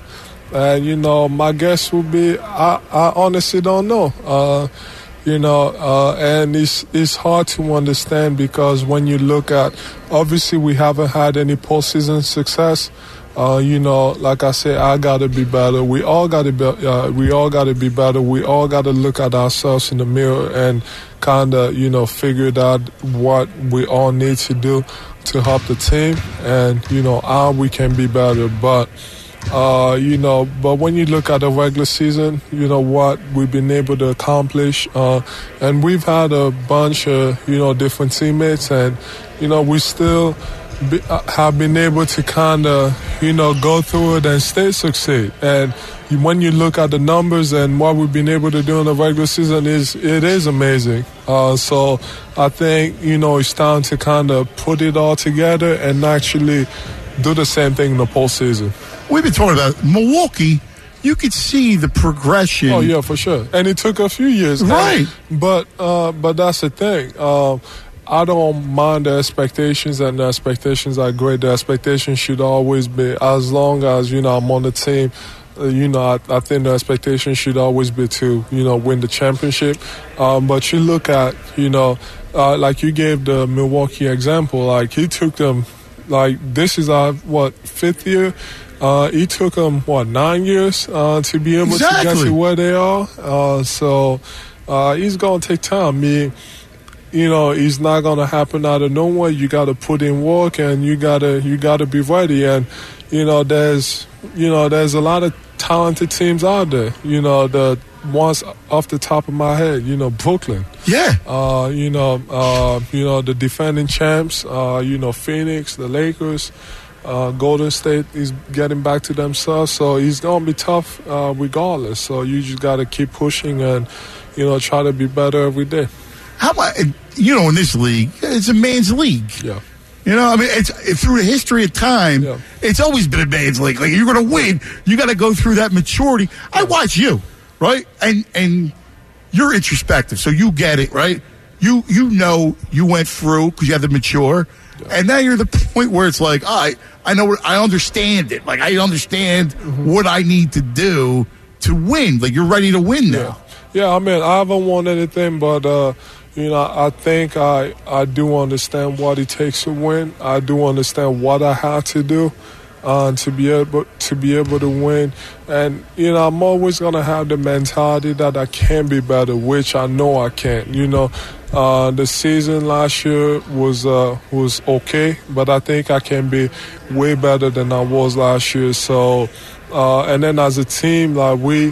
And, you know, my guess would be I honestly don't know. And it's hard to understand because when you look at, obviously we haven't had any postseason success. Like I said, I gotta be better. We all gotta be better. We all gotta look at ourselves in the mirror and kind of, figure out what we all need to do to help the team and, how we can be better. But when you look at the regular season, what we've been able to accomplish, and we've had a bunch of, different teammates and, we still have been able to kind of, go through it and still succeed. And when you look at the numbers and what we've been able to do in the regular season, it is amazing. So I think, it's time to kind of put it all together and actually do the same thing in the postseason. We've been talking about Milwaukee. You could see the progression. Oh, yeah, for sure. And it took a few years. Right. But that's the thing. I don't mind the expectations, and the expectations are great. The expectations should always be, as long as, I'm on the team, I think the expectation should always be to, win the championship. But you look at, like you gave the Milwaukee example, like he took them, like this is our, fifth year? It took them, 9 years to be able to get to where they are. So it's going to take time. It's not going to happen out of nowhere. You got to put in work and you got to be ready. And, there's a lot of talented teams out there. The ones off the top of my head, Brooklyn. Yeah. The defending champs, Phoenix, the Lakers. Golden State is getting back to themselves, so it's going to be tough regardless. So you just got to keep pushing and, try to be better every day. How about, in this league, it's a man's league. Yeah. It's through the history of time, It's always been a man's league. Like, you're going to win, you got to go through that maturity. I watch you, right? And you're introspective, so you get it, right? You went through because you have to mature. And now you're at the point where it's like, I know, I understand it. Like, I understand what I need to do to win. Like, you're ready to win now. Yeah, I mean, I haven't won anything, but, I think I do understand what it takes to win. I do understand what I have to do to be able to win. And, I'm always going to have the mentality that I can be better, which I know I can. The season last year was okay, but I think I can be way better than I was last year. So, and then as a team, like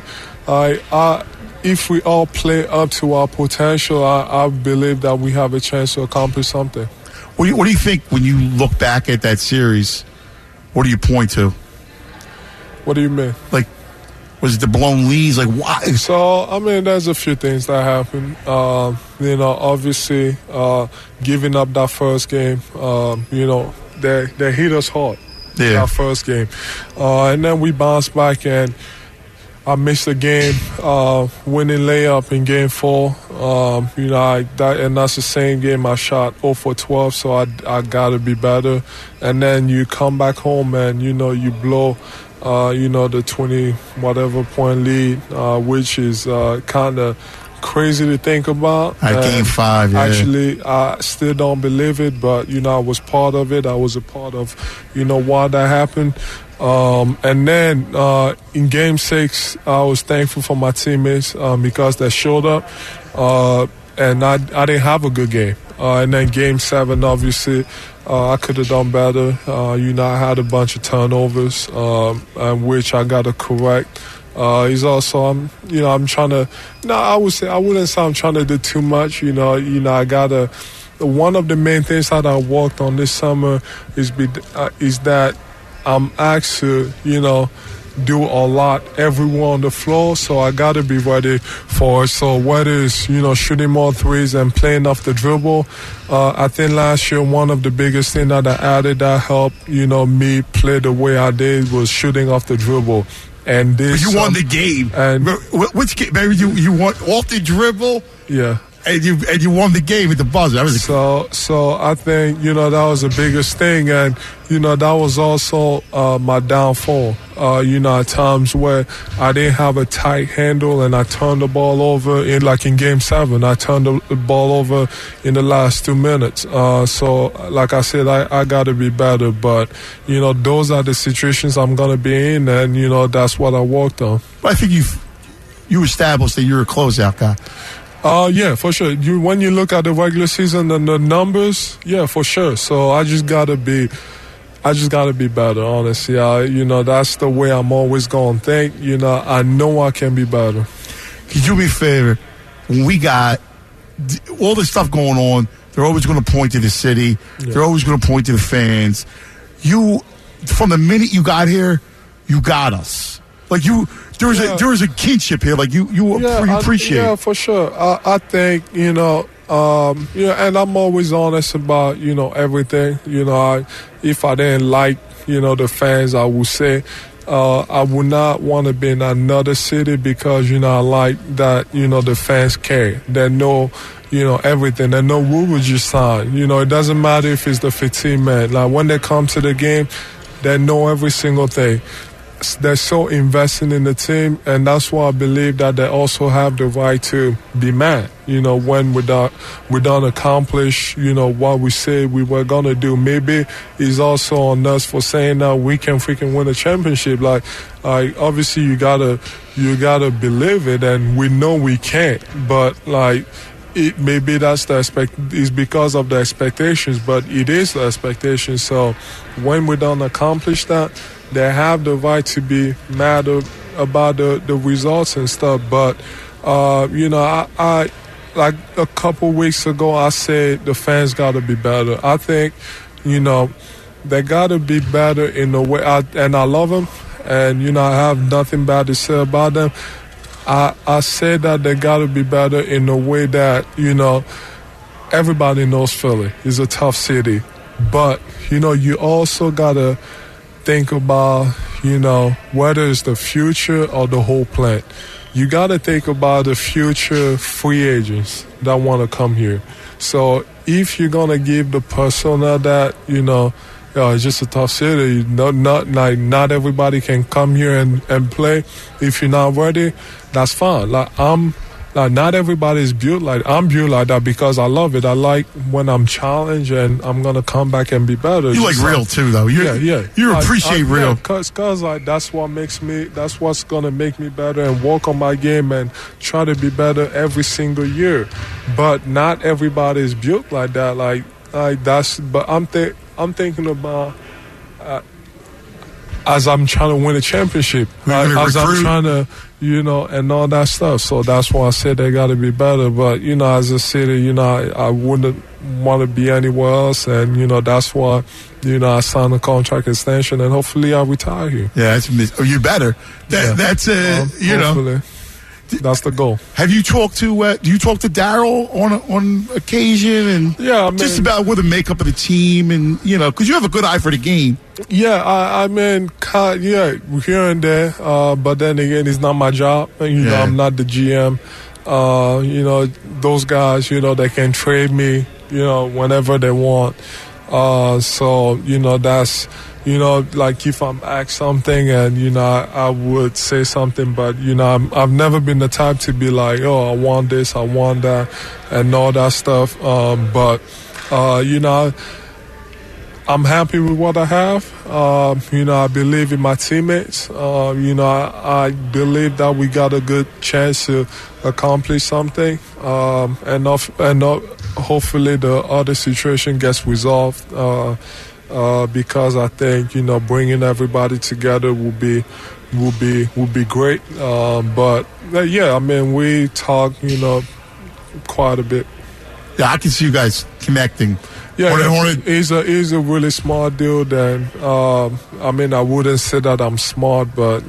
if we all play up to our potential, I believe that we have a chance to accomplish something. What do you think when you look back at that series? What do you point to? What do you mean? Like, was it the blown leads? Like, why? So, I mean, there's a few things that happened. Obviously, giving up that first game, they hit us hard. Yeah. That first game. And then we bounced back and I missed a game, winning layup in game 4. And that's the same game I shot 0 for 12, so I got to be better. And then you come back home and, you blow, the 20-whatever point lead, which is kind of crazy to think about. At game 5, yeah. Actually, I still don't believe it, but, I was part of it. I was a part of, why that happened. And then in Game 6, I was thankful for my teammates because they showed up, and I didn't have a good game. And then Game 7, obviously, I could have done better. I had a bunch of turnovers, which I got to correct. He's also, I'm trying to. No, I wouldn't say I'm trying to do too much. I gotta. One of the main things that I worked on this summer is that I'm asked to, do a lot everywhere on the floor, so I got to be ready for it. So whether it's, shooting more threes and playing off the dribble, I think last year one of the biggest things that I added that helped, me play the way I did was shooting off the dribble. And this, but you won the game. And which game? Maybe you won off the dribble. Yeah. And you won the game at the buzzer. So I think that was the biggest thing, and that was also my downfall. at times where I didn't have a tight handle and I turned the ball over in Game 7. I turned the ball over in the last 2 minutes. So, like I said, I got to be better. But, those are the situations I'm going to be in, and, that's what I worked on. I think you established that you're a closeout guy. Yeah, for sure. When you look at the regular season and the numbers, yeah, for sure. So I just gotta be better, honestly. That's the way I'm always gonna think. I know I can be better. Could you do me a favor? When we got all this stuff going on, they're always going to point to the city. Yeah. They're always going to point to the fans. You, from the minute you got here, you got us. Like there was a kinship here. Like you appreciate. Yeah, for sure. I think and I'm always honest about everything. If I didn't like the fans, I would say I would not want to be in another city because I like that the fans care. They know everything. They know who would you sign. It doesn't matter if it's the 15 man. Like when they come to the game, they know every single thing. They're so invested in the team, and that's why I believe that they also have the right to be mad. When we don't accomplish, what we said we were gonna do. Maybe it's also on us for saying that we can freaking win a championship. Like obviously you gotta believe it, and we know we can't. But maybe that's it's because of the expectations, but it is the expectation. So when we don't accomplish that, they have the right to be mad about the results and stuff. But, I like a couple weeks ago, I said the fans got to be better. I think, they got to be better in a way. And I love them. And, I have nothing bad to say about them. I said that they got to be better in a way that, everybody knows Philly is a tough city. But, you also got to think about, whether it's the future or the whole plan. You got to think about the future free agents that want to come here. So if you're going to give the persona that, it's just a tough city, not everybody can come here and play. If you're not ready, that's fine. Not everybody is built I'm built like that because I love it. I like when I'm challenged and I'm gonna come back and be better. You like real too, though. You appreciate real. Cause that's what's gonna make me better and work on my game and try to be better every single year. But not everybody is built like that. But I'm thinking about. As I'm trying to win a championship, as I'm trying to, and all that stuff. So that's why I said they got to be better. But, as a city, I wouldn't want to be anywhere else. And, that's why, I signed a contract extension and hopefully I'll retire here. Yeah, you better. That's hopefully. That's the goal. Have you talked to? Do you talk to Daryl on occasion and just about with the makeup of the team and because you have a good eye for the game. Yeah, I mean, here and there. But then again, it's not my job. I'm not the GM. Those guys, they can trade me, whenever they want. So that's. If I'm asked something and, I would say something, but, I've never been the type to be like, oh, I want this, I want that, and all that stuff. But I'm happy with what I have. I believe in my teammates. I believe that we got a good chance to accomplish something. And hopefully the other situation gets resolved. Because I think bringing everybody together would be great. But I mean we talk quite a bit. Yeah, I can see you guys connecting. Yeah, he's a really smart dude, and I mean I wouldn't say that I'm smart, but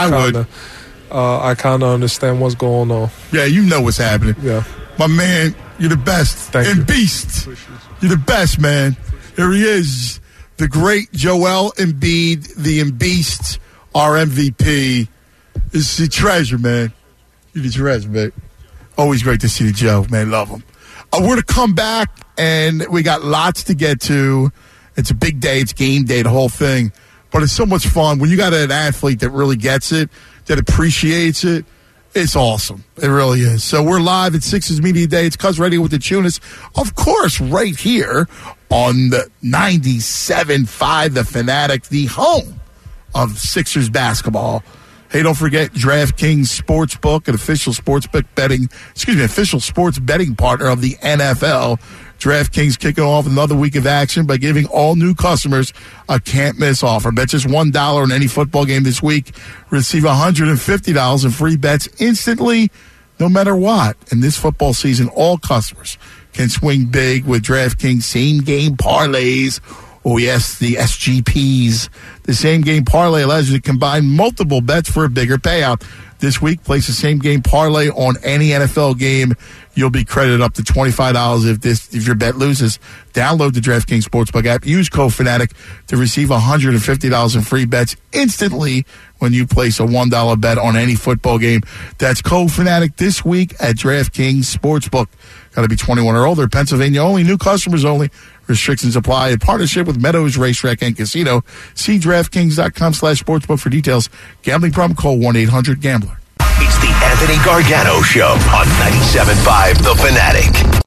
I kind of understand what's going on. Yeah, you know what's happening. Yeah, my man, you're the best. Thank you. Beast, you're the best, man. Here he is. The great Joel Embiid, the Embeast, our MVP. This is a treasure, man. You're the treasure, man. Always great to see the Joe, man. Love him. We're going to come back, and we got lots to get to. It's a big day. It's game day, the whole thing. but it's so much fun when you got an athlete that really gets it, that appreciates it. It's awesome. It really is. So we're live at Sixers Media Day. It's Cuz Radio with the Tunis. Of course, right here on the 97.5 The Fanatic, the home of Sixers basketball. Hey, don't forget DraftKings Sportsbook, an official sports betting partner of the NFL. DraftKings kicking off another week of action by giving all new customers a can't-miss offer. Bet just $1 on any football game this week. Receive $150 in free bets instantly, no matter what. And this football season, all customers can swing big with DraftKings same-game parlays. Oh, yes, the SGPs. The same-game parlay allows you to combine multiple bets for a bigger payout. This week, place the same-game parlay on any NFL game. You'll be credited up to $25 if your bet loses. Download the DraftKings Sportsbook app. Use code FANATIC to receive $150 in free bets instantly when you place a $1 bet on any football game. That's code FANATIC this week at DraftKings Sportsbook. Got to be 21 or older. Pennsylvania only. New customers only. Restrictions apply. In partnership with Meadows Racetrack and Casino. See DraftKings.com/sportsbook for details. Gambling problem? Call 1-800-GAMBLER. It's the Anthony Gargano Show on 97.5 The Fanatic.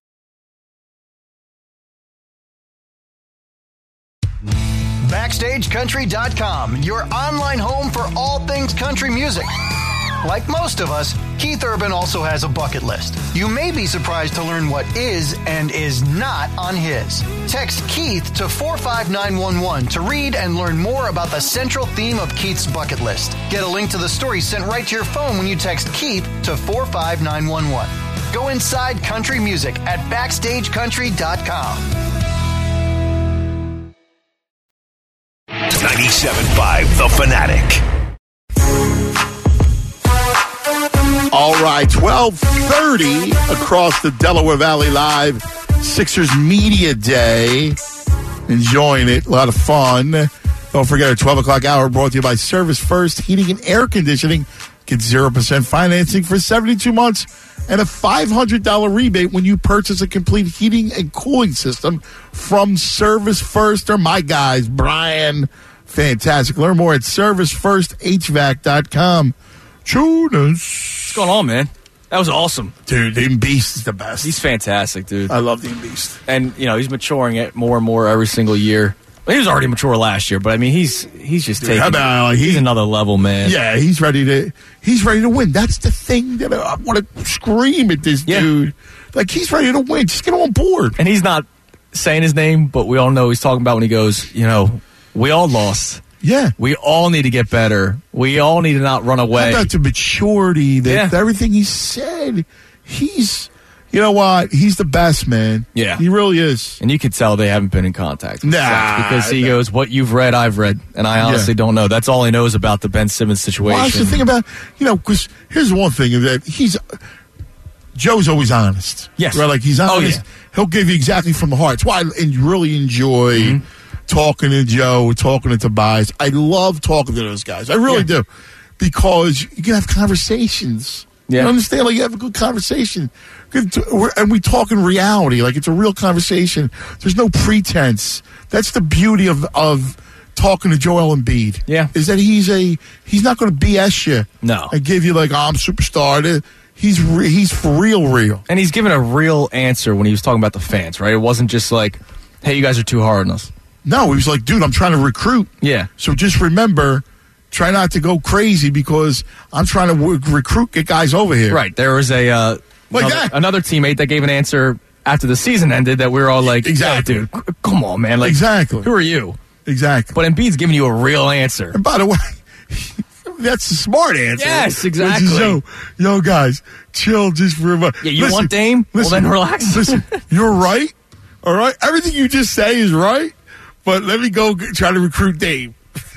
BackstageCountry.com, your online home for all things country music. Like most of us, Keith Urban also has a bucket list. You may be surprised to learn what is and is not on his. Text Keith to 45911 to read and learn more about the central theme of Keith's bucket list. Get a link to the story sent right to your phone when you text Keith to 45911. Go inside country music at BackstageCountry.com. 97.5 The Fanatic. All right, 12:30 across the Delaware Valley Live. Sixers Media Day. Enjoying it. A lot of fun. Don't forget our 12 o'clock hour brought to you by Service First Heating and Air Conditioning. Get 0% financing for 72 months and a $500 rebate when you purchase a complete heating and cooling system from Service First. They're my guys, Brian. Fantastic. Learn more at ServiceFirstHVAC.com. What's going on, man? That was awesome. Dude, the Beast is the best. He's fantastic, dude. I love the Beast. And, he's maturing it more and more every single year. Well, he was already mature last year, but, I mean, he's just taking he's another level, man. Yeah, he's ready to win. That's the thing that I want to scream at this dude. Like, he's ready to win. Just get on board. And he's not saying his name, but we all know he's talking about when he goes, we all lost. Yeah. We all need to get better. We all need to not run away. How about the maturity, everything he said? He's, you know what? He's the best, man. Yeah. He really is. And you can tell they haven't been in contact. Because he no. goes, what you've read, I've read. And I honestly don't know. That's all he knows about the Ben Simmons situation. Well, that's the thing about, because here's one thing that Joe's always honest. Yes. Right? Like, he's honest. Oh, yeah. He'll give you exactly from the heart. It's why I really enjoy talking to Joe, talking to Tobias. I love talking to those guys. I really do. Because you can have conversations. Yeah. You understand? Like, you have a good conversation. And we talk in reality. Like, it's a real conversation. There's no pretense. That's the beauty of talking to Joel Embiid. Yeah. Is that he's not going to BS you. No. And give you like, I'm a superstar. He's for real. And he's given a real answer when he was talking about the fans, right? It wasn't just like, hey, you guys are too hard on us. No, he was like, dude, I'm trying to recruit. Yeah. So just remember, try not to go crazy because I'm trying to recruit, get guys over here. Right. There was another teammate that gave an answer after the season ended that we were all like, exactly, dude, come on, man. Like, exactly. Who are you? Exactly. But Embiid's giving you a real answer. And by the way, that's a smart answer. Yes, exactly. Yo, guys, chill just for a moment. Yeah, you want Dame? Well, then relax. Listen, you're right. All right? Everything you just say is right, but let me go try to recruit Dame.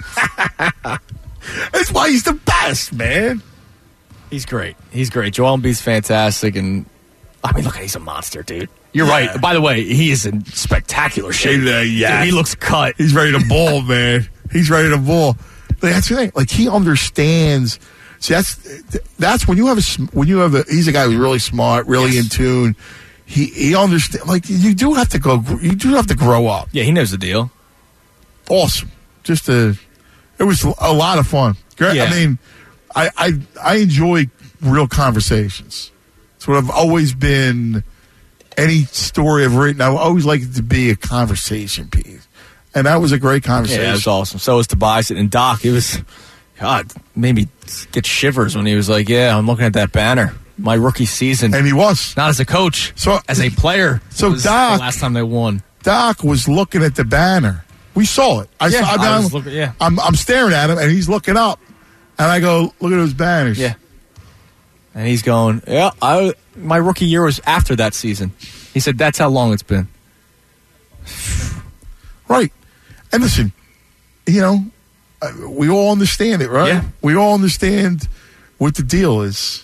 That's why he's the best, man. He's great. Joel Embiid's fantastic, and I mean, look, he's a monster, dude. You're right. By the way, he is in spectacular shape. Yeah. Dude, he looks cut. He's ready to ball, man. He's ready to ball. That's the thing. Like, he understands. See, that's when you have he's a guy who's really smart, really in tune. He understands. Like, you do have to grow up. Yeah, he knows the deal. Awesome. Just a It was a lot of fun. Great. Yeah. I mean, I enjoy real conversations. It's what I've always been. Any story I've written, I always like it to be a conversation piece. And that was a great conversation. Yeah, it was awesome. So was Tobias and Doc. It was, God, made me get shivers when he was like, yeah, I'm looking at that banner. My rookie season. And he was. Not as a coach, as a player. So it was Doc, the last time they won. Doc was looking at the banner. We saw it. I'm staring at him, and he's looking up. And I go, look at those banners. Yeah. And he's going, yeah, my rookie year was after that season. He said, that's how long it's been. Right. And listen, we all understand it, right? Yeah. We all understand what the deal is.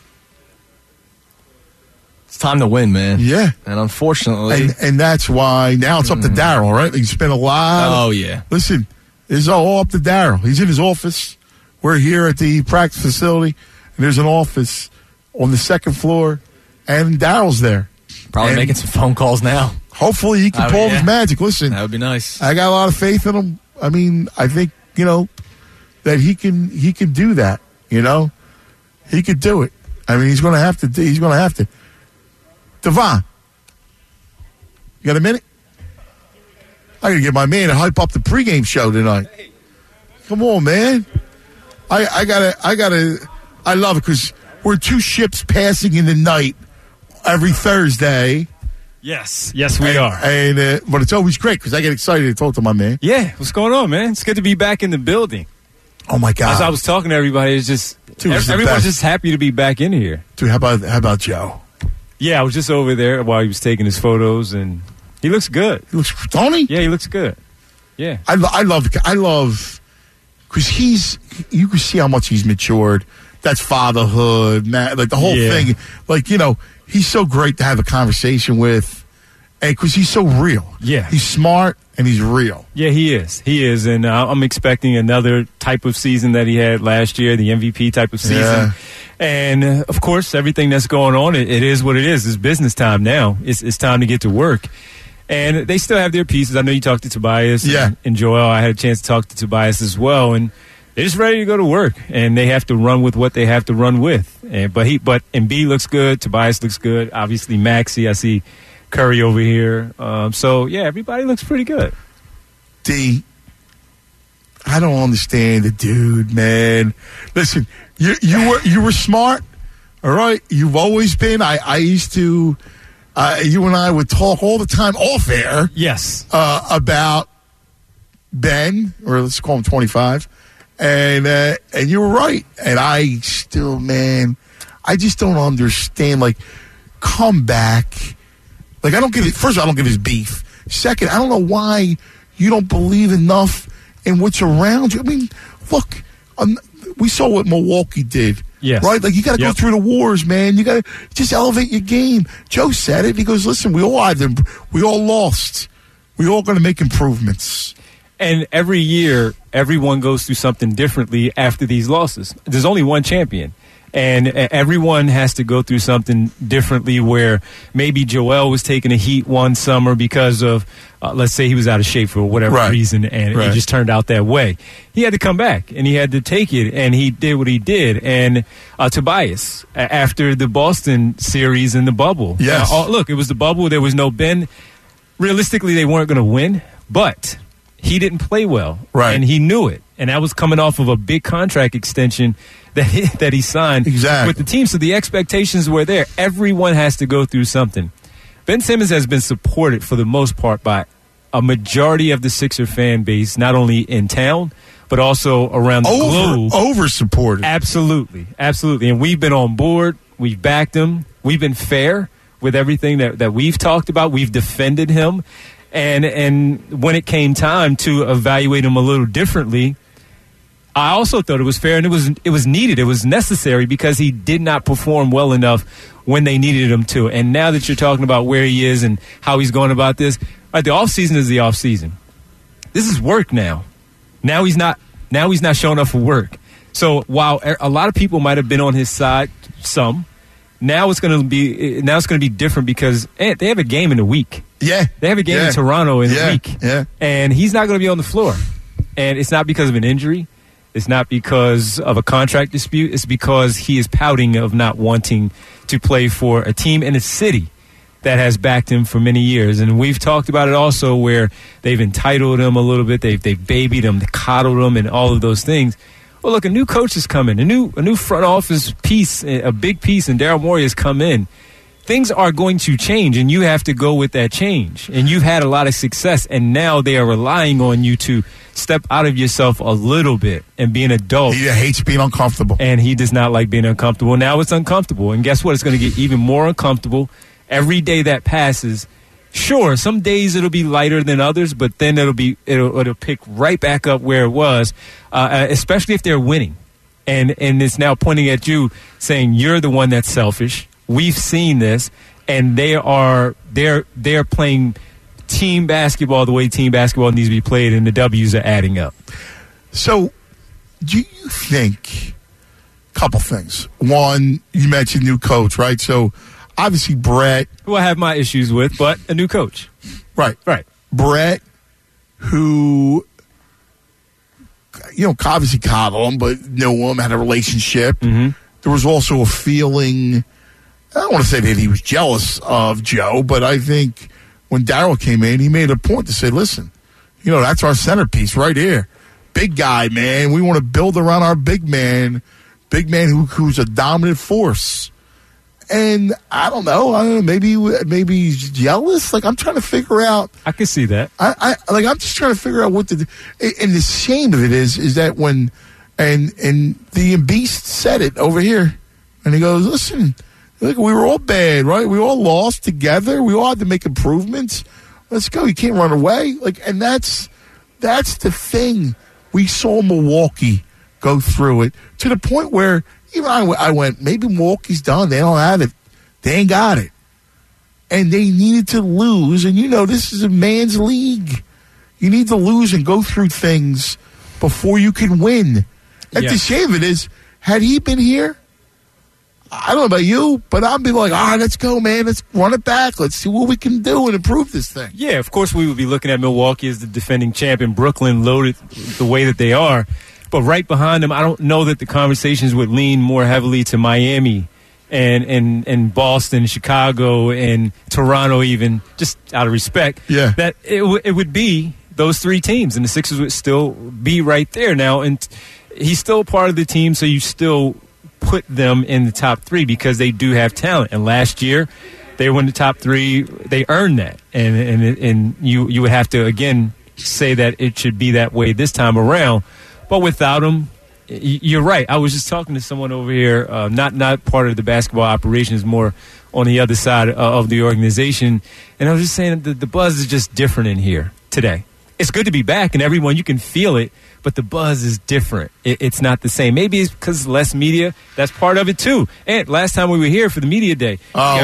It's time to win, man. Yeah. And unfortunately. And that's why now it's up to Daryl, right? You spent a lot. Oh, yeah. Listen, it's all up to Daryl. He's in his office. We're here at the practice facility. And there's an office on the second floor, and Daryl's there. Probably making some phone calls now. Hopefully he can pull his magic. Listen. That would be nice. I got a lot of faith in him. I mean, I think, that he can do that, He could do it. I mean, he's going to have to. Devon, you got a minute? I got to get my man to hype up the pregame show tonight. Come on, man. I love it because we're two ships passing in the night every Thursday. Yes, we are. But it's always great because I get excited to talk to my man. Yeah, what's going on, man? It's good to be back in the building. Oh my God! As I was talking to everybody, it's just everyone's just happy to be back in here. Dude, how about Joe? Yeah, I was just over there while he was taking his photos, and he looks good. He looks Tony. Yeah, he looks good. Yeah, I love because you can see how much he's matured. That's fatherhood, man. Like the whole thing. Like, he's so great to have a conversation with, and because he's so real. Yeah, he's smart and he's real. Yeah, he is, and I'm expecting another type of season that he had last year, the MVP type of season. Yeah. And of course, everything that's going on, it is what it is. It's business time now. It's time to get to work. And they still have their pieces. I know you talked to Tobias and Joel. I had a chance to talk to Tobias as well, and they're just ready to go to work, and they have to run with what they have to run with. But Embiid looks good. Tobias looks good. Obviously, Maxey. I see Curry over here. So yeah, everybody looks pretty good. I don't understand the dude, man. Listen, you were smart, all right. You've always been. I used to. You and I would talk all the time off air. Yes. About Ben, or let's call him 25. And you were right. And I still, man, I just don't understand. Like, come back. Like, I don't get it. First of all, I don't get his beef. Second, I don't know why you don't believe enough in what's around you. I mean, look, we saw what Milwaukee did. Yes. Right? Like, you got to go through the wars, man. You got to just elevate your game. Joe said it. He goes, listen, we all had them. We all lost. We all going to make improvements. And every year, everyone goes through something differently after these losses. There's only one champion. And everyone has to go through something differently where maybe Joel was taking a heat one summer because of, let's say he was out of shape for whatever reason, and it just turned out that way. He had to come back, and he had to take it, and he did what he did. And Tobias, after the Boston series in the bubble. Yes. Look, it was the bubble. There was no Ben. Realistically, they weren't going to win, but he didn't play well. Right. And he knew it. And that was coming off of a big contract extension that he signed with the team. So the expectations were there. Everyone has to go through something. Ben Simmons has been supported for the most part by a majority of the Sixer fan base, not only in town, but also around the globe. Over-supported. Absolutely. Absolutely. And we've been on board. We've backed him. We've been fair with everything that we've talked about. We've defended him. And when it came time to evaluate him a little differently, I also thought it was fair, and it was needed. It was necessary because he did not perform well enough when they needed him to. And now that you're talking about where he is and how he's going about this, right, the offseason is the offseason. This is work now. Now he's not showing up for work. So while a lot of people might have been on his side, now it's going to be different because they have a game in a week. Yeah. They have a game in Toronto in a week. Yeah. And he's not going to be on the floor. And it's not because of an injury. It's not because of a contract dispute. It's because he is pouting of not wanting to play for a team in a city that has backed him for many years. And we've talked about it also where they've entitled him a little bit. They've babied him, they coddled him, and all of those things. Well, look, a new coach is coming. A new front office piece, a big piece, and Daryl Morey has come in. Things are going to change, and you have to go with that change. And you've had a lot of success, and now they are relying on you to step out of yourself a little bit and be an adult. He hates being uncomfortable. And he does not like being uncomfortable. Now it's uncomfortable. And guess what? It's going to get even more uncomfortable every day that passes. Sure, some days it'll be lighter than others, but then it'll pick right back up where it was, especially if they're winning. And it's now pointing at you saying you're the one that's selfish. We've seen this, and they're playing team basketball the way team basketball needs to be played, and the W's are adding up. So, do you think a couple things? One, you mentioned new coach, right? So, obviously, Brett, who I have my issues with, but a new coach, right? Brett, who obviously coddled him, but knew him, had a relationship. Mm-hmm. There was also a feeling. I don't want to say that he was jealous of Joe, but I think when Daryl came in, he made a point to say, listen, that's our centerpiece right here. Big guy, man. We want to build around our big man who's a dominant force. And I don't know, maybe he's jealous. Like, I'm trying to figure out. I can see that. I'm just trying to figure out what and the shame of it is that when, and the Beast said it over here, and he goes, listen, look, we were all bad, right? We all lost together. We all had to make improvements. Let's go. You can't run away. And that's the thing. We saw Milwaukee go through it to the point where even I went, maybe Milwaukee's done. They don't have it. They ain't got it. And they needed to lose. And this is a man's league. You need to lose and go through things before you can win. And the shame of it is, had he been here, I don't know about you, but I'd be like, let's go, man. Let's run it back. Let's see what we can do and improve this thing. Yeah, of course we would be looking at Milwaukee as the defending champion. Brooklyn loaded the way that they are. But right behind them, I don't know that the conversations would lean more heavily to Miami and Boston, Chicago, and Toronto even, just out of respect. Yeah. That it would be those three teams, and the Sixers would still be right there now. And he's still part of the team, so you still put them in the top three because they do have talent. And last year, they were in the top three. They earned that. And you would have to, again, say that it should be that way this time around. But without them, you're right. I was just talking to someone over here, not part of the basketball operations, more on the other side of the organization. And I was just saying that the buzz is just different in here today. It's good to be back, and everyone, you can feel it, but the buzz is different. It's not the same. Maybe it's because less media. That's part of it, too. And last time we were here for the media day,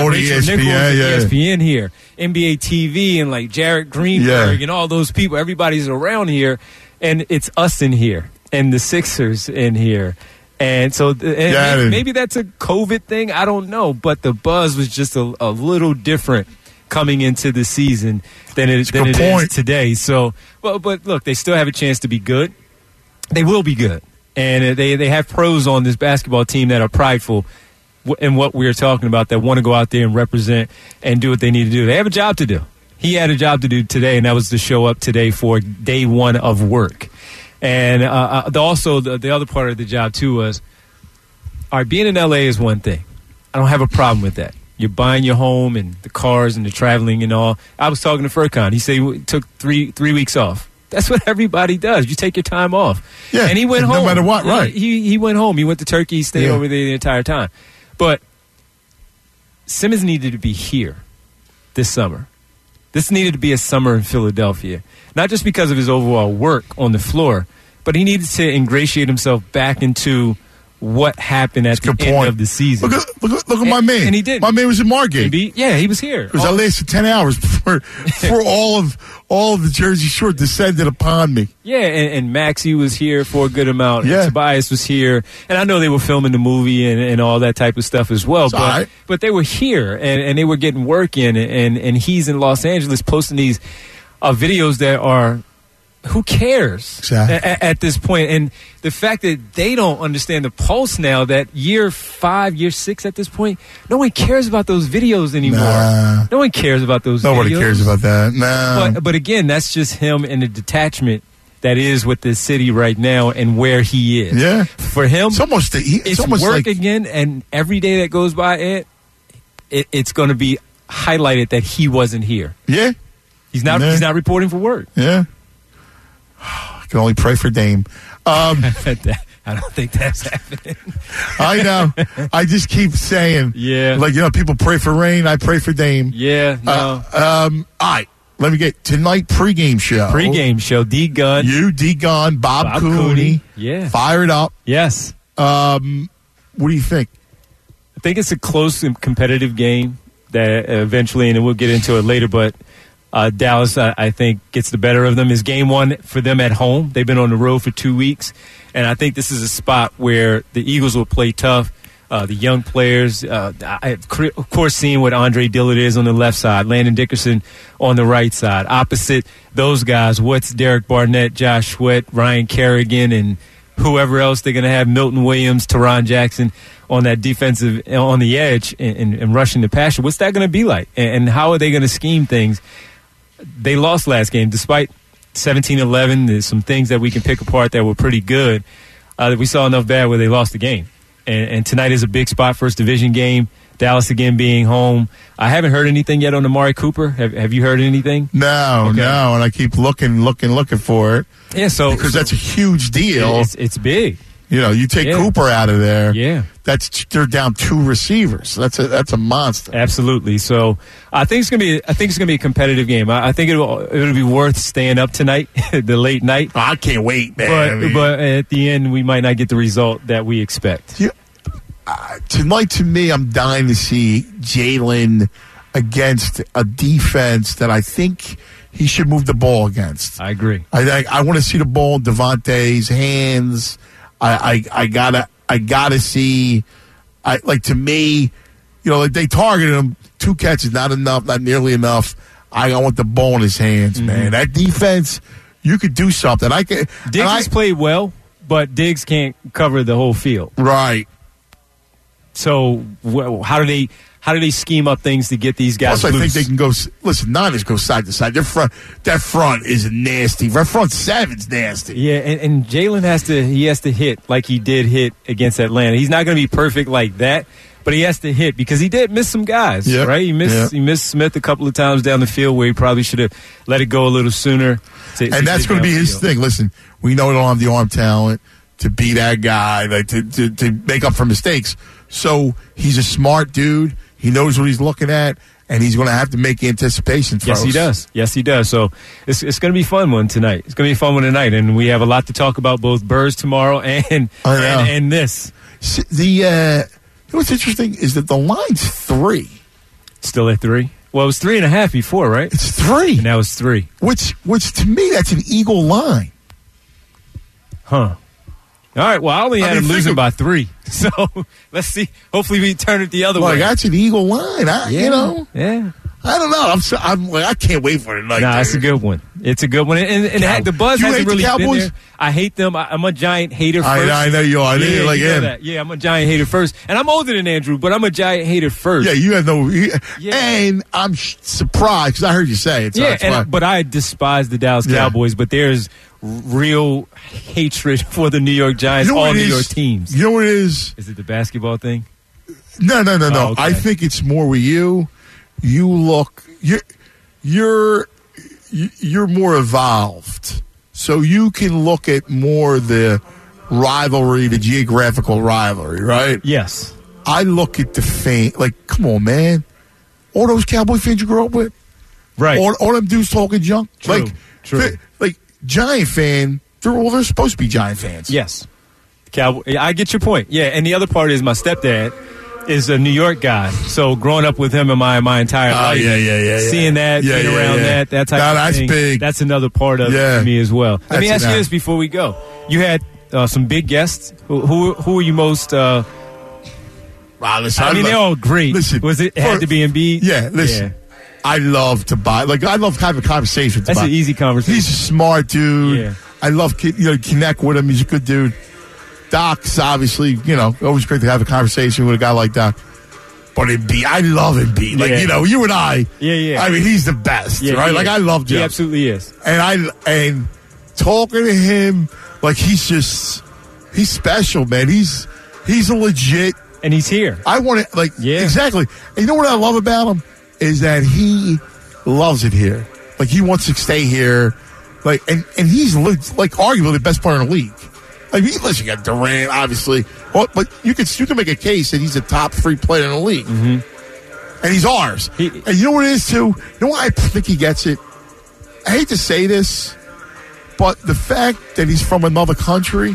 ESPN here, NBA TV, and like Jarrett Greenberg and all those people. Everybody's around here, and it's us in here and the Sixers in here. And so maybe that's a COVID thing. I don't know. But the buzz was just a little different coming into the season than it is today. So, but look, they still have a chance to be good. They will be good. And they have pros on this basketball team that are prideful in what we're talking about, that want to go out there and represent and do what they need to do. They have a job to do. He had a job to do today, and that was to show up today for day one of work. And also the other part of the job, too, was, all right, being in L.A. is one thing. I don't have a problem with that. You're buying your home and the cars and the traveling and all. I was talking to Furkan. He said he took three weeks off. That's what everybody does. You take your time off. Yeah, and he went home. No matter what, right. He went home. He went to Turkey. He stayed over there the entire time. But Simmons needed to be here this summer. This needed to be a summer in Philadelphia. Not just because of his overall work on the floor, but he needed to ingratiate himself back into what happened at the end of the season. Look at my man. And he did. My man was in Margate. He was here. Because I lasted 10 hours before all of the Jersey Shore descended upon me. Yeah, and Maxey was here for a good amount. Yeah. And Tobias was here. And I know they were filming the movie and all that type of stuff as well. But they were here, and they were getting work in. And he's in Los Angeles posting these videos that are who cares at this point? And the fact that they don't understand the pulse now, that year 5, year 6 at this point, no one cares about those videos anymore. No one cares about those Nobody videos. cares about that. No. But again, that's just him and the detachment that is with the city right now and where he is. Yeah. For him, it's almost work like, again, and every day that goes by, Ed, it's going to be highlighted that he wasn't here. Yeah. He's not reporting for work. Yeah. I can only pray for Dame. I don't think that's happening. I know. I just keep saying. Yeah. Like, people pray for rain. I pray for Dame. Yeah. No. All right. Let me get tonight pregame show. Pregame show. D Gun. You, D Gun, Bob Cooney. Yeah. Fire it up. Yes. What do you think? I think it's a close and competitive game that eventually, and we'll get into it later, but Dallas, I think, gets the better of them. Is game 1 for them at home. They've been on the road for 2 weeks, and I think this is a spot where the Eagles will play tough. The young players, of course, seeing what Andre Dillard is on the left side, Landon Dickerson on the right side. Opposite those guys, what's Derek Barnett, Josh Sweat, Ryan Kerrigan, and whoever else they're going to have, Milton Williams, Teron Jackson on that defensive, on the edge and rushing the passer. What's that going to be like? And how are they going to scheme things? They lost last game despite 17-11. There's some things that we can pick apart that were pretty good. We saw enough bad where they lost the game. And tonight is a big spot, first division game. Dallas again being home. I haven't heard anything yet on Amari Cooper. Have you heard anything? No. And I keep looking for it. Yeah, because that's a huge deal. It's big. You take Cooper out of there. Yeah, they're down 2 receivers. That's a monster. Absolutely. So I think it's gonna be a competitive game. I think it'll be worth staying up tonight, the late night. I can't wait, man. But at the end, we might not get the result that we expect. Yeah. Tonight, to me, I'm dying to see Jalen against a defense that I think he should move the ball against. I agree. I want to see the ball in Devontae's hands. I gotta see. To me, they targeted him. 2 catches, not enough, not nearly enough. I want the ball in his hands, man. That defense, you could do something. Diggs has played well, but Diggs can't cover the whole field. Right. So how do they scheme up things to get these guys Plus, loose? I think they can go. Listen, Niners go side to side. That front is nasty. That front 7's nasty. Yeah, and Jalen has to hit like he did hit against Atlanta. He's not going to be perfect like that, but he has to hit because he did miss some guys, right? He missed Smith a couple of times down the field where he probably should have let it go a little sooner. And that's going to be his thing. Listen, we know we don't have the arm talent to be that guy, to make up for mistakes. So he's a smart dude. He knows what he's looking at, and he's going to have to make anticipation throws. Yes, he does. So it's going to be a fun one tonight. It's going to be a fun one tonight, and we have a lot to talk about, both Birds tomorrow and this. What's interesting is that the line's 3. Still at 3? Well, it was 3.5 before, right? It's 3. And now it's 3. Which to me, that's an Eagle line. Huh. All right, well, I only had him losing by 3. So let's see. Hopefully we turn it the other way. That's an Eagle line. Yeah. I don't know. I can't wait for it tonight. Nah, it's a good one. It's a good one. And the buzz hasn't really been there. I hate them. I'm a giant hater first. I know you are. Yeah, like him. That. Yeah, I'm a giant hater first. And I'm older than Andrew, but I'm a giant hater first. Yeah, you have no... And I'm surprised, because I heard you say it. But I despise the Dallas Cowboys, but there's real hatred for the New York Giants, all New York teams. You know what it is? Is it the basketball thing? No. Oh, okay. I think it's more with you. You look, you're more evolved, so you can look at more the rivalry, the geographical rivalry, right? Yes. I look at the fan, come on, man. All those Cowboy fans you grew up with, right? All them dudes talking junk, True. Giant fan. They're supposed to be Giant fans. Yes. Cowboy. I get your point. Yeah, and the other part is my stepdad is a New York guy, so growing up with him in my entire life, seeing that, being around that type of thing, big. That's another part of it for me as well. Let me ask you this before we go: you had some big guests. Who are you most? They're all great. Listen, had to be Embiid. Yeah, listen. I love to buy. Like, I love having a conversation with That's an easy conversation. He's a smart dude. Yeah. I love connect with him. He's a good dude. Doc's obviously, always great to have a conversation with a guy like Doc. But Embiid, I love Embiid. Like, you and I. Yeah. I mean, he's the best, right? Like, I love Jeff. He absolutely is. And talking to him, like, he's special, man. He's a legit. And he's here. I want to, exactly. And you know what I love about him? Is that he loves it here. Like, he wants to stay here. Like, and he's, like, arguably the best player in the league. I mean, listen, you got Durant, obviously. But you can make a case that he's a top 3 player in the league. Mm-hmm. And he's ours. And you know what it is, too? You know why I think he gets it? I hate to say this, but the fact that he's from another country,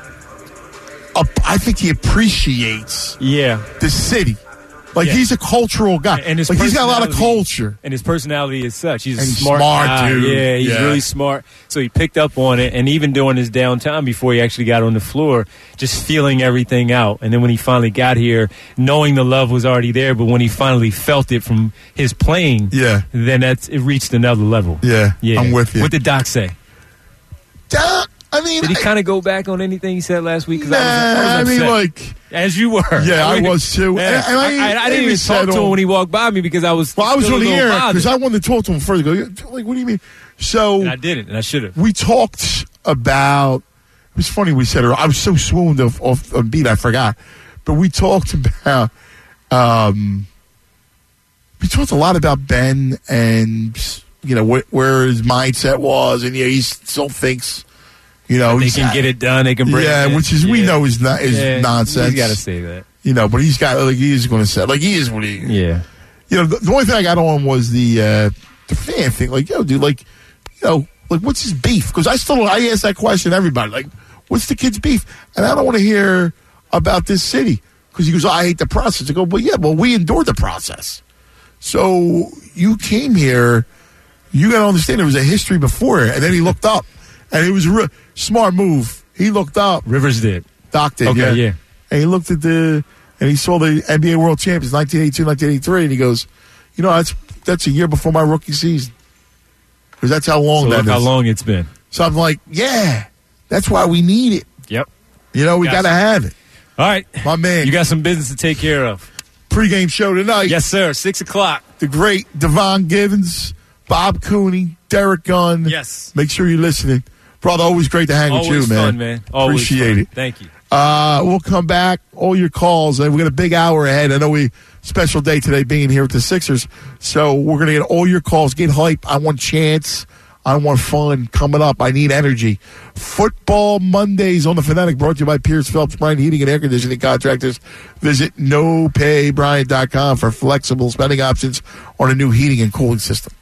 I think he appreciates the city. Like, he's a cultural guy. And he's got a lot of culture. And his personality is such. He's a smart guy. dude. Yeah, he's really smart. So he picked up on it. And even during his downtime before he actually got on the floor, just feeling everything out. And then when he finally got here, knowing the love was already there, but when he finally felt it from his playing, then it reached another level. Yeah, I'm with you. What did Doc say? I mean, did he kind of go back on anything he said last week? I mean, like, as you were. Yeah, I was too. And I didn't even talk to him when he walked by me because I was. Well, I was on the air because I wanted to talk to him first. Go, like, what do you mean? So and I didn't, and I should have. We talked about. It was funny we said it. I was so swooned off beat, I forgot. But we talked about. We talked a lot about Ben and where his mindset was, and he still thinks. They can get it done. They can bring it in. Which is we know is nonsense. He's got to say that. But he's got he's going to say he is what he. Yeah. The only thing I got on was the fan thing. Like, dude, like what's his beef? Because I ask that question to everybody. Like, what's the kid's beef? And I don't want to hear about this city because he goes, I hate the process. I go, well, we endured the process. So you came here. You got to understand there was a history before it, and then he looked up. And it was a smart move. He looked up. Rivers did. Doc did, yeah. And he looked at and he saw the NBA World Champions, 1982, 1983, and he goes, that's a year before my rookie season. Because that's how long that is. Look how long it's been. So I'm like, that's why we need it. Yep. We got to have it. All right. My man. You got some business to take care of. Pre-game show tonight. Yes, sir. 6 o'clock. The great Devon Givens, Bob Cooney, Derek Gunn. Yes. Make sure you're listening. Brother, always great to hang with you, man. Always fun, man. Always appreciate it. Thank you. We'll come back. All your calls. And we got a big hour ahead. I know special day today being here with the Sixers. So we're going to get all your calls. Get hype. I want chance. I want fun coming up. I need energy. Football Mondays on the Fanatic brought to you by Pierce Phelps Bryant Heating and Air Conditioning Contractors. Visit nopaybryant.com for flexible spending options on a new heating and cooling system.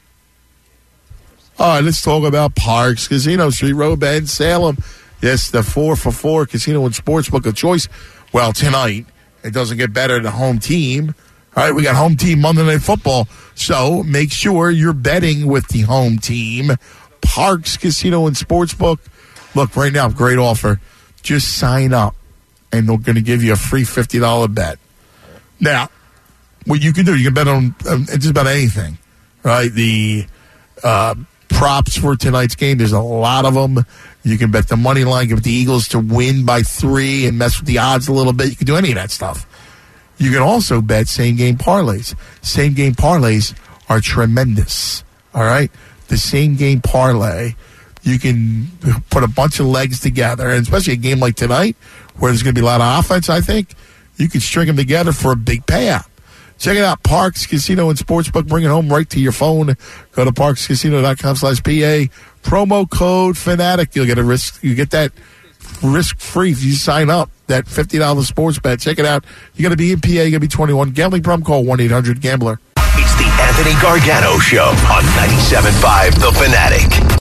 All right, let's talk about Parks Casino, Street Road, Bend, Salem. Yes, the 4-for-4 casino and sportsbook of choice. Well, tonight, it doesn't get better than the home team. All right, we got home team Monday Night Football. So make sure you're betting with the home team. Parks Casino and Sportsbook. Look, right now, great offer. Just sign up, and they're going to give you a free $50 bet. Now, what you can do, you can bet on just about anything, right? The props for tonight's game, there's a lot of them. You can bet the money line, give the Eagles to win by 3 and mess with the odds a little bit. You can do any of that stuff. You can also bet same-game parlays. Same-game parlays are tremendous, all right? The same-game parlay, you can put a bunch of legs together, and especially a game like tonight where there's going to be a lot of offense, I think, you can string them together for a big payout. Check it out, Parks Casino and Sportsbook. Bring it home right to your phone. Go to parkscasino.com/PA. Promo code Fanatic. You'll get that risk-free. You sign up. That $50 sports bet. Check it out. You got to be in PA. You got to be 21. Gambling problem? Call 1-800-GAMBLER. It's the Anthony Gargano Show on 97.5 The Fanatic.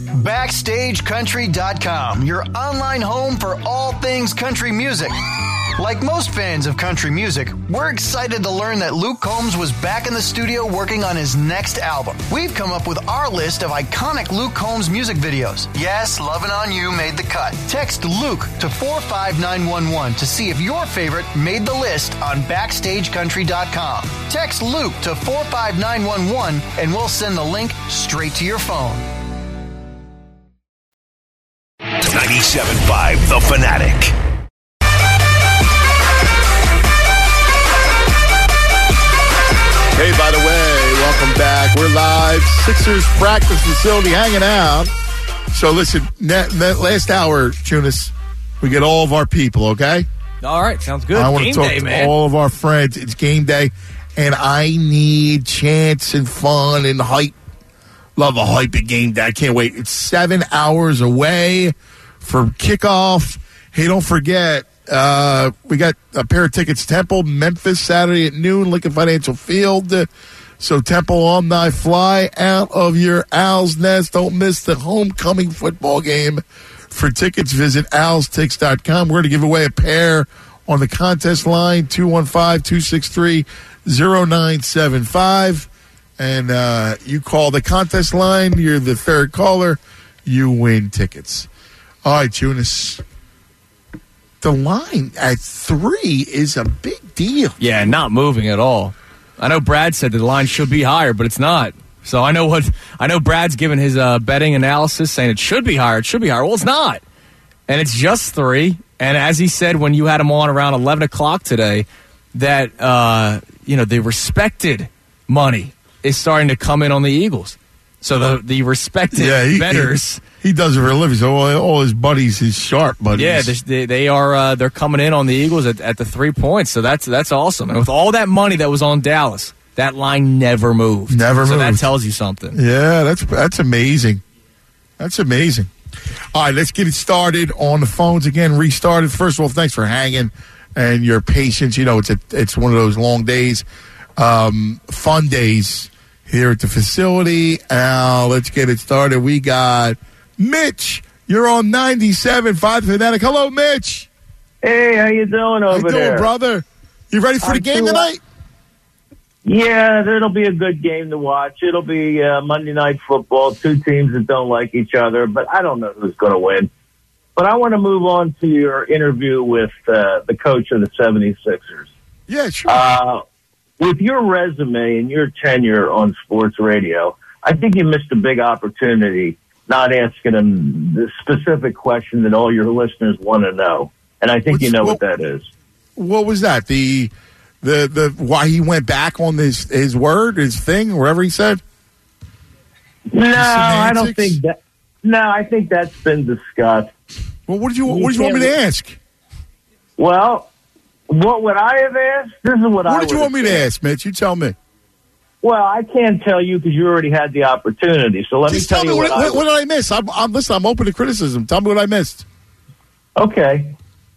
BackstageCountry.com, your online home for all things country music. Like most fans of country music, we're excited to learn that Luke Combs was back in the studio working on his next album. We've come up with our list of iconic Luke Combs music videos. Yes, Lovin' On You made the cut. Text Luke to 45911 to see if your favorite made the list on BackstageCountry.com. Text Luke to 45911 and we'll send the link straight to your phone. 97.5 The Fanatic. Hey, by the way, welcome back. We're live. Sixers practice facility hanging out. So listen, that last hour, Tunis, we get all of our people, okay? All right, sounds good. I want Game to talk day, to man. all of our friends. It's game day, and I need chance and fun and hype. Love a hype at game day. I can't wait. It's 7 hours away from kickoff. Hey, don't forget, we got a pair of tickets, Temple, Memphis, Saturday at noon, Lincoln Financial Field. So Temple alumni, fly out of your owl's nest. Don't miss the homecoming football game. For tickets, visit owlstix.com. We're going to give away a pair on the contest line, 215-263-0975. And you call the contest line. You're the third caller. You win tickets. All right, Tunis. The line at 3 is a big deal. Yeah, not moving at all. I know Brad said the line should be higher, but it's not. So I know Brad's given his betting analysis saying it should be higher. It should be higher. Well, it's not. And it's just 3. And as he said when you had him on around 11 o'clock today, that, the respected money is starting to come in on the Eagles. So the respected bettors. He does it for a living. So all his buddies, his sharp buddies. Yeah, they are. They're coming in on the Eagles at the 3 points. So that's awesome. And with all that money that was on Dallas, that line never moved. Never moved. So that tells you something. Yeah, that's amazing. That's amazing. All right, let's get it started on the phones again. Restarted. First of all, thanks for hanging and your patience. You know, it's one of those long days, fun days here at the facility. Let's get it started. We got Mitch. You're on 97.5 Fanatic. Hello, Mitch. Hey, how you doing over there? How you doing, brother? You ready for the game tonight? Yeah, it'll be a good game to watch. It'll be Monday Night Football, two teams that don't like each other, but I don't know who's going to win. But I want to move on to your interview with the coach of the 76ers. Yeah, sure. With your resume and your tenure on sports radio, I think you missed a big opportunity not asking him the specific question that all your listeners want to know. And I think you know what that is. What was that? The why he went back on his word, his thing, wherever he said? No, I don't think that. No, I think that's been discussed. Well, what did you want me to ask? Well, what would I have asked? This is what did you want me to ask, Mitch? You tell me. Well, I can't tell you because you already had the opportunity. So let me tell you what did I miss? Listen, I'm open to criticism. Tell me what I missed. Okay.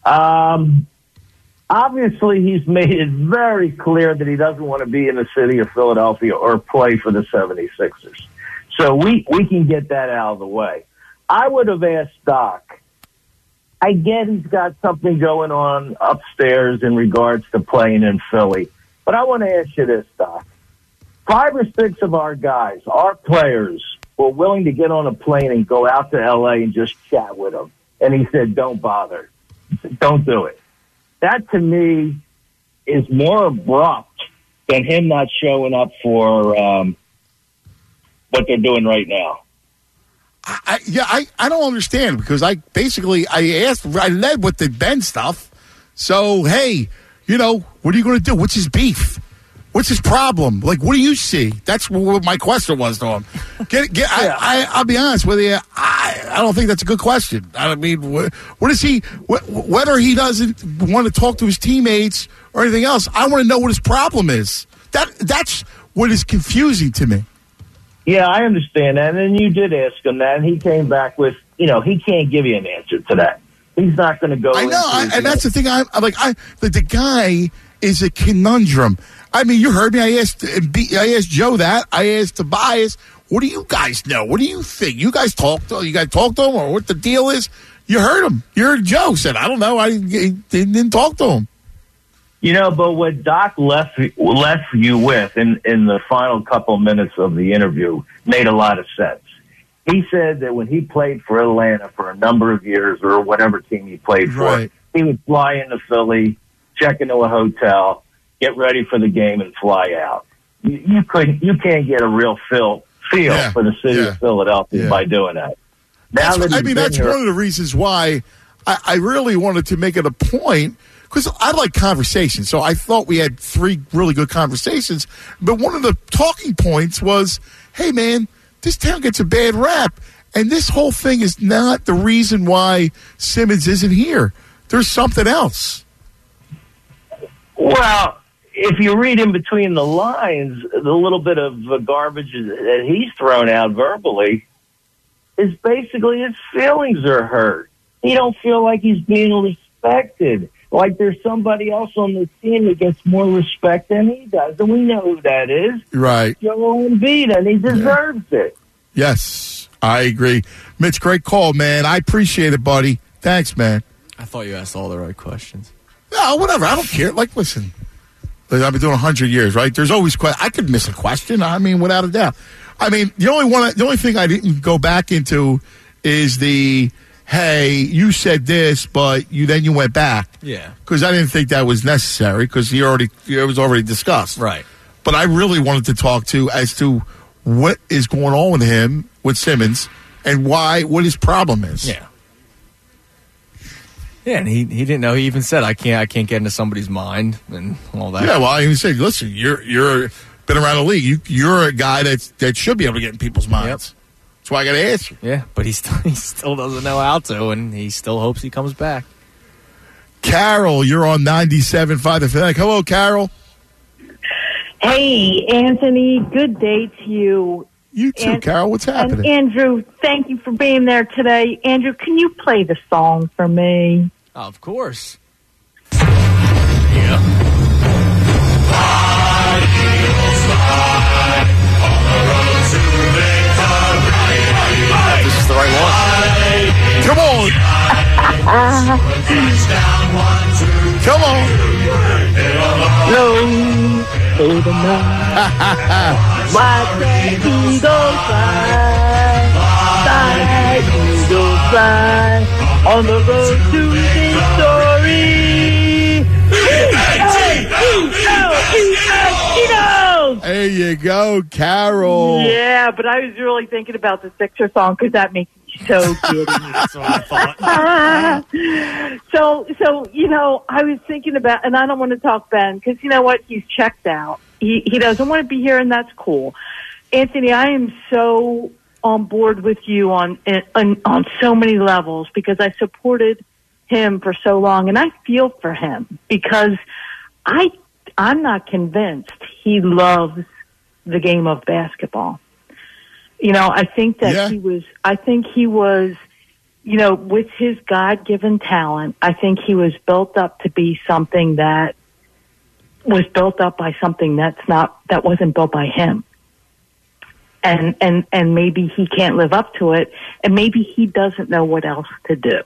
Obviously, he's made it very clear that he doesn't want to be in the city of Philadelphia or play for the 76ers. So we can get that out of the way. I would have asked Doc. I get he's got something going on upstairs in regards to playing in Philly. But I want to ask you this, Doc. 5 or 6 of our guys, our players, were willing to get on a plane and go out to L.A. and just chat with him. And he said, don't bother. He said, don't do it. That, to me, is more abrupt than him not showing up for what they're doing right now. I don't understand because I led with the Ben stuff. So, hey, what are you going to do? What's his beef? What's his problem? Like, what do you see? That's what my question was to him. I'll be honest with you. I don't think that's a good question. I mean, what is he? Whether he doesn't want to talk to his teammates or anything else, I want to know what his problem is. That's what is confusing to me. Yeah, I understand that. And you did ask him that, and he came back with, he can't give you an answer to that. He's not going to go. I know, and that's the thing. The guy is a conundrum. I mean, you heard me. I asked Joe that. I asked Tobias, what do you guys know? What do you think? You guys talk to him or what the deal is? You heard him. You heard Joe said, I don't know. I didn't talk to him. But what Doc left you with in the final couple minutes of the interview made a lot of sense. He said that when he played for Atlanta for a number of years, or whatever team he played for, he would fly into Philly, check into a hotel, get ready for the game, and fly out. You can't get a real feel for the city of Philadelphia by doing that. That's one of the reasons why I really wanted to make it a point, because I like conversation. So I thought we had 3 really good conversations. But one of the talking points was, hey, man, this town gets a bad rap. And this whole thing is not the reason why Simmons isn't here. There's something else. Well, if you read in between the lines, the little bit of garbage that he's thrown out verbally is basically his feelings are hurt. He don't feel like he's being respected. Like there's somebody else on the team that gets more respect than he does. And we know who that is. Right. Joel Embiid, and he deserves it. Yes, I agree. Mitch, great call, man. I appreciate it, buddy. Thanks, man. I thought you asked all the right questions. No, whatever. I don't care. Like, listen, I've been doing 100 years, right? There's always I could miss a question. I mean, without a doubt. I mean, the only thing I didn't go back into is hey, you said this, but then you went back. Yeah. Because I didn't think that was necessary, because it was already discussed. Right. But I really wanted to talk as to what is going on with him, with Simmons, and what his problem is. Yeah. Yeah, and he didn't know. He even said, I can't get into somebody's mind and all that. Yeah, well, I even said, listen, you're been around the league. You're a guy that should be able to get in people's minds. Yep. That's why I got to ask you. Yeah, but he still doesn't know how to, and he still hopes he comes back. Carol, you're on 97.5 The Fanatic. Hello, Carol. Hey, Anthony. Good day to you. You too, Carol. What's happening? And Andrew, thank you for being there today. Andrew, can you play the song for me? Oh, of course. Yeah. This is the right one. Come on. Come on. Low through the night. Watch the eagles fly. Fly, eagles fly. On the road to victory. There you go, Carol. Yeah, but I was really thinking about the Sixer song because that makes me so giddy. That's what I thought. So I was thinking about, and I don't want to talk Ben because you know what? He's checked out. He doesn't want to be here, and that's cool. Anthony, I am so on board with you on so many levels because I supported him for so long, and I feel for him because I'm not convinced he loves the game of basketball. I think that he was, with his God-given talent, I think he was built up to be something that was built up by something that wasn't built by him. And maybe he can't live up to it, and maybe he doesn't know what else to do.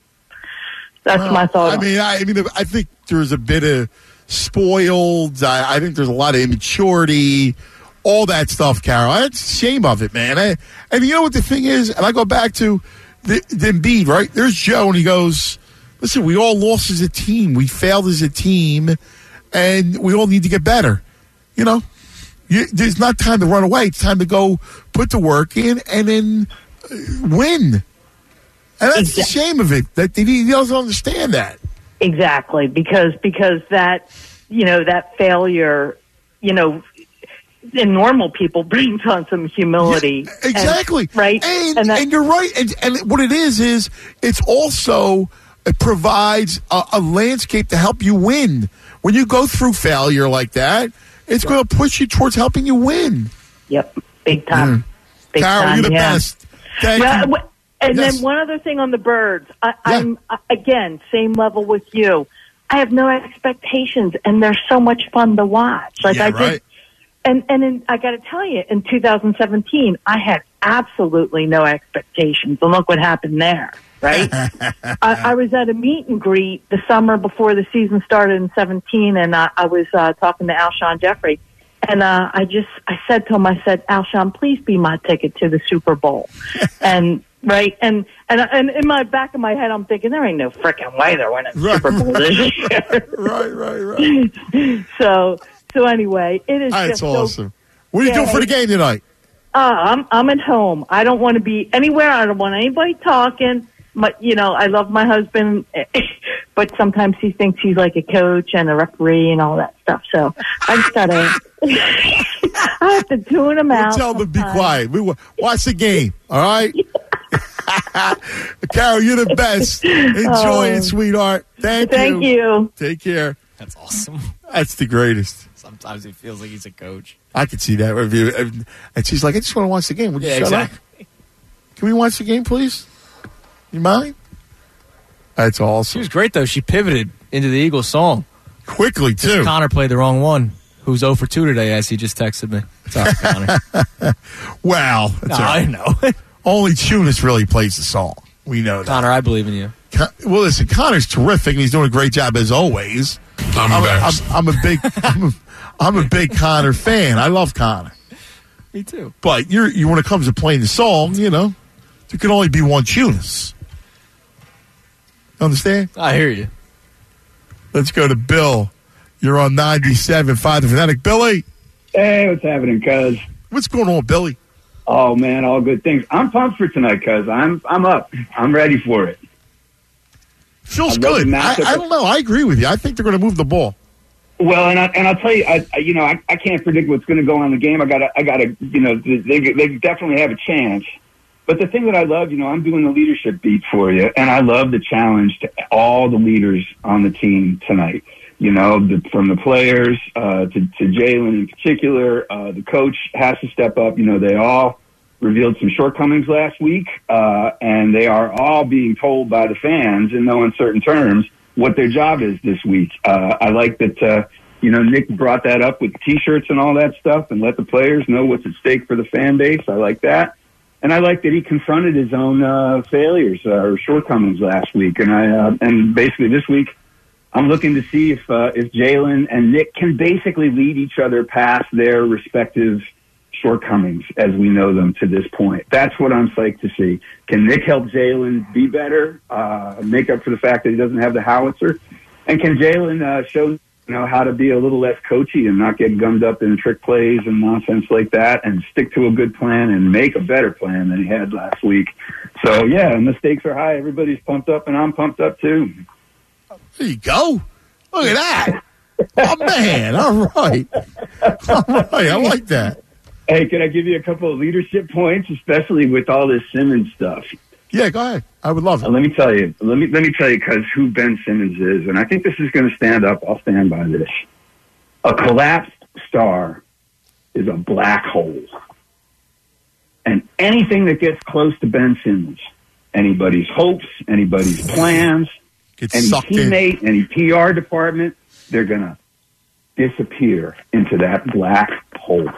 That's my thought. I think there's a bit of spoiled. I think there's a lot of immaturity, all that stuff, Carol. That's a shame of it, man. And you know what the thing is? And I go back to the Embiid, right? There's Joe, and he goes, listen, we all lost as a team. We failed as a team, and we all need to get better. There's not time to run away. It's time to go put the work in and then win. And that's the shame of it, that he doesn't understand that. Exactly, because that, that failure, in normal people brings on some humility. Yeah, exactly. Right? And you're right. And what it is it's also, it provides a landscape to help you win. When you go through failure like that, it's going to push you towards helping you win. Yep, big time. Big Carol, time, you're the best. Thank you. And then one other thing on the Birds. I'm, again, same level with you. I have no expectations, and they're so much fun to watch. And I got to tell you, in 2017, I had absolutely no expectations, and look what happened there. right? I was at a meet and greet the summer before the season started in 2017, and I was talking to Alshon Jeffrey. And I said to him, Alshon, please be my ticket to the Super Bowl. And right, and in my back of my head, I'm thinking there ain't no frickin' way they're winning the Super Bowl this year. Right. So anyway, it is That's just awesome. What are you doing for the game tonight? I'm at home. I don't want to be anywhere. I don't want anybody talking. But, I love my husband, but sometimes he thinks he's like a coach and a referee and all that stuff. So I just gotta, I have to tune him out. Tell them to be quiet. Watch the game, all right? Carol, you're the best. Enjoy it, sweetheart. Thank you. Take care. That's awesome. That's the greatest. Sometimes it feels like he's a coach. I could see that review. And she's like, I just want to watch the game. Would you shut exactly. up? Can we watch the game, please? You mind? That's awesome. She was great, though. She pivoted into the Eagles song. Quickly, too. Connor played the wrong one, who's 0 for 2 today, as he just texted me. Sorry, Connor. Well, I know. Only Tunis really plays the song. We know that. Connor, I believe in you. Well, listen, Connor's terrific, and he's doing a great job as always. I'm a big Connor fan. I love Connor. Me too. But you when it comes to playing the song, there can only be one Tunis. Understand? I hear you. Let's go to Bill. You're on 97.5 The Fanatic. Billy. Hey, what's happening, cuz? What's going on, Billy? Oh, man, all good things. I'm pumped for tonight, cuz. I'm up. I'm ready for it. Feels good. I don't know. I agree with you. I think they're going to move the ball. Well, and I'll tell you, I can't predict what's going to go on in the game. I gotta, they definitely have a chance. But the thing that I love, I'm doing the leadership beat for you, and I love the challenge to all the leaders on the team tonight. From the players to Jalen in particular, the coach has to step up. They all revealed some shortcomings last week, and they are all being told by the fans in no uncertain terms what their job is this week. I like that, Nick brought that up with T-shirts and all that stuff and let the players know what's at stake for the fan base. I like that. And I like that he confronted his own failures or shortcomings last week. And basically this week, I'm looking to see if Jalen and Nick can basically lead each other past their respective shortcomings as we know them to this point. That's what I'm psyched to see. Can Nick help Jalen be better, make up for the fact that he doesn't have the howitzer? And can Jalen show how to be a little less coachy and not get gummed up in trick plays and nonsense like that and stick to a good plan and make a better plan than he had last week? So, yeah, and the stakes are high. Everybody's pumped up, and I'm pumped up, too. There you go. Look at that. Oh, man. All right. I like that. Hey, can I give you a couple of leadership points, especially with all this Simmons stuff? Yeah, go ahead. I would love it. Let me tell you, because who Ben Simmons is, and I think this is going to stand up. I'll stand by this. A collapsed star is a black hole. And anything that gets close to Ben Simmons, anybody's hopes, anybody's plans, any teammate, any PR department, they're going to disappear into that black hole.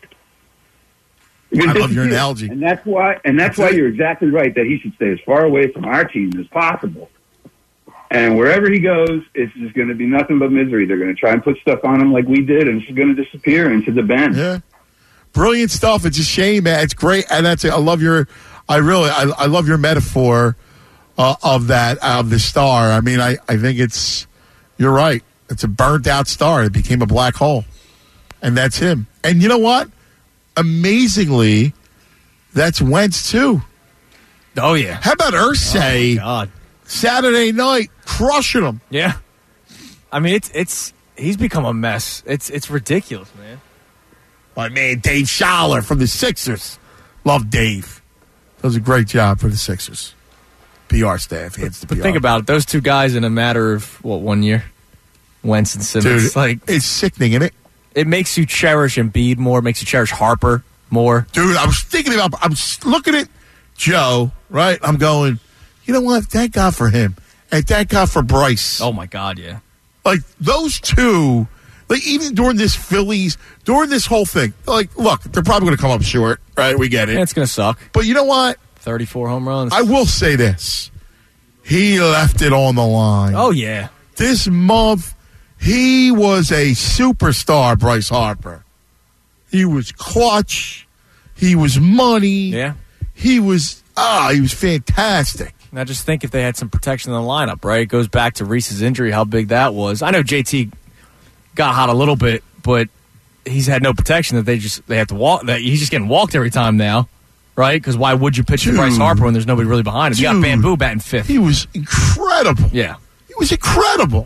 I love your analogy. And that's why you're exactly right that he should stay as far away from our team as possible. And wherever he goes, it's just going to be nothing but misery. They're going to try and put stuff on him like we did, and it's going to disappear into the bin. Yeah. Brilliant stuff. It's a shame, man. It's great. And I love your metaphor of the star. I mean, I think you're right. It's a burnt out star. It became a black hole. And that's him. And you know what? Amazingly, that's Wentz too. Oh yeah. How about Irsay? Oh, God. Saturday night crushing them. Yeah. I mean, he's become a mess. It's ridiculous, man. My man Dave Schaller from the Sixers. Love Dave. Does a great job for the Sixers. PR staff. But think about it. Those two guys in a matter of 1 year. Wentz and Simmons. Dude, it's sickening, isn't it? It makes you cherish Embiid more, makes you cherish Harper more. Dude, I'm looking at Joe, right? I'm going, you know what? Thank God for him. And thank God for Bryce. Oh, my God, yeah. Like, those two, like, even during this whole thing, like, look, they're probably going to come up short, right? We get it. Yeah, it's going to suck. But you know what? 34 home runs. I will say this. he left it on the line. Oh, yeah. This month, he was a superstar, Bryce Harper. He was clutch. He was money. Yeah. He was fantastic. Now, just think if they had some protection in the lineup, right? It goes back to Reese's injury, how big that was. I know JT got hot a little bit, but he's had no protection that they have to walk. That he's just getting walked every time now, right? Because why would you pitch to Bryce Harper when there's nobody really behind him? You got Bamboo batting fifth. He was incredible. Yeah. He was incredible.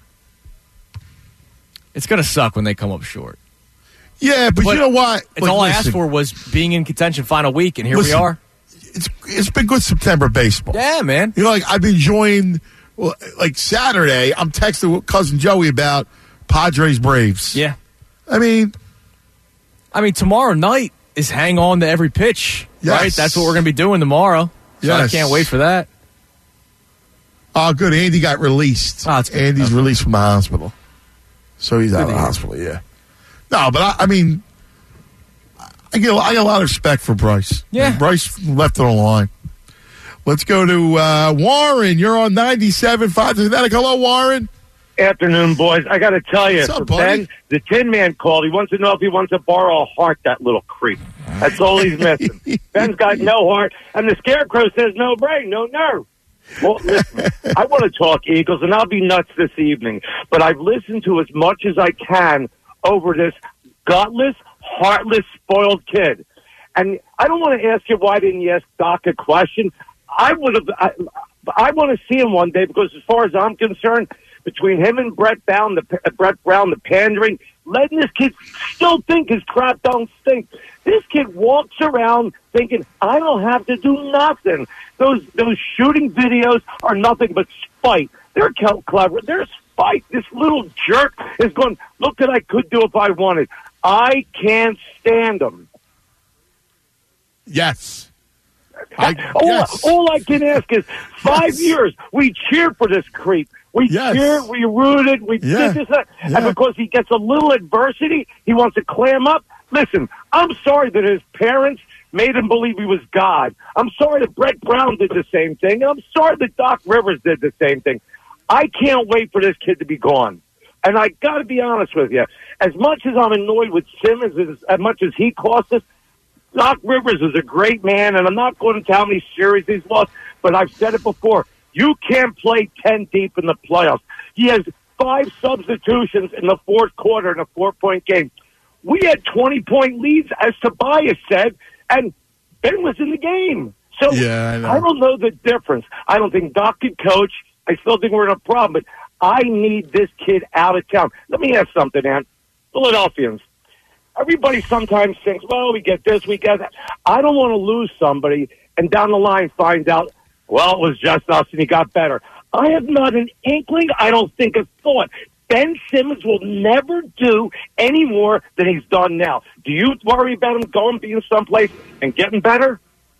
It's going to suck when they come up short. Yeah, but you know what? It's all I asked for was being in contention final week, and here we are. It's been good September baseball. Yeah, man. You know, like I've been enjoying, like Saturday, I'm texting with cousin Joey about Padres Braves. Yeah. I mean, tomorrow night is hang on to every pitch, yes. right? That's what we're going to be doing tomorrow. So yes. I can't wait for that. Oh, good. Andy got released. Oh, good. Andy's released from the hospital. So he's out of the hospital, yeah. No, but I mean, I get a lot of respect for Bryce. Yeah. Bryce left it on the line. Let's go to Warren. You're on 97.5. Hello, Warren. Afternoon, boys. I got to tell you, What's up, for buddy? Ben, the Tin Man called. He wants to know if he wants to borrow a heart, that little creep. That's all he's missing. Ben's got no heart, and the Scarecrow says no brain, no nerve. Well, listen, I want to talk Eagles, and I'll be nuts this evening, but I've listened to as much as I can over this gutless, heartless, spoiled kid. And I don't want to ask you why didn't you ask Doc a question. I want to see him one day, because as far as I'm concerned, between him and Brett Brown, the pandering, letting this kid still think his crap don't stink. This kid walks around thinking, I don't have to do nothing. Those shooting videos are nothing but spite. They're clever. They're spite. This little jerk is going, look what I could do if I wanted. I can't stand him. Yes. All I can ask is 5 years. We cheered for this creep. We cheered, we rooted, we did this, that. And because he gets a little adversity, he wants to clam up. Listen, I'm sorry that his parents made him believe he was God. I'm sorry that Brett Brown did the same thing. I'm sorry that Doc Rivers did the same thing. I can't wait for this kid to be gone. And I got to be honest with you. As much as I'm annoyed with Simmons, as much as he cost us, Doc Rivers is a great man, and I'm not going to tell how many series he's lost, but I've said it before. You can't play 10 deep in the playoffs. He has 5 substitutions in the fourth quarter in a 4-point game. We had 20-point leads, as Tobias said, and Ben was in the game. So I don't know the difference. I don't think Doc could coach. I still think we're in a problem, but I need this kid out of town. Let me ask something, Ant. Philadelphians. Everybody sometimes thinks, well, we get this, we get that. I don't want to lose somebody and down the line find out, well, it was just us and he got better. I have not an inkling, I don't think a thought. Ben Simmons will never do any more than he's done now. Do you worry about him going, being someplace and getting better?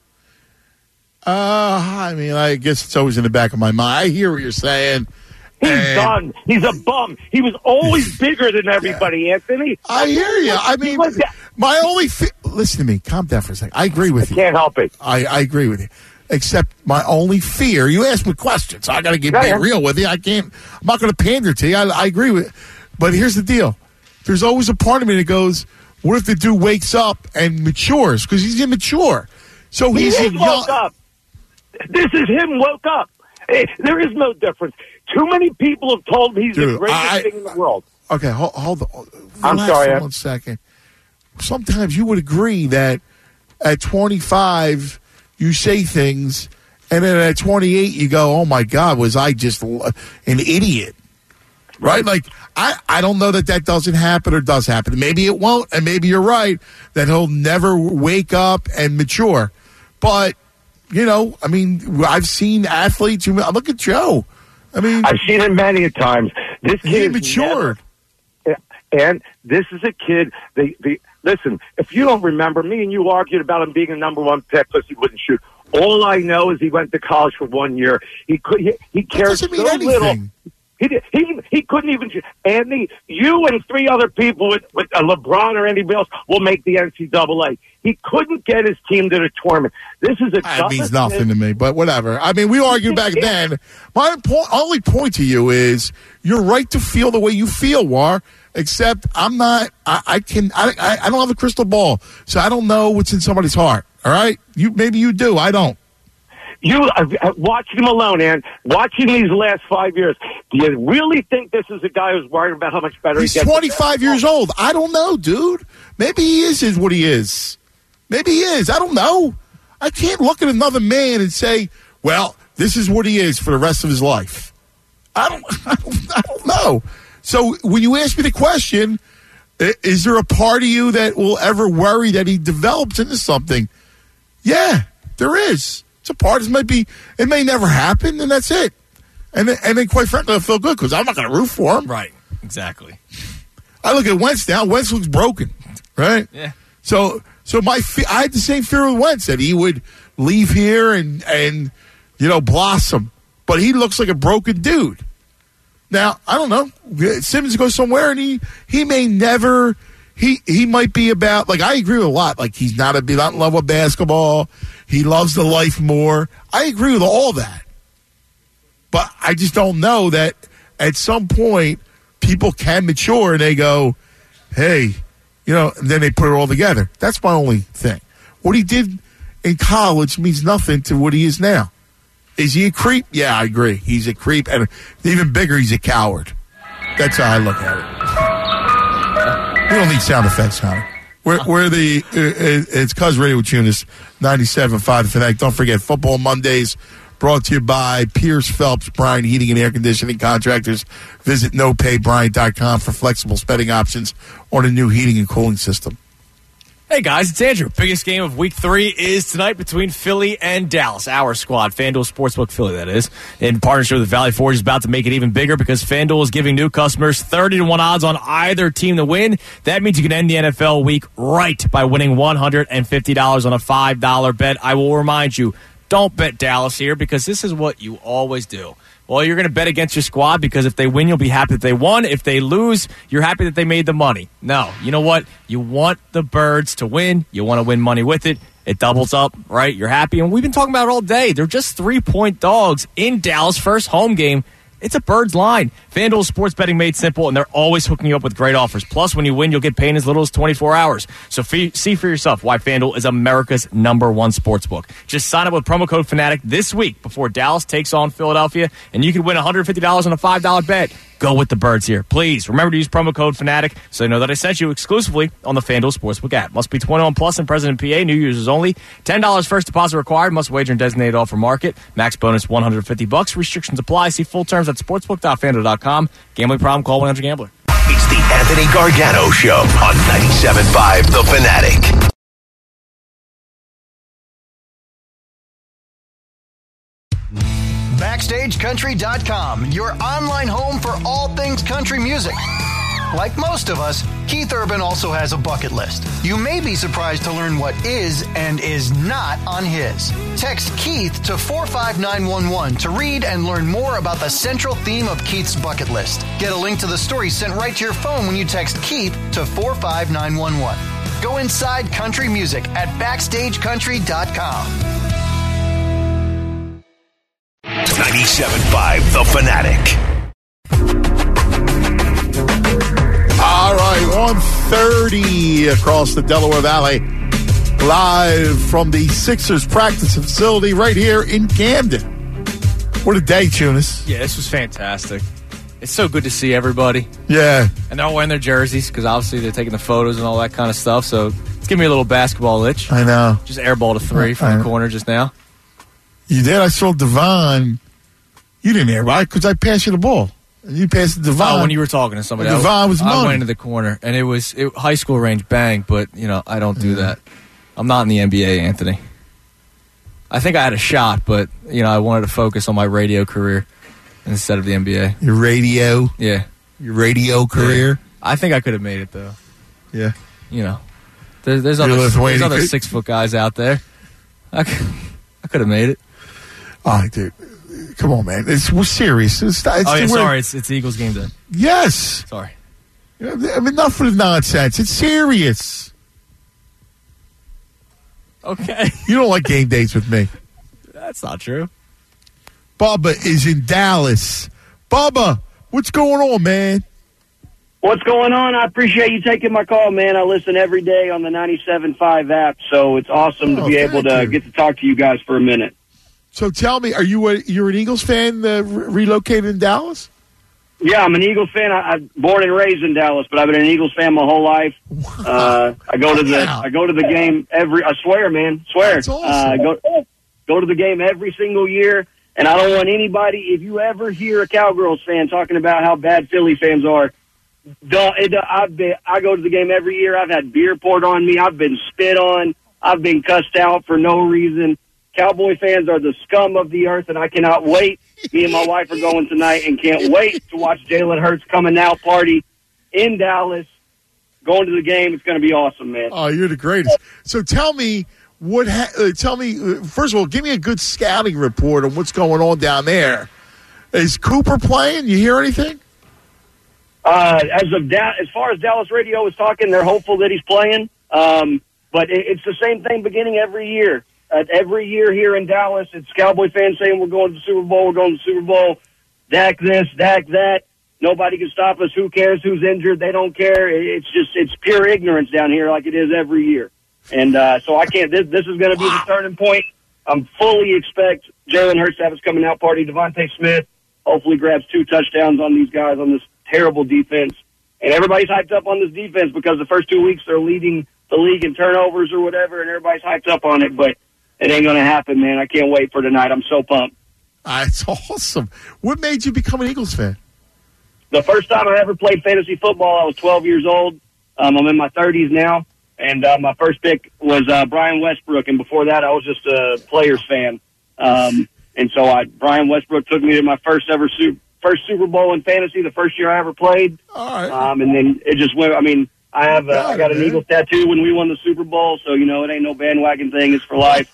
I mean, I guess it's always in the back of my mind. I hear what you're saying. He's done. He's a bum. He was always bigger than everybody, Anthony. I hear you. I mean, my only listen to me. Calm down for a second. I agree with you. Can't help it. I agree with you. Except my only fear. You asked me questions, so I got to be real with you. I'm not going to pander to you. I agree with you. But here's the deal. There's always a part of me that goes, what if the dude wakes up and matures? Because he's immature. So he's woke up. This is him woke up. There is no difference. Too many people have told me he's the greatest thing in the world. Okay, hold on. I'm sorry. For 1 second. Sometimes you would agree that at 25 you say things, and then at 28 you go, "Oh my God, was I just an idiot?" Right? Like I don't know that doesn't happen or does happen. Maybe it won't, and maybe you're right that he'll never wake up and mature. But you know, I mean, I've seen athletes. Look at Joe. I mean, I've seen him many a times. This kid matured. And this is a kid. Listen, if you don't remember, me and you argued about him being a number 1 pick because he wouldn't shoot. All I know is he went to college for 1 year. He cared so little. He couldn't even. Andy, you and 3 other people with LeBron or anybody else will make the NCAA. He couldn't get his team to the tournament. This is That means nothing to me, but whatever. I mean, we argued back then. My only point to you is you're right to feel the way you feel, War. Except I'm not. I don't have a crystal ball, so I don't know what's in somebody's heart. All right, maybe you do. I don't. You watching him alone, and watching these last 5 years, do you really think this is a guy who's worried about how much better He's he gets? 25 years old. I don't know, dude. Maybe he is what he is. Maybe he is. I don't know. I can't look at another man and say, well, this is what he is for the rest of his life. I don't know. So when you ask me the question, is there a part of you that will ever worry that he develops into something? Yeah, there is. It's a part. It may never happen, and that's it. And then quite frankly, I feel good because I'm not going to root for him. Right, exactly. I look at Wentz now. Wentz looks broken, right? Yeah. So I had the same fear with Wentz that he would leave here and blossom, but he looks like a broken dude. Now I don't know. Simmons goes somewhere and he may never. He might be about, like, I agree with a lot. Like, he's not in love with basketball. He loves the life more. I agree with all that. But I just don't know that at some point people can mature and they go, hey, and then they put it all together. That's my only thing. What he did in college means nothing to what he is now. Is he a creep? Yeah, I agree. He's a creep. And even bigger, he's a coward. That's how I look at it. We don't need sound effects, Connor. It's Cuz Radio with Tunis, 97.5 The Fanatic. Don't forget, Football Mondays, brought to you by Pierce Phelps, Bryant Heating and Air Conditioning Contractors. Visit nopaybryant.com for flexible spending options on a new heating and cooling system. Hey guys, it's Andrew. Biggest game of Week 3 is tonight between Philly and Dallas. Our squad, FanDuel Sportsbook Philly, that is. In partnership with Valley Forge is about to make it even bigger because FanDuel is giving new customers 30-1 odds on either team to win. That means you can end the NFL week right by winning $150 on a $5 bet. I will remind you, don't bet Dallas here because this is what you always do. Well, you're going to bet against your squad because if they win, you'll be happy that they won. If they lose, you're happy that they made the money. No, you know what? You want the Birds to win. You want to win money with it. It doubles up, right? You're happy. And we've been talking about it all day. They're just 3-point dogs in Dallas' first home game. It's a Birds line. FanDuel sports betting made simple, and they're always hooking you up with great offers. Plus, when you win, you'll get paid in as little as 24 hours. So see for yourself why FanDuel is America's #1 sportsbook. Just sign up with promo code FANATIC this week before Dallas takes on Philadelphia, and you can win $150 on a $5 bet. Go with the Birds here. Please remember to use promo code FANATIC so they know that I sent you exclusively on the FanDuel Sportsbook app. Must be 21 plus and present in PA. New users only. $10 first deposit required. Must wager in designated offer market. Max bonus $150. Restrictions apply. See full terms at sportsbook.fanduel.com. Gambling problem? Call 1-800-GAMBLER. It's the Anthony Gargano Show on 97.5 The Fanatic. BackstageCountry.com, your online home for all things country music. Like most of us, Keith Urban also has a bucket list. You may be surprised to learn what is and is not on his. Text Keith to 45911 to read and learn more about the central theme of Keith's bucket list. Get a link to the story sent right to your phone when you text Keith to 45911. Go inside country music at BackstageCountry.com. 97.5 The Fanatic. All right, 1:30 across the Delaware Valley, live from the Sixers practice facility right here in Camden. What a day, Tunis. Yeah, this was fantastic. It's so good to see everybody. Yeah. And they're all wearing their jerseys because obviously they're taking the photos and all that kind of stuff. So it's giving me a little basketball itch. I know. Just airballed a 3 from the corner just now. You did? I saw Devon. You didn't airball because I passed you the ball. You passed it to Devon. Oh, when you were talking to somebody. Devon was I went into the corner, and it was high school range bang, but, I don't do that. I'm not in the NBA, Anthony. I think I had a shot, but, I wanted to focus on my radio career instead of the NBA. Your radio? Yeah. Your radio career? Yeah. I think I could have made it, though. Yeah. There's other 6-foot guys out there. I could have made it. All right, dude. Come on, man. We're serious. Sorry. It's Eagles game day. Yes. Sorry. I mean, enough of the nonsense. It's serious. Okay. You don't like game dates with me. That's not true. Bubba is in Dallas. Bubba, what's going on, man? What's going on? I appreciate you taking my call, man. I listen every day on the 97.5 app, so it's awesome to be able to get to talk to you guys for a minute. So tell me, you're an Eagles fan relocated in Dallas? Yeah, I'm an Eagles fan. I'm born and raised in Dallas, but I've been an Eagles fan my whole life. I go to the game I swear, man. Swear. That's awesome. Go to the game every single year, and I don't want anybody, if you ever hear a Cowgirls fan talking about how bad Philly fans are, I go to the game every year. I've had beer poured on me. I've been spit on. I've been cussed out for no reason. Cowboy fans are the scum of the earth, and I cannot wait. Me and my wife are going tonight and can't wait to watch Jalen Hurts coming out party in Dallas. Going to the game, it's going to be awesome, man. Oh, you're the greatest. So tell me, first of all, give me a good scouting report on what's going on down there. Is Cooper playing? You hear anything? As far as Dallas radio is talking, they're hopeful that he's playing. But it's the same thing beginning every year. Every year here in Dallas, it's Cowboy fans saying we're going to the Super Bowl, we're going to the Super Bowl. Dak this, Dak that. Nobody can stop us. Who cares who's injured? They don't care. It's pure ignorance down here like it is every year. And so I can't. This is going to be the turning point. I'm fully expect Jalen Hurts to have his coming out party. Devontae Smith hopefully grabs 2 touchdowns on these guys on this terrible defense. And everybody's hyped up on this defense because the first 2 weeks they're leading the league in turnovers or whatever, and everybody's hyped up on it. But it ain't going to happen, man. I can't wait for tonight. I'm so pumped. It's awesome. What made you become an Eagles fan? The first time I ever played fantasy football, I was 12 years old. I'm in my 30s now, and my first pick was Brian Westbrook, and before that I was just a Players fan. And so Brian Westbrook took me to my first Super Bowl in fantasy, the first year I ever played. All right. And then it just went, I got an Eagles tattoo when we won the Super Bowl, so, it ain't no bandwagon thing. It's for life.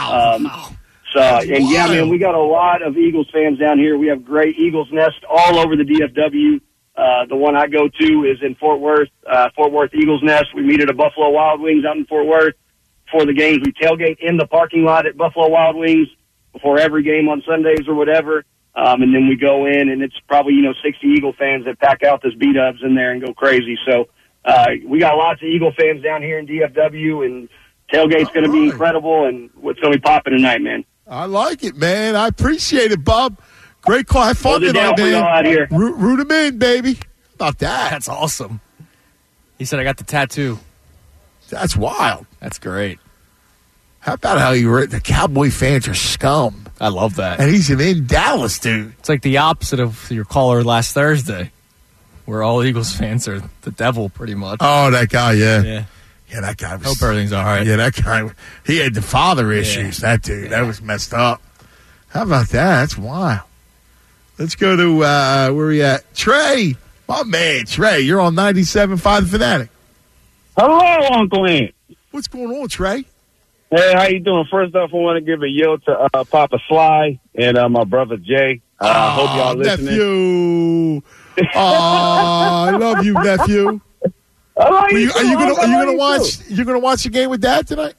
Yeah, man, we got a lot of Eagles fans down here. We have great Eagles Nest all over the DFW. The one I go to is in Fort Worth Eagles Nest. We meet at a Buffalo Wild Wings out in Fort Worth. Before the games, we tailgate in the parking lot at Buffalo Wild Wings before every game on Sundays or whatever. And then we go in, and it's probably, 60 Eagle fans that pack out this B-dubs in there and go crazy. So we got lots of Eagle fans down here in DFW, and tailgate's going to be incredible, and it's going to be popping tonight, man. I like it, man. I appreciate it, Bob. Great call. Have fun tonight, man. Root him in, baby. How about that? That's awesome. He said, I got the tattoo. That's wild. That's great. How about how the Cowboy fans are scum? I love that. And he's in Dallas, dude. It's like the opposite of your caller last Thursday, where all Eagles fans are the devil, pretty much. Oh, that guy, Yeah, that guy was... Hope everything's all right. Yeah, that guy, he had the father issues, that dude. That was messed up. How about that? That's wild. Let's go to, where we at? Trey. My man, Trey. You're on 97.5 The Fanatic. Hello, Uncle Ant. What's going on, Trey? Hey, how you doing? First off, I want to give a yo to Papa Sly and my brother Jay. Hope y'all listening. Nephew. I love you, nephew. Are you gonna watch the game with Dad tonight?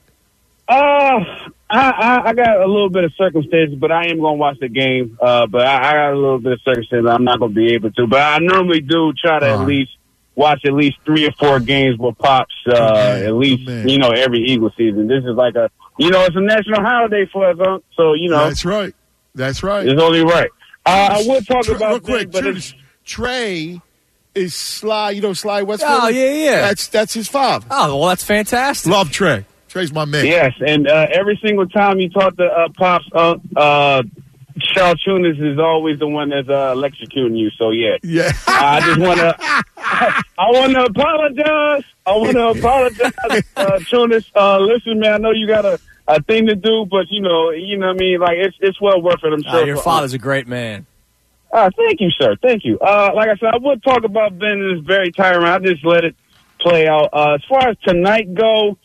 I got a little bit of circumstances, but I am gonna watch the game. But I got a little bit of circumstances. I'm not gonna be able to. But I normally do try to at least watch at least 3 or 4 games with Pops, at least, every Eagle season. This is like it's a national holiday for us, so, That's right. That's right. It's only right. I would talk about... Real quick, Trey is Sly, Sly Westfield? Oh, yeah. That's his father. Oh, well, that's fantastic. Love Trey. Trey's my man. Yes, and every single time you talk to Pops, Charles Tunis is always the one that's electrocuting you. So yeah. I just want to. I want to apologize. Tunis. Listen, man. I know you got a thing to do, but you know what I mean. Like it's well worth it. I'm sure. Your father's a great man. Thank you, sir. Thank you. Like I said, I would talk about Ben. It's very tiring. I just let it play out. As far as tonight go.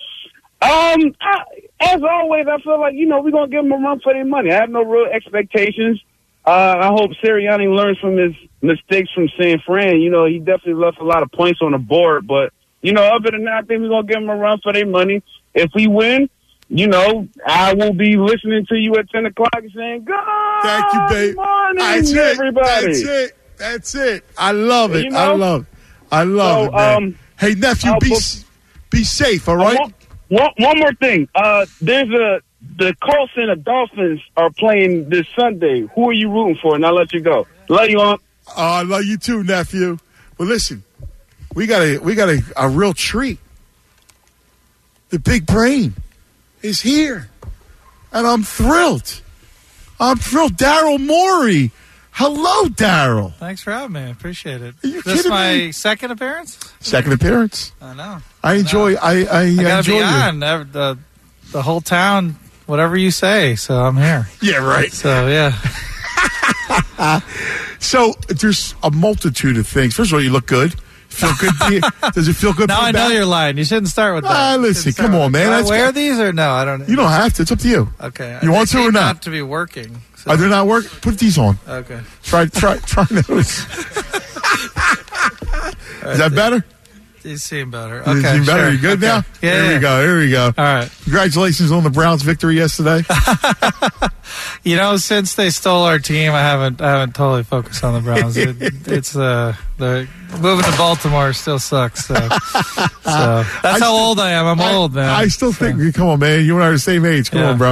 As always, I feel like, we're going to give them a run for their money. I have no real expectations. I hope Sirianni learns from his mistakes from San Fran. You know, he definitely left a lot of points on the board. But, you know, other than that, I think we're going to give him a run for their money. If we win, you know, I will be listening to you at 10 o'clock and saying, thank you, babe. Morning, everybody. That's it. I love it. You know? I love it, man. Hey, nephew, be safe, all right? One more thing. The Colts and the Dolphins are playing this Sunday. Who are you rooting for? And I'll let you go. Love you, Unc. I love you too, nephew. But listen, we got a real treat. The big brain is here, and I'm thrilled. Daryl Morey. Hello, Daryl. Thanks for having me. I appreciate it. Are you Is this kidding my me? second appearance? Second appearance. I know. I enjoy. I gotta enjoy be you. on the whole town. Whatever you say, so I'm here. Yeah, right. So yeah. So there's a multitude of things. First of all, you look good. Feel good? Does it feel good? Now I know you're lying. You shouldn't start with that. Listen, come on, man. Do I That's wear good. these or no? I don't. You don't have to. It's up to you. Okay. You want to or not? Not to be working. So. Are they not working? Put these on. Okay. Try those. Is that better? You seem better. You Okay. seem better. Sure. You good now? Yeah. Here we go. All right. Congratulations on the Browns' victory yesterday. You know, since they stole our team, I haven't totally focused on the Browns. It's the moving to Baltimore still sucks. So that's how old I am. I'm old, man. I still think. Come on, man. You and I are the same age. Come on, bro.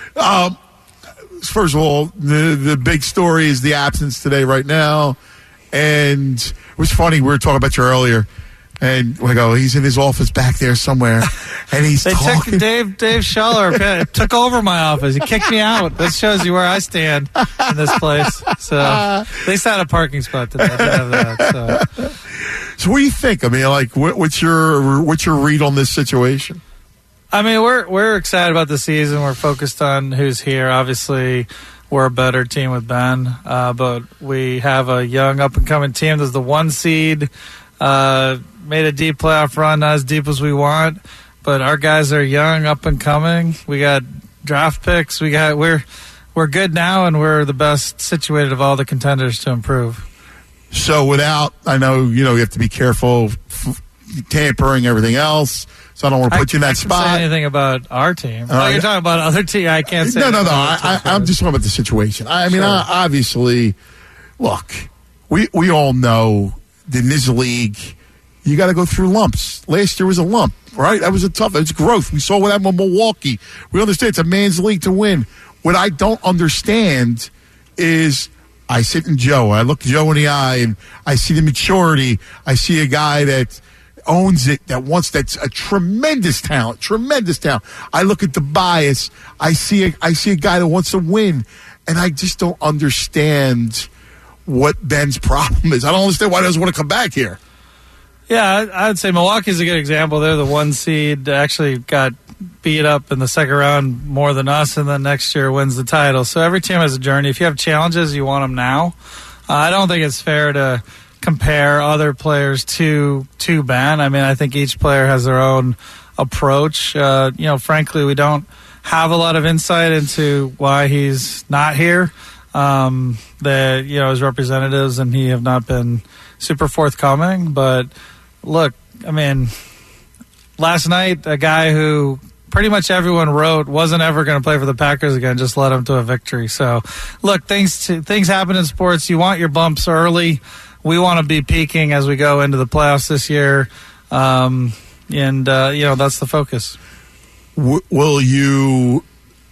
First of all, the big story is the absence today, right now, and it was funny. We were talking about you earlier. And we go, he's in his office back there somewhere, and he's talking. Dave Schuller took over my office. He kicked me out. That shows you where I stand in this place. So at least I had a parking spot today. I didn't have that, so what do you think? I mean, like, what's your read on this situation? I mean, we're excited about the season. We're focused on who's here. Obviously, we're a better team with Ben, but we have a young up-and-coming team. There's the 1 seed. Made a deep playoff run, not as deep as we want, but our guys are young, up and coming. We got draft picks. We're good now, and we're the best situated of all the contenders to improve. So I know you have to be careful, tampering, everything else. So I don't want to put you in that spot. I can't say anything about our team. You're talking about other team. I can't say. No. I'm just talking about the situation. I mean, obviously, look, we all know that in this league, you got to go through lumps. Last year was a lump, right? That was it's growth. We saw what happened with Milwaukee. We understand it's a man's league to win. What I don't understand is I sit in Joe. I look Joe in the eye, and I see the maturity. I see a guy that owns it, that's a tremendous talent. I look at the bias. I see a guy that wants to win, and I just don't understand what Ben's problem is. I don't understand why he doesn't want to come back here. Yeah, I'd say Milwaukee's a good example. They're the 1 seed, actually got beat up in the second round more than us, and then next year wins the title. So every team has a journey. If you have challenges, you want them now. I don't think it's fair to compare other players to Ben. I mean, I think each player has their own approach. Frankly, we don't have a lot of insight into why he's not here. His representatives and he have not been super forthcoming, but look, I mean, last night, a guy who pretty much everyone wrote wasn't ever going to play for the Packers again just led him to a victory. So, look, things happen in sports. You want your bumps early. We want to be peaking as we go into the playoffs this year, and that's the focus. Will you?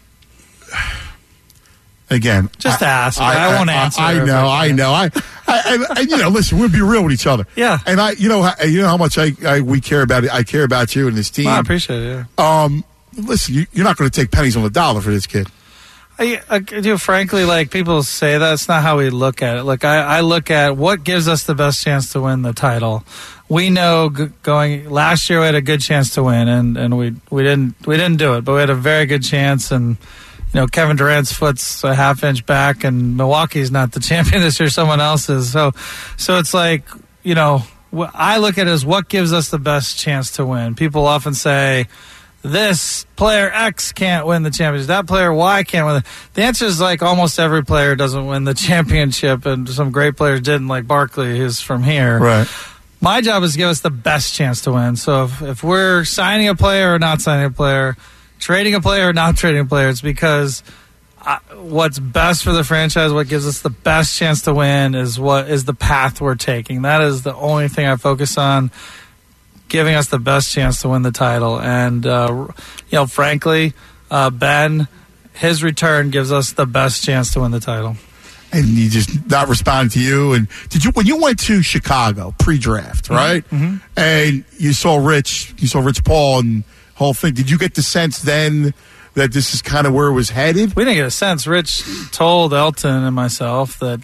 Again, just ask. I won't answer. I know. I listen. We'll be real with each other. Yeah. And you know how much we care about it. I care about you and this team. Well, I appreciate it. Yeah. Listen, you're not going to take pennies on the dollar for this kid. Frankly, like people say, that's not how we look at it. Look, I look at what gives us the best chance to win the title. We know going last year we had a good chance to win, and we didn't do it, but we had a very good chance. And Kevin Durant's foot's a half inch back, and Milwaukee's not the champion this year; someone else is. So it's like I look at it as what gives us the best chance to win. People often say, this player X can't win the championship, that player Y can't win. The answer is like almost every player doesn't win the championship, and some great players didn't, like Barkley, who's from here. Right. My job is to give us the best chance to win. So if we're signing a player or not signing a player, trading a player or not trading a player, it's because what's best for the franchise, what gives us the best chance to win is what is the path we're taking. That is the only thing I focus on, giving us the best chance to win the title. And, frankly, Ben, his return gives us the best chance to win the title. And he just not responding to you. And when you went to Chicago pre-draft, right? Mm-hmm. And you saw Rich Paul and whole thing. Did you get the sense then that this is kind of where it was headed? We didn't get a sense. Rich told Elton and myself that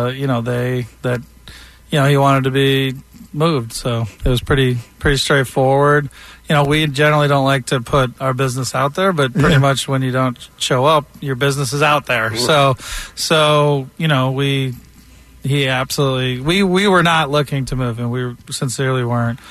he wanted to be moved. So it was pretty straightforward. We generally don't like to put our business out there, but pretty much when you don't show up, your business is out there. So we were not looking to move, and we sincerely weren't.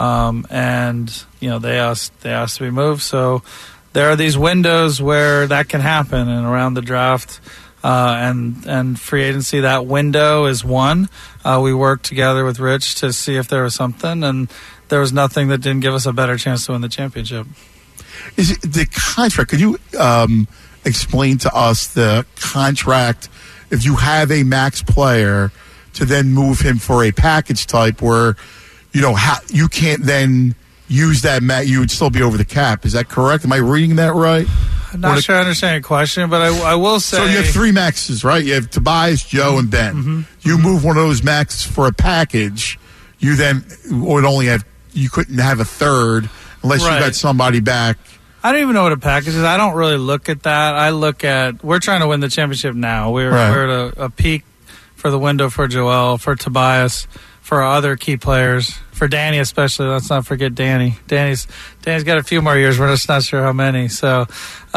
They asked to be moved. So there are these windows where that can happen, and around the draft and free agency, that window is one. We worked together with Rich to see if there was something, and there was nothing that didn't give us a better chance to win the championship. Is it the contract? Could you explain to us the contract if you have a max player to then move him for a package type where you can't then use that you would still be over the cap? Is that correct? Am I reading that right? I'm not sure I understand your question, but I will say... So you have three maxes, right? You have Tobias, Joe, and Ben. Mm-hmm. You move one of those maxes for a package, you then you couldn't have a third unless you got somebody back. I don't even know what a package is. I don't really look at that. I look at, we're trying to win the championship now. We're at a peak for the window for Joel, for Tobias, for our other key players, for Danny especially. Let's not forget Danny. Danny's got a few more years. We're just not sure how many. So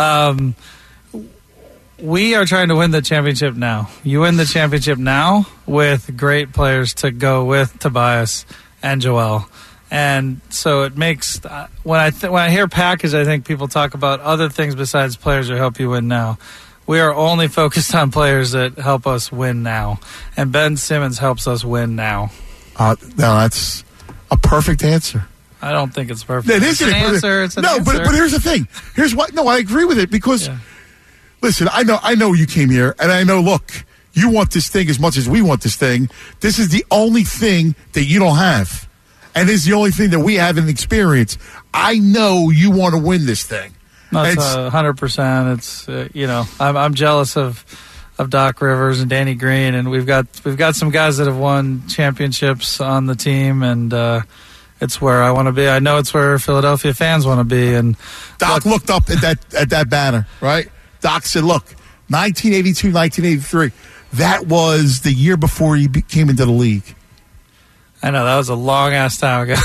we are trying to win the championship now. You win the championship now with great players to go with Tobias and Joel. And so it makes when I hear package, I think people talk about other things besides players that help you win now. We are only focused on players that help us win now, and Ben Simmons helps us win now. No, that's a perfect answer. I don't think it's perfect. It is an answer. It's an answer. But here's the thing. Here's what. No, I agree with it because, listen, I know you came here, and I know. Look, you want this thing as much as we want this thing. This is the only thing that you don't have. And it's the only thing that we haven't experienced. I know you want to win this thing. No, it's 100%. It's I'm jealous of Doc Rivers and Danny Green, and we've got some guys that have won championships on the team, and it's where I want to be. I know it's where Philadelphia fans want to be. And Doc looked up at that banner, right? Doc said, "Look, 1982, 1983. That was the year before he came into the league." I know, that was a long-ass time ago.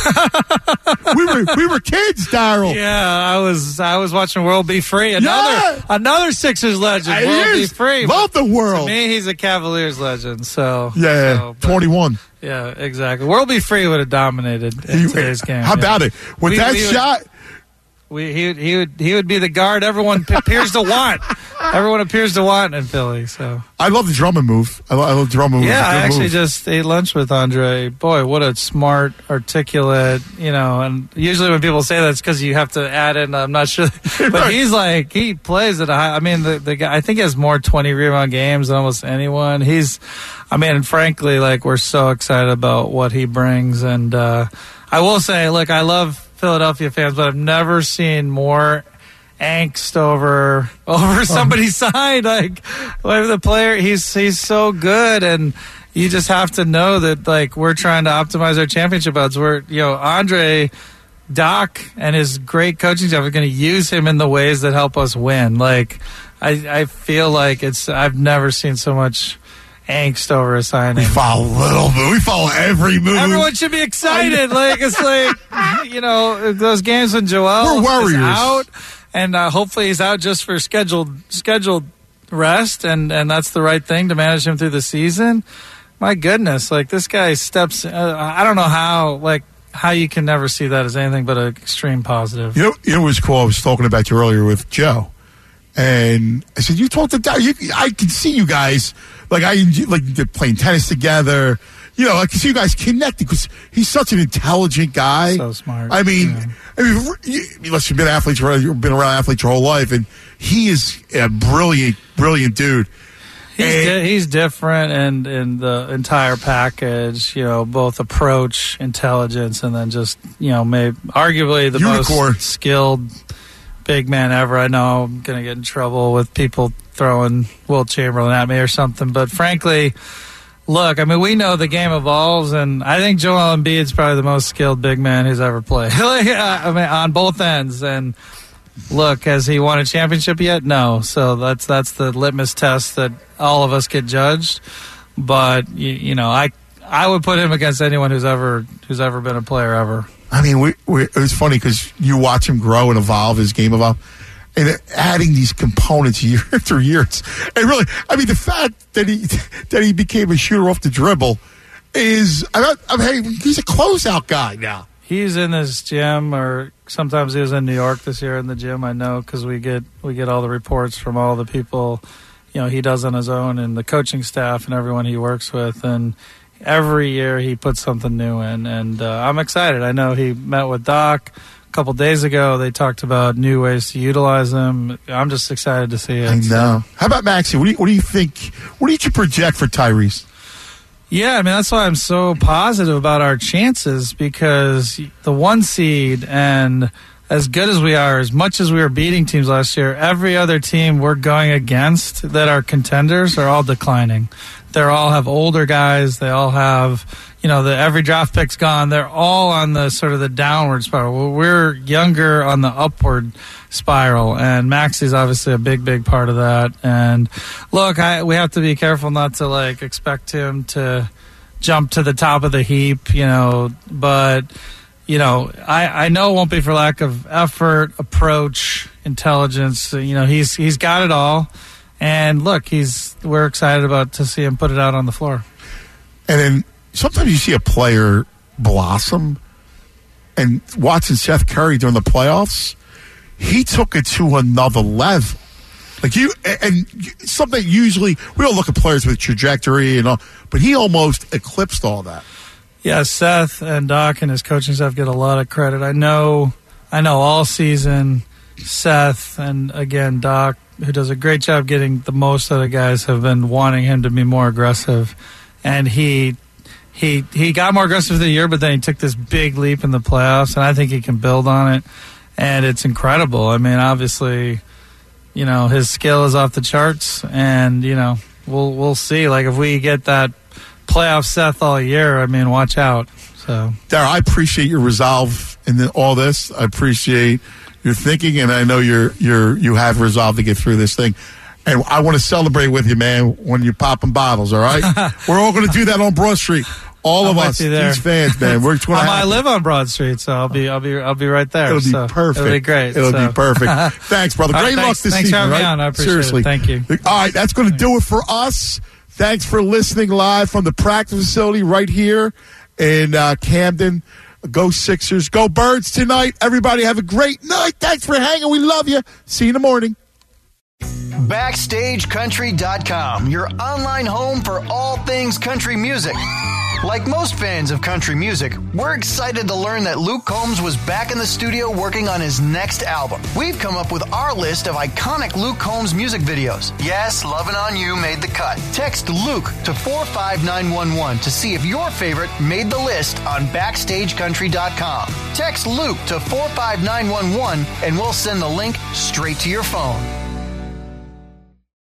we were kids, Daryl. Yeah, I was watching World Be Free. Another Sixers legend, World Be Free. Love the world. To me, he's a Cavaliers legend. So 21. Yeah, exactly. World Be Free would have dominated in today's game. How about it? With that shot... He would be the guard everyone appears to want. Everyone appears to want in Philly. So I love the Drummond move. I love the Drummond move. Yeah, I actually just ate lunch with Andre. Boy, what a smart, articulate. And usually when people say that, it's because you have to add in. I'm not sure, but he plays at a high. I mean, the guy. I think he has more 20 rebound games than almost anyone. Frankly, we're so excited about what he brings. And I will say, look, I love Philadelphia fans, but I've never seen more angst over somebody's side. The player, he's so good, and you just have to know that we're trying to optimize our championship odds. Andre, Doc, and his great coaching staff are going to use him in the ways that help us win. I feel like I've never seen so much angst over a signing. We follow We follow every move. Everyone should be excited. Those games when Joel is out, and hopefully he's out just for scheduled rest, and that's the right thing to manage him through the season. My goodness, this guy steps. I don't know how. how you can never see that as anything but an extreme positive. You know what was cool? I was talking about you earlier with Joe, and I said, you talked to Doc. I can see you guys, like playing tennis together. You know, I can see you guys connected because he's such an intelligent guy. So smart. I mean, listen, you've been around athletes your whole life, and he is a brilliant dude. He's different in the entire package, you know, both approach, intelligence, and then just, you know, maybe arguably the most skilled big man ever. I know I'm going to get in trouble with people throwing Wilt Chamberlain at me or something, but frankly, look, I mean, we know the game evolves, and I think Joel Embiid's probably the most skilled big man who's ever played. I mean, on both ends, and look, has he won a championship yet? No. So that's the litmus test that all of us get judged. But you know, I would put him against anyone who's ever been a player ever. I mean, it was funny because you watch him grow and evolve, his game evolve, and adding these components year after year. And really, I mean, the fact that he became a shooter off the dribble is, he's a closeout guy now. He's in this gym, or sometimes he was in New York this year in the gym. I know because we get all the reports from all the people, you know, he does on his own and the coaching staff and everyone he works with. And every year he puts something new in, and I'm excited. I know he met with Doc a couple days ago. They talked about new ways to utilize him. I'm just excited to see it. I know. How about Maxey? What do you think? What do you project for Tyrese? Yeah, I mean, that's why I'm so positive about our chances, because the 1 seed, and as good as we are, as much as we were beating teams last year, every other team we're going against that are contenders are all declining. They all have older guys. They all have, you know, every draft pick's gone. They're all on the sort of the downward spiral. We're younger on the upward spiral, and Maxey's obviously a big part of that. And look, we have to be careful not to expect him to jump to the top of the heap, you know, but you know, I know it won't be for lack of effort, approach, intelligence. You know, he's got it all. And look, we're excited to see him put it out on the floor. And then sometimes you see a player blossom, and watching Seth Curry during the playoffs, he took it to another level. Something usually we all look at players with trajectory and all, but he almost eclipsed all that. Yeah, Seth and Doc and his coaching staff get a lot of credit. I know all season, Seth and again Doc, who does a great job getting the most out of guys, have been wanting him to be more aggressive, and he got more aggressive through the year, but then he took this big leap in the playoffs, and I think he can build on it, and it's incredible. I mean, obviously, you know, his skill is off the charts, and you know, we'll see. Like, if we get that playoff Seth all year, I mean, watch out. So, Darryl, I appreciate your resolve in all this. I appreciate your thinking, and I know you have resolve to get through this thing. And I want to celebrate with you, man, when you're popping bottles, all right? We're all going to do that on Broad Street. All of us, these fans, man. We're going to I live on Broad Street, so I'll be right there. It'll be perfect. It'll be great. It'll be perfect. Thanks, brother. Great luck this season. Thanks for having right? me on. I appreciate Seriously. it. Thank you. All right, that's going to do it for us. Thanks for listening live from the practice facility right here in Camden. Go Sixers. Go Birds tonight. Everybody have a great night. Thanks for hanging. We love you. See you in the morning. BackstageCountry.com, your online home for all things country music. Like most fans of country music, we're excited to learn that Luke Combs was back in the studio working on his next album. We've come up with our list of iconic Luke Combs music videos. Yes, Lovin' On You made the cut. Text Luke to 45911 to see if your favorite made the list on BackstageCountry.com. Text Luke to 45911 and we'll send the link straight to your phone.